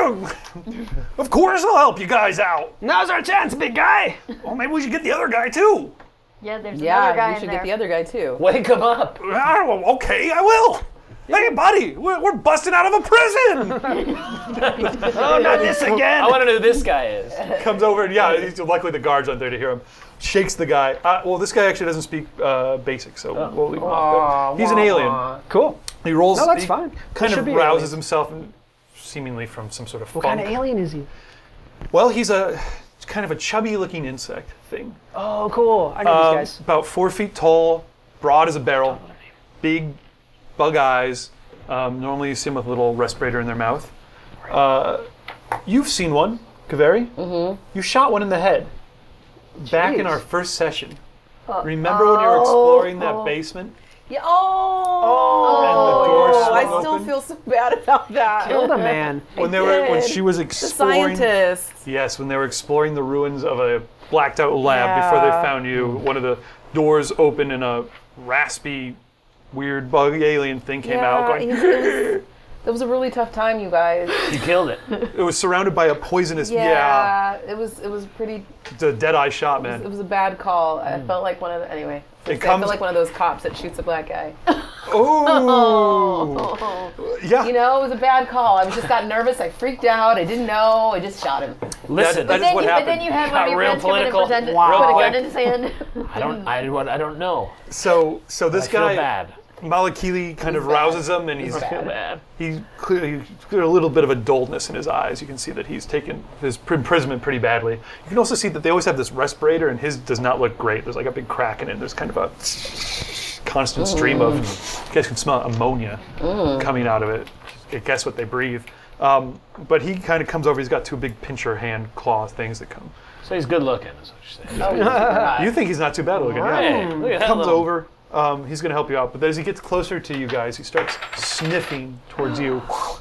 Speaker 1: Of course, I'll help you guys out.
Speaker 3: Now's our chance, big guy.
Speaker 1: Well, maybe we should get the other guy too.
Speaker 5: Yeah, there's another
Speaker 2: Yeah,
Speaker 5: guy
Speaker 2: we
Speaker 5: in
Speaker 2: should
Speaker 5: there.
Speaker 2: get the other guy too.
Speaker 4: Wake him up.
Speaker 1: Ah, well, okay, I will. Hey, buddy, we're, we're busting out of a prison.
Speaker 3: Oh, not this again.
Speaker 4: I want to know who this guy is.
Speaker 1: Comes over and yeah, he's, luckily the guards aren't there to hear him. Shakes the guy. Uh, well, this guy actually doesn't speak uh, basic, so we'll leave him off. But he's an alien.
Speaker 3: Cool.
Speaker 1: He rolls.
Speaker 3: No, that's
Speaker 1: he
Speaker 3: fine.
Speaker 1: Kind
Speaker 3: He
Speaker 1: of
Speaker 3: should be
Speaker 1: rouses
Speaker 3: alien.
Speaker 1: himself, and seemingly from some sort of
Speaker 3: What
Speaker 1: funk.
Speaker 3: kind of alien is he?
Speaker 1: Well, he's a kind of a chubby-looking insect thing.
Speaker 3: Oh, cool. I know
Speaker 1: Um,
Speaker 3: these guys.
Speaker 1: about four feet tall, broad as a barrel, big bug eyes. Um, normally you see them with a little respirator in their mouth. Uh, you've seen one, Kaveri. Mm-hmm. You shot one in the head back in
Speaker 3: Jeez.
Speaker 1: our first session. Remember when you were exploring that
Speaker 2: oh.
Speaker 1: basement?
Speaker 2: Yeah. Oh.
Speaker 1: And the door swung
Speaker 2: I still
Speaker 1: open?
Speaker 2: feel so bad about that.
Speaker 3: Killed a man.
Speaker 1: When they were when
Speaker 2: did.
Speaker 1: she was
Speaker 2: The
Speaker 1: exploring.
Speaker 2: scientists.
Speaker 1: Yes, when they were exploring the ruins of a blacked out lab before they
Speaker 2: Yeah.
Speaker 1: found you, one of the doors opened and a raspy, weird bug alien thing came out going.
Speaker 2: it, it was, it was a really tough time, you guys.
Speaker 4: You killed it.
Speaker 1: It was surrounded by a poisonous. Yeah,
Speaker 2: Yeah, it was. It was pretty.
Speaker 1: the dead eye shot,
Speaker 2: It
Speaker 1: man.
Speaker 2: was a bad call. I felt like one of the, anyway.
Speaker 1: It
Speaker 2: I
Speaker 1: comes-
Speaker 2: feel like one of those cops that shoots a black guy.
Speaker 1: Oh, yeah.
Speaker 2: You know, it was a bad call. I just got nervous. I freaked out. I didn't know. I just shot him.
Speaker 4: Listen,
Speaker 1: that is
Speaker 5: Then
Speaker 1: what
Speaker 5: you, but
Speaker 1: happened.
Speaker 5: then you had one
Speaker 4: Got
Speaker 5: of your
Speaker 4: real
Speaker 5: friends come in and
Speaker 4: political.
Speaker 5: pretend
Speaker 4: Wow.
Speaker 5: put a
Speaker 4: Real
Speaker 5: gun in his hand.
Speaker 4: I don't. I, what- I don't know.
Speaker 1: So, so this
Speaker 4: I feel
Speaker 1: guy,
Speaker 4: bad.
Speaker 1: Malakili, kind of
Speaker 2: bad.
Speaker 1: rouses him, and he's
Speaker 4: I feel bad.
Speaker 1: he's clearly he's got a little bit of a dullness in his eyes. You can see that he's taken his imprisonment pretty badly. You can also see that they always have this respirator, and his does not look great. There's like a big crack in it. There's kind of a constant stream of, you guys can smell ammonia coming out of it. I guess what they breathe. Um, but he kind of comes over. He's got two big pincher hand claw things that come.
Speaker 4: So he's good looking, is what you're saying.
Speaker 2: Oh, yeah.
Speaker 1: You think he's not too bad looking? Yeah.
Speaker 4: Hey, look at that
Speaker 1: Comes
Speaker 4: little-
Speaker 1: over. Um, he's going to help you out. But as he gets closer to you guys, he starts sniffing towards you.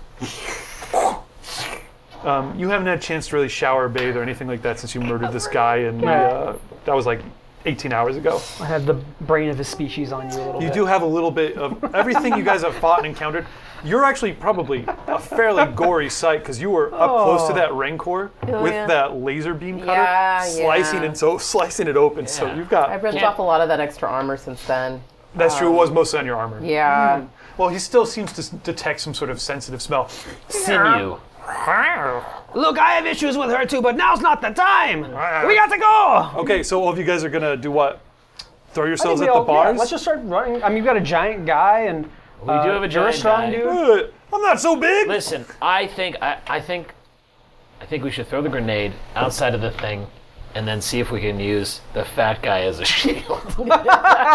Speaker 1: Um, you haven't had a chance to really shower, bathe, or anything like that since you murdered this guy, and uh, that was like eighteen hours ago.
Speaker 3: I have the brain of his species on you a little
Speaker 1: You
Speaker 3: bit.
Speaker 1: do have a little bit of everything you guys have fought and encountered. You're actually probably a fairly gory sight because you were up close to that Rancor
Speaker 2: Oh,
Speaker 1: with
Speaker 2: yeah.
Speaker 1: that laser beam cutter,
Speaker 2: Yeah,
Speaker 1: slicing
Speaker 2: yeah.
Speaker 1: and so slicing it open. So
Speaker 4: Yeah.
Speaker 1: you've got.
Speaker 2: I've ripped
Speaker 4: Can't-
Speaker 2: off a lot of that extra armor since then.
Speaker 1: That's true. It was mostly on your armor.
Speaker 2: Yeah.
Speaker 1: Well, he still seems to s- detect some sort of sensitive smell.
Speaker 4: Sinew.
Speaker 3: Look, I have issues with her too, but now's not the time. We got to go.
Speaker 1: Okay, so all of you guys are gonna do what? Throw
Speaker 3: I
Speaker 1: yourselves
Speaker 3: think
Speaker 1: at
Speaker 3: we
Speaker 1: the
Speaker 3: all- yeah,
Speaker 1: bars?
Speaker 3: let's just start running. I mean, you've got a giant guy, and
Speaker 4: We do have a
Speaker 3: you're a
Speaker 4: giant
Speaker 3: strong
Speaker 4: guy.
Speaker 3: dude.
Speaker 1: Uh, I'm not so big.
Speaker 4: Listen, I think I, I think I think we should throw the grenade outside of the thing, and then see if we can use the fat guy as a shield.
Speaker 1: What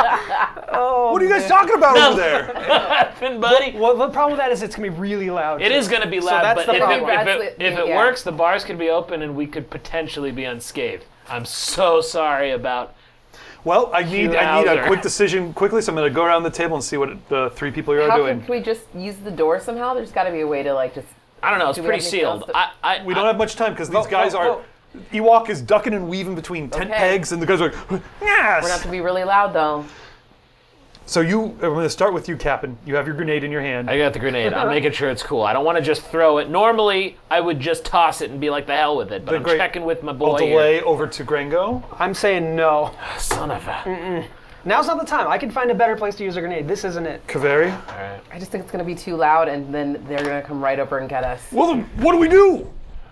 Speaker 1: are you guys talking about over there?
Speaker 4: Finn, buddy.
Speaker 3: Well, the problem with that is it's gonna be really loud.
Speaker 4: It
Speaker 3: too.
Speaker 4: is going to be
Speaker 3: So
Speaker 4: loud,
Speaker 3: that's
Speaker 4: but
Speaker 3: the
Speaker 4: if it,
Speaker 3: problem.
Speaker 4: if it,
Speaker 2: Absolutely,
Speaker 4: if it
Speaker 2: yeah.
Speaker 4: works, the bars can be open and we could potentially be unscathed. I'm so sorry about.
Speaker 1: Well, I need I need a
Speaker 4: Louder.
Speaker 1: quick decision quickly, so I'm gonna go around the table and see what the three people here are
Speaker 2: How
Speaker 1: doing.
Speaker 2: can, can we just use the door somehow? There's got to be a way to like just.
Speaker 4: I don't know. It's
Speaker 2: Do we
Speaker 4: pretty
Speaker 2: have anything else
Speaker 4: sealed.
Speaker 2: that-
Speaker 4: I, I,
Speaker 1: We don't have much time because these
Speaker 3: Vote,
Speaker 1: guys
Speaker 3: vote,
Speaker 1: are.
Speaker 3: vote.
Speaker 1: Ewok is ducking and weaving between tent
Speaker 2: Okay.
Speaker 1: pegs, and the guys are like,
Speaker 2: We're gonna have
Speaker 1: yes.
Speaker 2: to be really loud though.
Speaker 1: So you, I'm gonna start with you, Captain. You have your grenade in your hand.
Speaker 4: I got the grenade. I'm making sure it's cool. I don't want to just throw it. Normally, I would just toss it and be like, the hell with it. But
Speaker 1: The
Speaker 4: I'm
Speaker 1: great-
Speaker 4: checking with my
Speaker 1: I'll
Speaker 4: boy here.
Speaker 1: delay over to Grango.
Speaker 3: I'm saying no.
Speaker 4: Son of a.
Speaker 3: Now's not the time. I can find a better place to use a grenade. This isn't it.
Speaker 1: Kaveri.
Speaker 4: All right.
Speaker 2: I just think it's gonna be too loud, and then they're gonna come right over and get us.
Speaker 1: Well, then what do we do?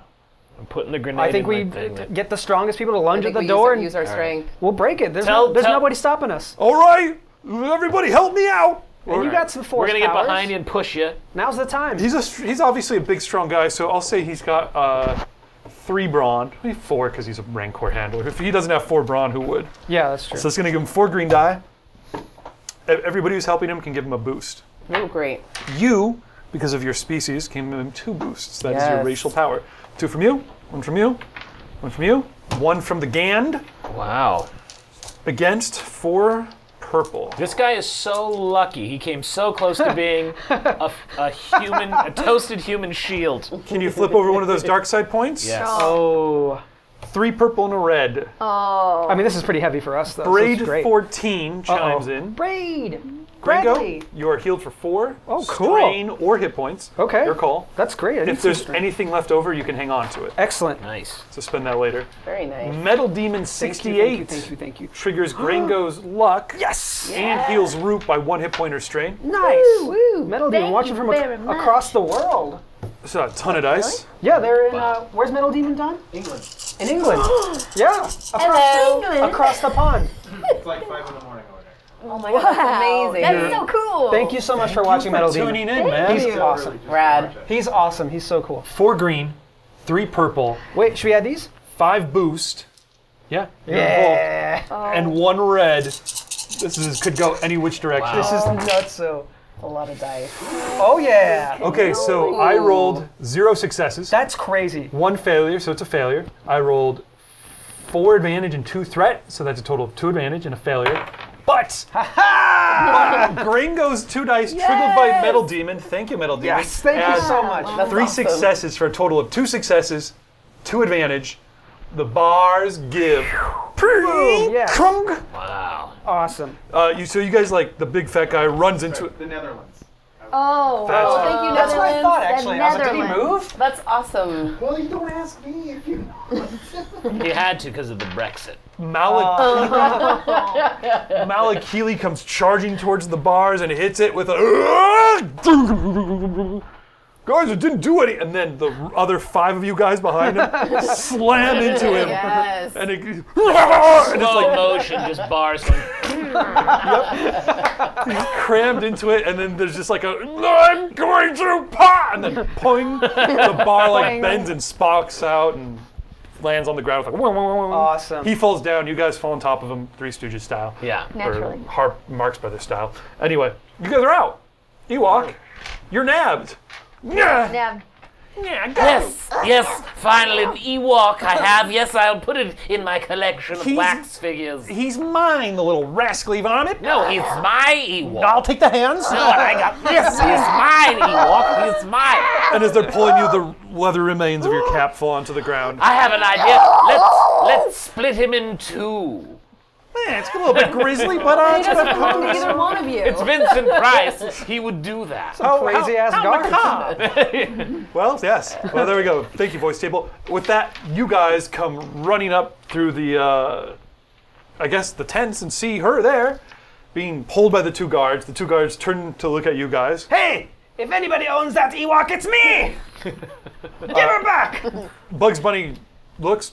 Speaker 4: I'm putting the grenade
Speaker 3: I think
Speaker 4: in
Speaker 3: we
Speaker 4: my thing.
Speaker 3: get the strongest people to
Speaker 2: I
Speaker 3: lunge
Speaker 2: think
Speaker 3: at
Speaker 2: we
Speaker 3: the door,
Speaker 2: use,
Speaker 3: and
Speaker 2: our, use our strength.
Speaker 3: we'll break it. There's,
Speaker 4: Tell-
Speaker 3: no, there's
Speaker 4: tell-
Speaker 3: nobody stopping us.
Speaker 1: All right, everybody, help me out.
Speaker 3: And you got some force
Speaker 4: We're going to get
Speaker 3: powers.
Speaker 4: behind you and push you.
Speaker 3: Now's the time.
Speaker 1: He's a he's obviously a big, strong guy, so I'll say he's got uh, three brawn, maybe four because he's a Rancor handler. If he doesn't have four brawn, who would?
Speaker 3: Yeah, that's true.
Speaker 1: So it's gonna give him four green die. E- Everybody who's helping him can give him a boost.
Speaker 2: Oh, great.
Speaker 1: You, because of your species, can give him two boosts. That is your
Speaker 2: Yes.
Speaker 1: racial power. Two from you, one from you, one from you, one from the Gand
Speaker 4: Wow.
Speaker 1: against four purple.
Speaker 4: This guy is so lucky. He came so close to being a, a human, a toasted human shield.
Speaker 1: Can you flip over one of those dark side points?
Speaker 4: Yes.
Speaker 3: Oh.
Speaker 1: Three purple and a red.
Speaker 5: Oh.
Speaker 3: I mean, this is pretty heavy for us, though. so
Speaker 1: Braid
Speaker 3: it's great.
Speaker 1: fourteen chimes
Speaker 3: Uh-oh.
Speaker 1: in.
Speaker 3: Braid.
Speaker 1: Gringo,
Speaker 3: Bradley.
Speaker 1: you are healed for four.
Speaker 3: Oh, cool.
Speaker 1: Strain or hit points.
Speaker 3: Okay.
Speaker 1: Your call.
Speaker 3: That's great. I need
Speaker 1: If
Speaker 3: some
Speaker 1: there's
Speaker 3: strength.
Speaker 1: anything left over, you can hang on to it.
Speaker 3: Excellent.
Speaker 4: Nice.
Speaker 1: So spend that later.
Speaker 2: Very nice.
Speaker 1: Metal Demon
Speaker 3: Thank you,
Speaker 1: sixty-eight
Speaker 3: Thank you, thank you, thank you.
Speaker 1: triggers Gringo's luck
Speaker 3: Yes!
Speaker 1: and heals Root by one hit point or strain.
Speaker 3: Nice.
Speaker 2: Woo!
Speaker 3: Metal Demon,
Speaker 5: Thank
Speaker 3: watching
Speaker 5: you
Speaker 3: from ac-
Speaker 5: very much.
Speaker 3: across the world.
Speaker 1: So a ton of dice.
Speaker 3: Yeah, they're in. Uh, where's Metal Demon done?
Speaker 8: England.
Speaker 3: In England. yeah. Across,
Speaker 5: Hello,
Speaker 3: the,
Speaker 5: England.
Speaker 3: across the pond.
Speaker 8: It's like five in the morning over there.
Speaker 2: Oh my god, that's amazing.
Speaker 5: That's so cool.
Speaker 3: Thank you so much for watching Metal Demon.
Speaker 1: Tuning in, man.
Speaker 3: He's awesome.
Speaker 8: Really just
Speaker 2: Rad.
Speaker 8: watch it.
Speaker 3: He's awesome. He's so cool.
Speaker 1: Four green, three purple,
Speaker 3: Wait, should we add these?
Speaker 1: five boost. Yeah. You're
Speaker 3: Yeah.
Speaker 1: involved. And one red. This is could go any which direction.
Speaker 3: This is nuts. So.
Speaker 2: A lot of dice.
Speaker 3: Oh yeah.
Speaker 1: Okay, so I rolled zero successes.
Speaker 3: That's crazy.
Speaker 1: One failure, so it's a failure. I rolled four advantage and two threat, so that's a total of two advantage and a failure. But, but Gringo's two dice triggered by Metal Demon. Thank you, Metal Demon.
Speaker 3: Yes, thank you
Speaker 1: Add
Speaker 3: so much.
Speaker 2: That's
Speaker 1: Three
Speaker 2: awesome.
Speaker 1: successes for a total of two successes, two advantage. The bars give.
Speaker 3: Boom, yeah.
Speaker 1: Krung.
Speaker 4: Wow.
Speaker 3: Awesome.
Speaker 1: Uh, you, so you guys like the big fat guy runs into it.
Speaker 8: The Netherlands.
Speaker 5: Oh.
Speaker 1: That's-
Speaker 2: Oh, thank you,
Speaker 3: That's what I thought,
Speaker 2: Netherlands.
Speaker 3: actually. I was like, did he
Speaker 5: Netherlands.
Speaker 3: move?
Speaker 2: That's awesome.
Speaker 8: Well, you don't ask me if you.
Speaker 4: He had to because of the Brexit.
Speaker 1: Malak- Malakili comes charging towards the bars and hits it with a. Guys, it didn't do any. And then the other five of you guys behind him slam into him.
Speaker 2: Yes.
Speaker 1: And, it, and it's like
Speaker 4: Slow motion, just bars. Going,
Speaker 1: crammed into it. And then there's just like a, I'm going to pop! And then poing, the bar like bends and sparks out and lands on the ground with like,
Speaker 3: Awesome.
Speaker 1: he falls down. You guys fall on top of him, Three Stooges style.
Speaker 4: yeah.
Speaker 5: Naturally.
Speaker 1: Or Harp Marx Brothers style. Anyway, you guys are out. Ewok, you're nabbed. Yeah.
Speaker 5: Yeah.
Speaker 1: Yeah, go.
Speaker 4: Yes, yes, finally, an Ewok I have. Yes, I'll put it in my collection of
Speaker 1: He's-
Speaker 4: wax figures.
Speaker 1: He's mine, the little rascally vomit.
Speaker 4: No, he's my Ewok.
Speaker 1: I'll take the hands.
Speaker 4: No, I got this. He's mine, Ewok. He's mine.
Speaker 1: And as they're pulling you, the leather remains of your cap fall onto the ground.
Speaker 4: I have an idea. Let's let's split him in two.
Speaker 9: Man, it's a little bit grisly, but uh,
Speaker 2: He
Speaker 9: it's
Speaker 2: doesn't
Speaker 9: got
Speaker 2: belong to
Speaker 9: colors.
Speaker 2: either one of you.
Speaker 4: It's Vincent Price. He would do that.
Speaker 9: How-
Speaker 3: Crazy
Speaker 9: how-
Speaker 3: ass
Speaker 9: how
Speaker 3: guards.
Speaker 9: macabre. Well, yes. Well, there we go. Thank you, voice table. With that, you guys come running up through the, uh, I guess, the tents and see her there, being pulled by the two guards. The two guards turn to look at you guys.
Speaker 3: Hey, if anybody owns that Ewok, it's me. Give her back.
Speaker 9: Bugs Bunny looks,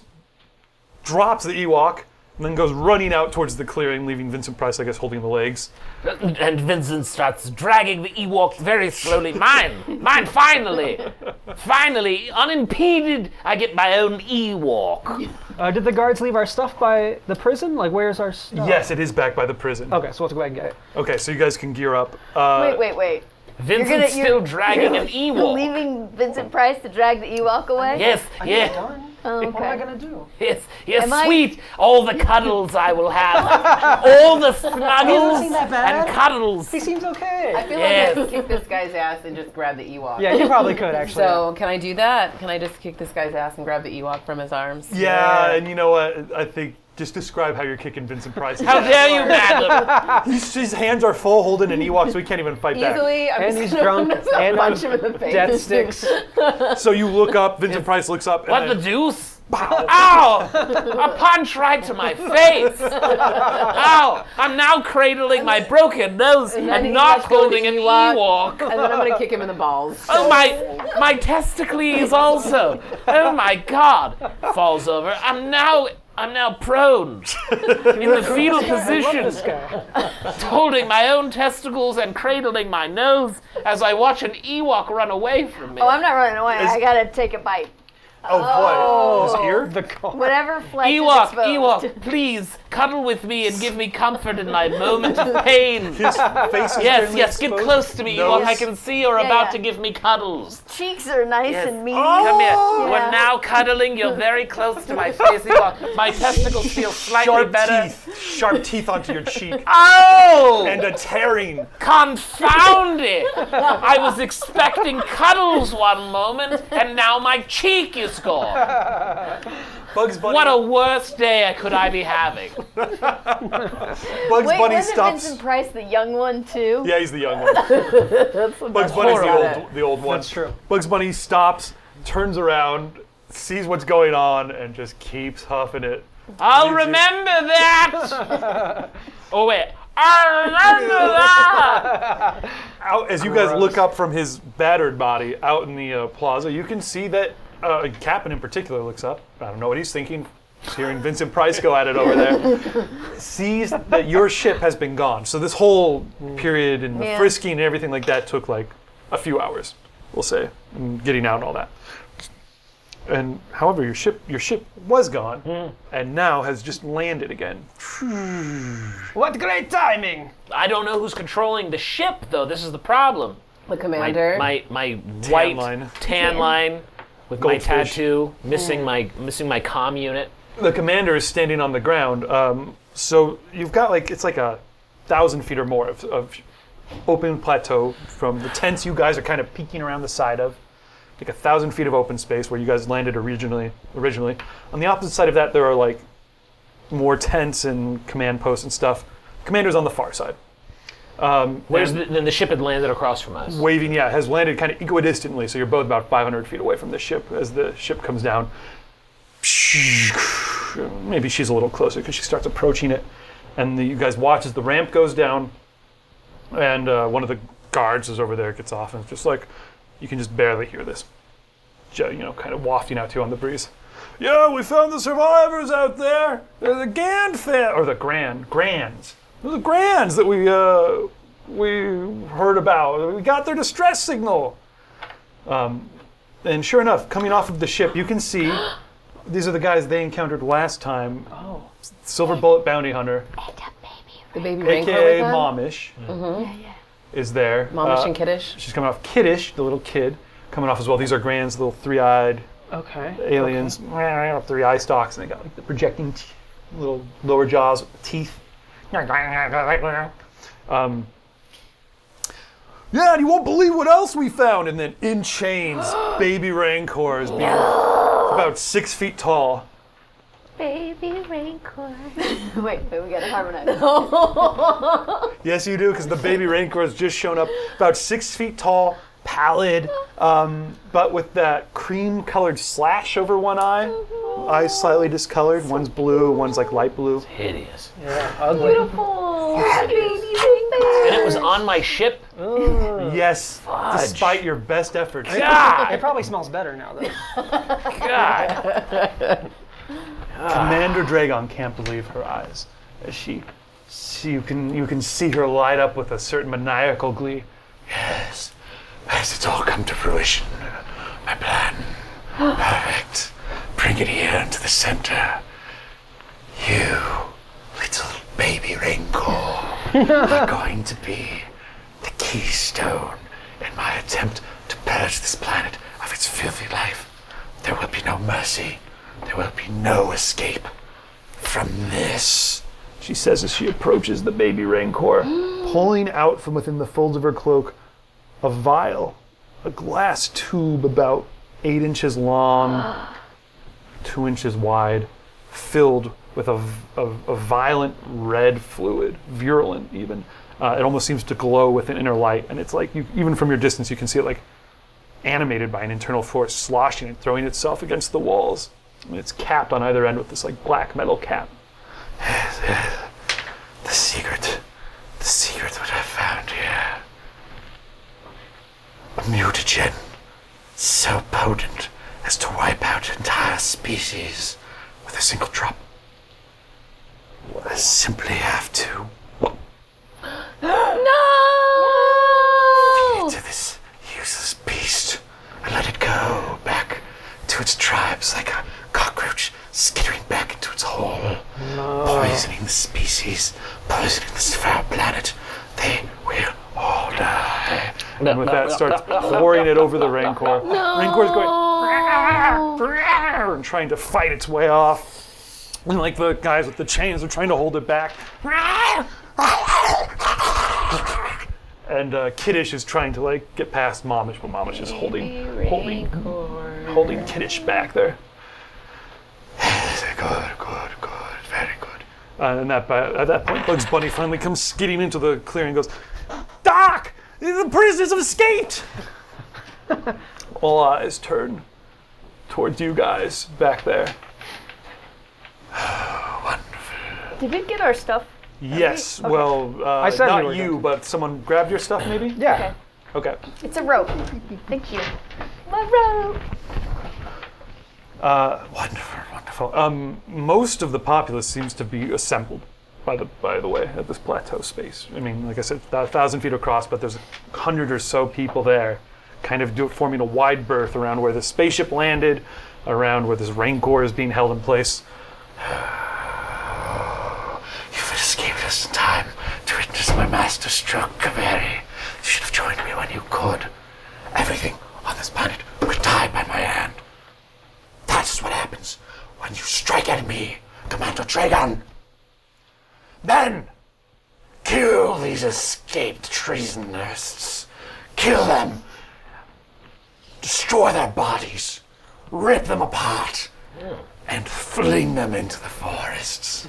Speaker 9: drops the Ewok, and then goes running out towards the clearing, leaving Vincent Price, I guess, holding the legs.
Speaker 4: And Vincent starts dragging the Ewok very slowly. Mine! Mine, finally! Finally, unimpeded, I get my own Ewok.
Speaker 3: Uh, did the guards leave our stuff by the prison? Like, where's our stuff?
Speaker 9: Yes, it is back by the prison.
Speaker 3: Okay, so let's go back and get it.
Speaker 9: Okay, so you guys can gear up. Uh,
Speaker 5: Wait, wait, wait.
Speaker 4: Vincent's
Speaker 5: gonna-
Speaker 4: still
Speaker 5: you're-
Speaker 4: dragging an Ewok.
Speaker 5: Leaving Vincent Price to drag the Ewok away?
Speaker 4: Yes, yes,
Speaker 5: Oh, okay.
Speaker 3: What am I gonna do?
Speaker 4: yes, yes,
Speaker 5: Am I-
Speaker 4: sweet. All the cuddles I will have. All the snuggles
Speaker 3: seem that bad.
Speaker 4: and cuddles.
Speaker 3: He seems okay.
Speaker 2: I feel
Speaker 4: Yes.
Speaker 2: like I kick this guy's ass and just grab the Ewok.
Speaker 3: Yeah, you probably could actually.
Speaker 2: So can I do that? Can I just kick this guy's ass and grab the Ewok from his arms?
Speaker 9: yeah, and you know what? I think just describe how you're kicking Vincent Price.
Speaker 4: How dare you, madam?
Speaker 9: He's, his hands are full holding an Ewok, so he can't even fight back.
Speaker 2: Easily, I'm
Speaker 3: And
Speaker 2: just
Speaker 3: he's
Speaker 2: gonna
Speaker 3: drunk, and
Speaker 2: punch
Speaker 3: on
Speaker 2: him in the face.
Speaker 3: death sticks.
Speaker 9: So you look up, Vincent Price looks up, and
Speaker 4: What the
Speaker 9: then,
Speaker 4: deuce? Ow! A punch right to my face! Ow! I'm now cradling my broken nose and,
Speaker 2: then he
Speaker 4: not
Speaker 2: lets go of the
Speaker 4: holding an
Speaker 2: Ewok.
Speaker 4: Ewok.
Speaker 2: And then I'm gonna kick him in the balls.
Speaker 4: Oh my, my testicles also. Oh my God! Falls over. I'm now, I'm now prone in the fetal position, holding my own testicles and cradling my nose as I watch an Ewok run away from me.
Speaker 5: Oh, I'm not running away. I gotta take a bite.
Speaker 9: oh, what? His ear?
Speaker 3: The call.
Speaker 5: Whatever flesh
Speaker 4: Ewok,
Speaker 5: is exposed.
Speaker 4: Ewok, please cuddle with me and give me comfort in my moment of pain.
Speaker 9: His face is
Speaker 4: Yes,
Speaker 9: generally
Speaker 4: yes, get
Speaker 9: exposed.
Speaker 4: close to me, Ewok.
Speaker 9: Nose.
Speaker 4: I can see you're
Speaker 5: Yeah,
Speaker 4: about
Speaker 5: yeah.
Speaker 4: to give me cuddles.
Speaker 5: Cheeks are nice
Speaker 4: Yes.
Speaker 5: and meaty.
Speaker 4: Come here.
Speaker 5: Yeah.
Speaker 4: We're now cuddling. You're very close to my face, Ewok. My testicles feel slightly
Speaker 9: Sharp
Speaker 4: better.
Speaker 9: teeth. Sharp teeth onto your cheek.
Speaker 4: Oh!
Speaker 9: And a tearing.
Speaker 4: Confound it! I was expecting cuddles one moment, and now my cheek is gone.
Speaker 9: Bugs Bunny.
Speaker 4: What a worse day could I be having?
Speaker 9: Bugs
Speaker 5: Wait,
Speaker 9: Bunny
Speaker 5: wasn't
Speaker 9: stops.
Speaker 5: Vincent Price the young one too?
Speaker 9: Yeah, he's the young one. Bugs Bunny's the
Speaker 2: horrible.
Speaker 9: old, the old one.
Speaker 3: That's true.
Speaker 9: Bugs Bunny stops, turns around, sees what's going on, and just keeps huffing it.
Speaker 4: I'll
Speaker 9: Leaves you-
Speaker 4: remember that! Oh, wait. I remember that!
Speaker 9: Out, as you guys look up from his battered body out in the uh, plaza, you can see that uh, Captain in particular looks up. I don't know what he's thinking. He's hearing Vincent Price go at it over there. Sees that your ship has been gone. So this whole period and the
Speaker 5: Yeah.
Speaker 9: frisking and everything like that took like a few hours, we'll say, and getting out and all that. And however, your ship your ship was gone, and now has just landed again.
Speaker 3: What great timing!
Speaker 4: I don't know who's controlling the ship, though. This is the problem.
Speaker 2: The
Speaker 4: My,
Speaker 2: commander.
Speaker 4: my, my white
Speaker 9: line.
Speaker 4: tan line with my
Speaker 9: Goldfish.
Speaker 4: tattoo, missing my missing my comm unit.
Speaker 9: The commander is standing on the ground. Um, so you've got like it's like a thousand feet or more of, of open plateau from the tents you guys are kind of peeking around the side of. Like a thousand feet of open space where you guys landed originally. Originally, on the opposite side of that, there are like more tents and command posts and stuff. Commander's on the far side. Um,
Speaker 4: Where's
Speaker 9: and
Speaker 4: the, then the ship had landed across from us.
Speaker 9: waving? Yeah, has landed kind of equidistantly, so you're both about five hundred feet away from the ship as the ship comes down. Maybe she's a little closer because she starts approaching it, and the, you guys watch as the ramp goes down, and uh, one of the guards is over there, gets off, and it's just like you can just barely hear this, ju- you know, kind of wafting out to you on the breeze. Yeah, we found the survivors out there. They're the Gand fam- or the Grand Grands. They're the Grands that we uh, we heard about. We got their distress signal. Um, and sure enough, coming off of the ship, you can see these are the guys they encountered last time. Oh, Silver Bullet Bounty Hunter,
Speaker 2: the baby Rancor
Speaker 9: aka
Speaker 2: with them.
Speaker 9: Momish, is there.
Speaker 2: Momish
Speaker 9: Uh,
Speaker 2: and Kiddish.
Speaker 9: She's coming off. Kiddish, the little kid, coming off as well. These are Grands, little three-eyed
Speaker 3: Okay.
Speaker 9: aliens, three eye stalks, and they got like the projecting t- little lower jaws, teeth. Um, yeah, and you won't believe what else we found. And then in chains, baby Rancors, being about six feet tall,
Speaker 5: Baby Rancor.
Speaker 7: wait, wait, we gotta harmonize.
Speaker 9: Yes, you do, because the baby Rancor has just shown up, about six feet tall, pallid, um, but with that cream-colored slash over one eye. Eyes slightly discolored. One's blue, one's like light blue.
Speaker 4: Hideous.
Speaker 3: Yeah, ugly.
Speaker 5: Beautiful. Baby Rancor.
Speaker 4: And it was on my ship?
Speaker 9: Yes,
Speaker 4: Fudge.
Speaker 9: despite your best efforts.
Speaker 3: It probably smells better now, though.
Speaker 4: God.
Speaker 9: Commander Dragon can't believe her eyes as she, she you can you can see her light up with a certain maniacal glee.
Speaker 6: Yes, has it all come to fruition? My plan. Perfect. Bring it here into the center. You, little baby Rancor, are going to be the keystone in my attempt to purge this planet of its filthy life. There will be no mercy. There will be no escape from this.
Speaker 9: She says as she approaches the baby Rancor, pulling out from within the folds of her cloak a vial, a glass tube about eight inches long, two inches wide, filled with a, a, a violent red fluid, virulent even. Uh, it almost seems to glow with an inner light, and it's like, you, even from your distance, you can see it like animated by an internal force, sloshing and throwing itself against the walls. And it's capped on either end with this like black metal cap.
Speaker 6: The secret, the secret that I found here. A mutagen so potent as to wipe out entire species with a single drop. I simply have to
Speaker 5: No!
Speaker 6: feed it to this useless beast and let it go back to its tribes like a cockroach skittering back into its hole, poisoning the species, poisoning this fair planet. They will all die.
Speaker 9: And with that, starts pouring it over the Rancor. Rancor's going and trying to fight its way off. And like the guys with the chains are trying to hold it back. And uh, Kiddish is trying to like get past Momish, but Momish is holding, holding, holding Kiddish back there.
Speaker 6: Good, good, good, very good.
Speaker 9: Uh, and that, at that point, Bugs Bunny finally comes skidding into the clearing and goes, "Doc! The prisoners have escaped!" All eyes turn towards you guys back there.
Speaker 7: Did we get our stuff?
Speaker 9: Yes,
Speaker 7: Okay.
Speaker 9: well, uh,
Speaker 3: I said we
Speaker 9: not
Speaker 3: were
Speaker 9: you,
Speaker 3: going to.
Speaker 9: but someone grabbed your stuff maybe?
Speaker 3: Yeah.
Speaker 9: Okay.
Speaker 7: It's a rope. Thank you.
Speaker 5: My rope.
Speaker 9: Uh, wonderful, wonderful. Um, most of the populace seems to be assembled, by the by the way, at this plateau space. I mean, like I said, a thousand feet across, but there's a hundred or so people there, kind of do, forming a wide berth around where the spaceship landed, around where this Rancor is being held in place.
Speaker 6: You've escaped just in time to witness my master stroke, Kaveri. You should have joined me when you could. Everything on this planet would die by my hand. That's what happens when you strike at me, Commander Dragon. Then, kill these escaped treasonists. Kill them. Destroy their bodies. Rip them apart. And fling them into the forests.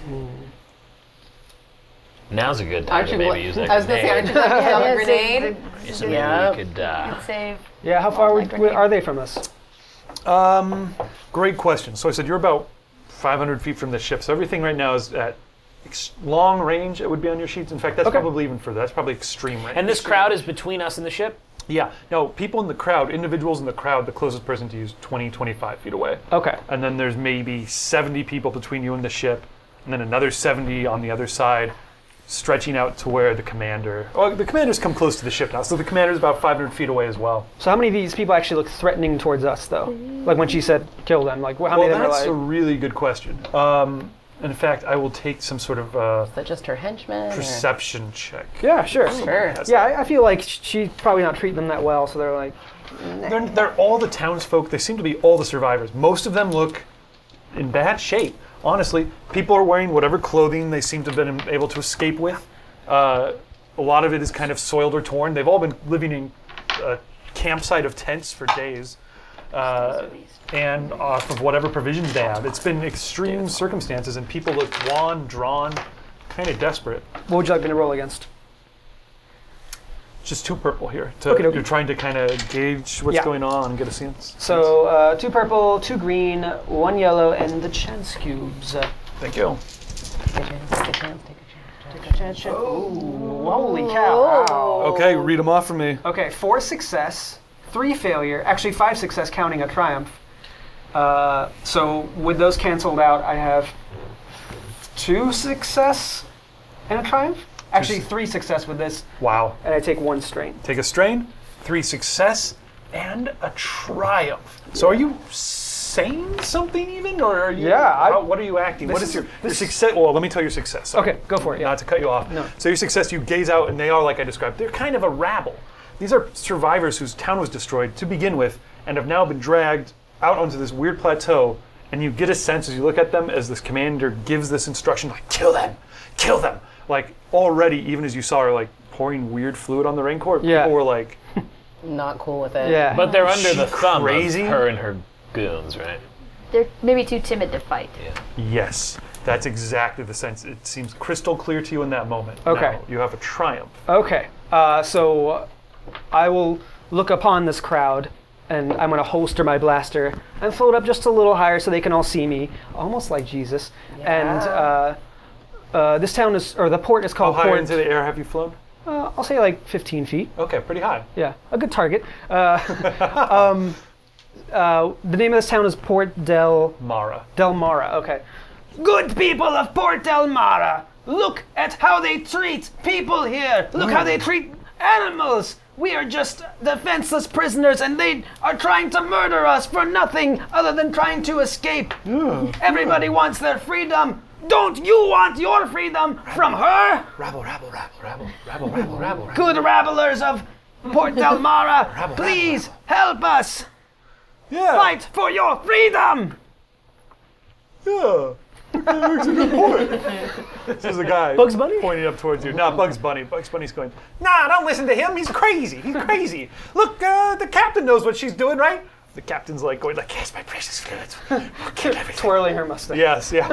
Speaker 4: Now's a good time
Speaker 2: Aren't
Speaker 4: to
Speaker 2: you
Speaker 4: maybe
Speaker 2: gl-
Speaker 4: use that
Speaker 2: I was going to say, aren't you glad you have a grenade?
Speaker 4: So maybe
Speaker 2: Yeah.
Speaker 4: we could, uh,
Speaker 7: Good save.
Speaker 3: Yeah, how far
Speaker 7: Oh, my
Speaker 3: would,
Speaker 7: grenade.
Speaker 3: are they from us?
Speaker 9: Um, great question. So I said you're about five hundred feet from the ship, so everything right now is at ex- long range. It would be on your sheets. In fact, that's
Speaker 3: Okay.
Speaker 9: probably even further. That's probably extreme range.
Speaker 4: and this crowd is between us and the ship?
Speaker 9: Yeah. No, people in the crowd, individuals in the crowd, the closest person to you is twenty, twenty-five feet away.
Speaker 3: Okay.
Speaker 9: And then there's maybe seventy people between you and the ship, and then another seventy on the other side, stretching out to where the commander. Oh, the commander's come close to the ship now, so the commander's about five hundred feet away as well.
Speaker 3: So how many of these people actually look threatening towards us, though? Like when she said kill them, like wh- how
Speaker 9: Well,
Speaker 3: many of them
Speaker 9: that's
Speaker 3: are
Speaker 9: a
Speaker 3: like?
Speaker 9: really good question. Um, in fact, I will take some sort of uh,
Speaker 2: Is that just her henchman? or-
Speaker 9: perception check.
Speaker 3: Yeah, sure.
Speaker 2: Sure.
Speaker 3: Yeah, I, I feel like sh- she's probably not treating them that well, so they're like,
Speaker 9: They're, they're all the townsfolk. They seem to be all the survivors. Most of them look in bad shape. Honestly, people are wearing whatever clothing they seem to have been able to escape with. Uh, a lot of it is kind of soiled or torn. They've all been living in a campsite of tents for days. uh, and off of whatever provisions they have. It's been extreme circumstances, and people look wan, drawn, kind of desperate.
Speaker 3: What would you like me to roll against?
Speaker 9: Just two purple here. To,
Speaker 3: Okey-dokey.
Speaker 9: you're trying to kind of gauge what's
Speaker 3: Yeah.
Speaker 9: going on and get a sense.
Speaker 3: So uh, two purple, two green, one yellow, and the chance cubes. Uh,
Speaker 9: Thank you.
Speaker 3: Ooh, holy cow! Wow.
Speaker 9: Okay, read them off for me.
Speaker 3: Okay, four success, three failure. Actually, five success counting a triumph. Uh, so with those canceled out, I have two success and a triumph. Actually, three success with this,
Speaker 9: Wow.
Speaker 3: and I take one strain.
Speaker 9: Take a strain, three success, and a triumph. So are you saying something even, or are you?
Speaker 3: Yeah, I-
Speaker 9: how- what are you acting? What
Speaker 3: this
Speaker 9: is,
Speaker 3: is-
Speaker 9: your, your
Speaker 3: this-
Speaker 9: success? Well, let me tell your success. Sorry.
Speaker 3: Okay, go for it. Yeah.
Speaker 9: Not to cut you off.
Speaker 3: No.
Speaker 9: So your success, you gaze out, and they are like I described. They're kind of a rabble. These are survivors whose town was destroyed to begin with, and have now been dragged out onto this weird plateau. And you get a sense as you look at them, as this commander gives this instruction, like kill them, kill them. Like already, even as you saw her like pouring weird fluid on the raincourt,
Speaker 3: Yeah.
Speaker 9: people were like,
Speaker 2: Not cool with it.
Speaker 3: Yeah.
Speaker 4: But they're under
Speaker 9: She
Speaker 4: the thumb
Speaker 9: crazy?
Speaker 4: of her and her goons, right?
Speaker 5: They're maybe too timid to fight.
Speaker 9: yes, that's exactly the sense. It seems crystal clear to you in that moment.
Speaker 3: Okay.
Speaker 9: Now, you have a triumph.
Speaker 3: Okay, uh, so I will look upon this crowd, and I'm going to holster my blaster and float up just a little higher so they can all see me, almost like Jesus. And uh, uh, this town is, or the port is
Speaker 9: How
Speaker 3: called
Speaker 9: high
Speaker 3: Port.
Speaker 9: into the air have you flown?
Speaker 3: Uh, I'll say like fifteen feet.
Speaker 9: Okay, pretty high.
Speaker 3: Yeah, a good target. Uh, um, uh, the name of this town is Port Del
Speaker 9: Mara.
Speaker 3: Del Mara. Okay. Good people of Port Del Mara, look at how they treat people here. Look how they treat animals. We are just defenseless prisoners, and they are trying to murder us for nothing other than trying to escape. Everybody wants their freedom. Don't you want your freedom from her?
Speaker 6: Rabble, rabble, rabble, rabble, rabble, rabble, rabble.
Speaker 3: Good rabblers of Port Del Mara,
Speaker 6: Rabble,
Speaker 3: please help us
Speaker 9: Yeah.
Speaker 3: fight for your freedom.
Speaker 9: Yeah. That's a good point. This is a guy
Speaker 3: Bugs Bunny?
Speaker 9: pointing up towards you. Not Bugs Bunny. Bugs Bunny's going, nah, don't listen to him. He's crazy. He's crazy. Look, uh, the captain knows what she's doing, right? The captain's like going like, yes, my precious fluids. We'll kill everything.
Speaker 3: Twirling her mustache.
Speaker 9: Yes, yeah.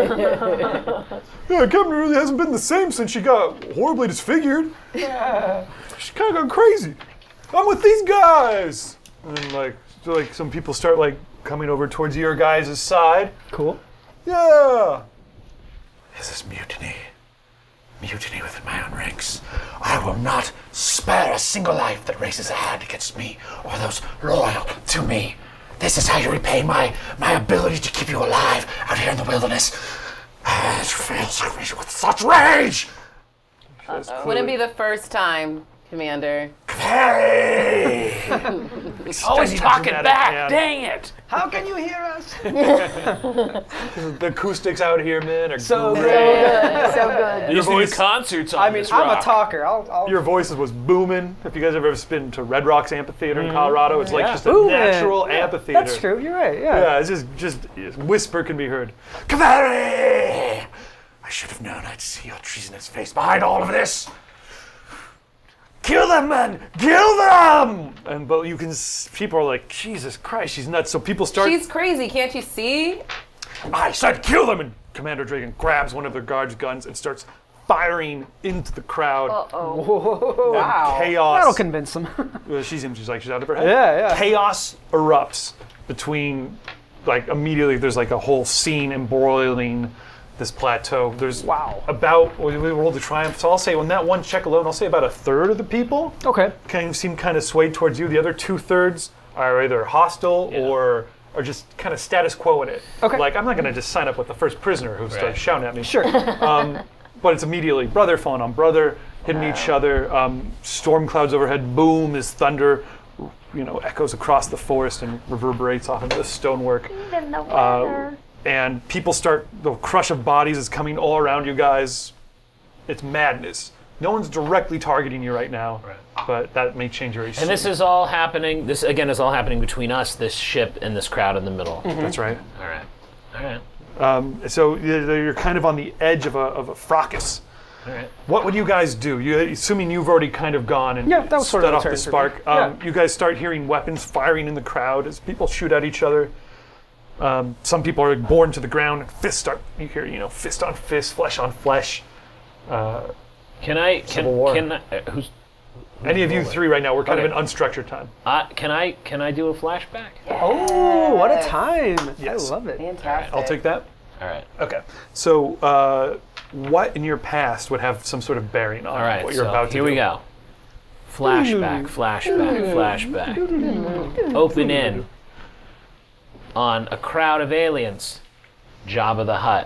Speaker 9: Yeah, Captain really hasn't been the same since she got horribly disfigured. She's kind of gone crazy. I'm with these guys. And then, like, so, like some people start like coming over towards your guys' side.
Speaker 3: Cool.
Speaker 9: Yeah.
Speaker 6: This is mutiny. Mutiny within my own ranks. I will not spare a single life that raises a hand against me or those loyal to me. This is how you repay my, my ability to keep you alive out here in the wilderness. Ah, it fills me with such rage!
Speaker 2: Wouldn't be the first time, Commander.
Speaker 6: Hey!
Speaker 4: Always talking
Speaker 9: dramatic
Speaker 4: back.
Speaker 9: man.
Speaker 4: Dang it!
Speaker 3: How can you hear us?
Speaker 9: The acoustics out here, man, are
Speaker 3: So
Speaker 9: great.
Speaker 3: good.
Speaker 5: So good.
Speaker 4: They used to do
Speaker 9: voice-
Speaker 4: concerts on
Speaker 3: I mean,
Speaker 4: this
Speaker 3: I'm
Speaker 4: rock.
Speaker 3: a talker. I'll. I'll
Speaker 9: Your voices was booming. If you guys have ever been to Red Rocks Amphitheater in Colorado, it's like
Speaker 3: Yeah.
Speaker 9: just a
Speaker 3: Booming.
Speaker 9: natural
Speaker 3: Yeah,
Speaker 9: amphitheater.
Speaker 3: That's true. You're right. Yeah.
Speaker 9: Yeah, it's just just whisper can be heard.
Speaker 6: Cavalry! I should have known I'd see your treasonous face behind all of this.
Speaker 9: Kill them, man! Kill them! And but you can, s- people are like, Jesus Christ, she's nuts. So people start.
Speaker 2: She's crazy, can't you see?
Speaker 9: I said, kill them! And Commander Dragon grabs one of their guards' guns and starts firing into the crowd.
Speaker 3: Whoa.
Speaker 2: Wow.
Speaker 9: Chaos.
Speaker 3: That'll convince them.
Speaker 9: Well, she's she's like she's out of her head.
Speaker 3: Yeah, yeah.
Speaker 9: Chaos erupts between, like immediately. There's like a whole scene embroiling this plateau. There's
Speaker 3: Wow.
Speaker 9: about we we rolled the triumph. So I'll say on that one check alone, I'll say about a third of the people
Speaker 3: Okay.
Speaker 9: kind of seem kind of swayed towards you. The other two thirds are either hostile or are just kind of status quo in it.
Speaker 3: Okay.
Speaker 9: Like I'm not gonna just sign up with the first prisoner who starts
Speaker 4: Right.
Speaker 9: shouting at me.
Speaker 3: Sure.
Speaker 9: But it's immediately brother falling on brother, hitting each other. Um, storm clouds overhead, boom as thunder, you know, echoes across the forest and reverberates off into the stonework.
Speaker 5: Even the
Speaker 9: Uh,
Speaker 5: weather.
Speaker 9: and people start, the crush of bodies is coming all around you guys. It's madness. No one's directly targeting you right now, but that may change very soon.
Speaker 4: And this is all happening. This again is all happening between us, this ship, and this crowd in the middle.
Speaker 9: That's right.
Speaker 4: All right. All right.
Speaker 9: Um, so you're you're kind of on the edge of a, of a fracas.
Speaker 4: All right.
Speaker 9: What would you guys do? You, assuming you've already kind of gone and
Speaker 3: Yeah, that was sort of
Speaker 9: set
Speaker 3: a
Speaker 9: off the
Speaker 3: turn for
Speaker 9: spark,
Speaker 3: me.
Speaker 9: um,
Speaker 3: Yeah.
Speaker 9: you guys start hearing weapons firing in the crowd as people shoot at each other. Um, some people are borne to the ground and fists start. You hear, you know, fist on fist, flesh on flesh. Uh,
Speaker 4: Can I? Can,
Speaker 9: Civil War.
Speaker 4: can I, uh, who's?
Speaker 9: any of you three right now, we're kind
Speaker 4: Okay.
Speaker 9: of in unstructured time.
Speaker 4: Uh, can I? Can I do a flashback?
Speaker 3: Oh, what a time!
Speaker 9: Yes.
Speaker 3: I love it.
Speaker 2: Fantastic.
Speaker 9: I'll take that.
Speaker 4: All right.
Speaker 9: Okay. So, uh, what in your past would have some sort of bearing on
Speaker 4: All right.
Speaker 9: what you're
Speaker 4: so
Speaker 9: about to
Speaker 4: here
Speaker 9: do?
Speaker 4: we go. Flashback. Flashback. Flashback. Open in on a crowd of aliens. Jabba the Hutt.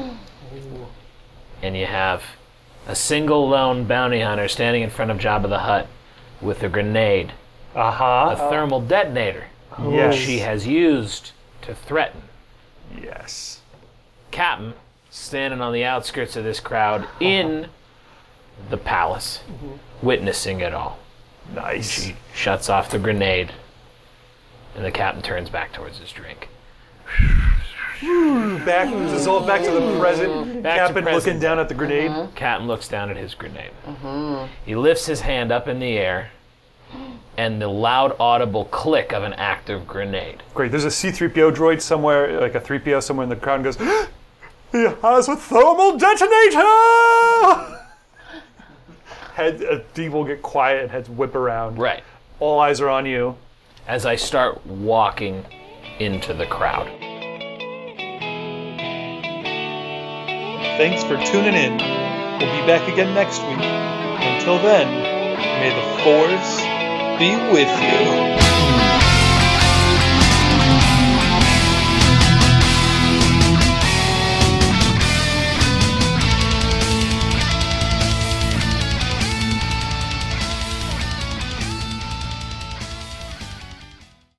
Speaker 4: And you have a single lone bounty hunter standing in front of Jabba the Hutt with a grenade,
Speaker 9: Uh-huh.
Speaker 4: a thermal detonator,
Speaker 9: Yes.
Speaker 4: she has used to threaten.
Speaker 9: Yes.
Speaker 4: Captain standing on the outskirts of this crowd in the palace, witnessing it all.
Speaker 9: Nice.
Speaker 4: She shuts off the grenade, and the captain turns back towards his drink.
Speaker 9: Back, this is all back to the present.
Speaker 4: Back to
Speaker 9: Captain
Speaker 4: present.
Speaker 9: looking down at the grenade.
Speaker 4: Captain looks down at his grenade. He lifts his hand up in the air, and the loud, audible click of an active grenade.
Speaker 9: Great. There's a C three P O droid somewhere, like a three P O somewhere in the crowd, and goes, "He has a thermal detonator!" Head, uh, D will get quiet and heads whip around.
Speaker 4: Right.
Speaker 9: All eyes are on you.
Speaker 4: As I start walking into the crowd.
Speaker 9: Thanks for tuning in. We'll be back again next week. Until then, may the Force be with you.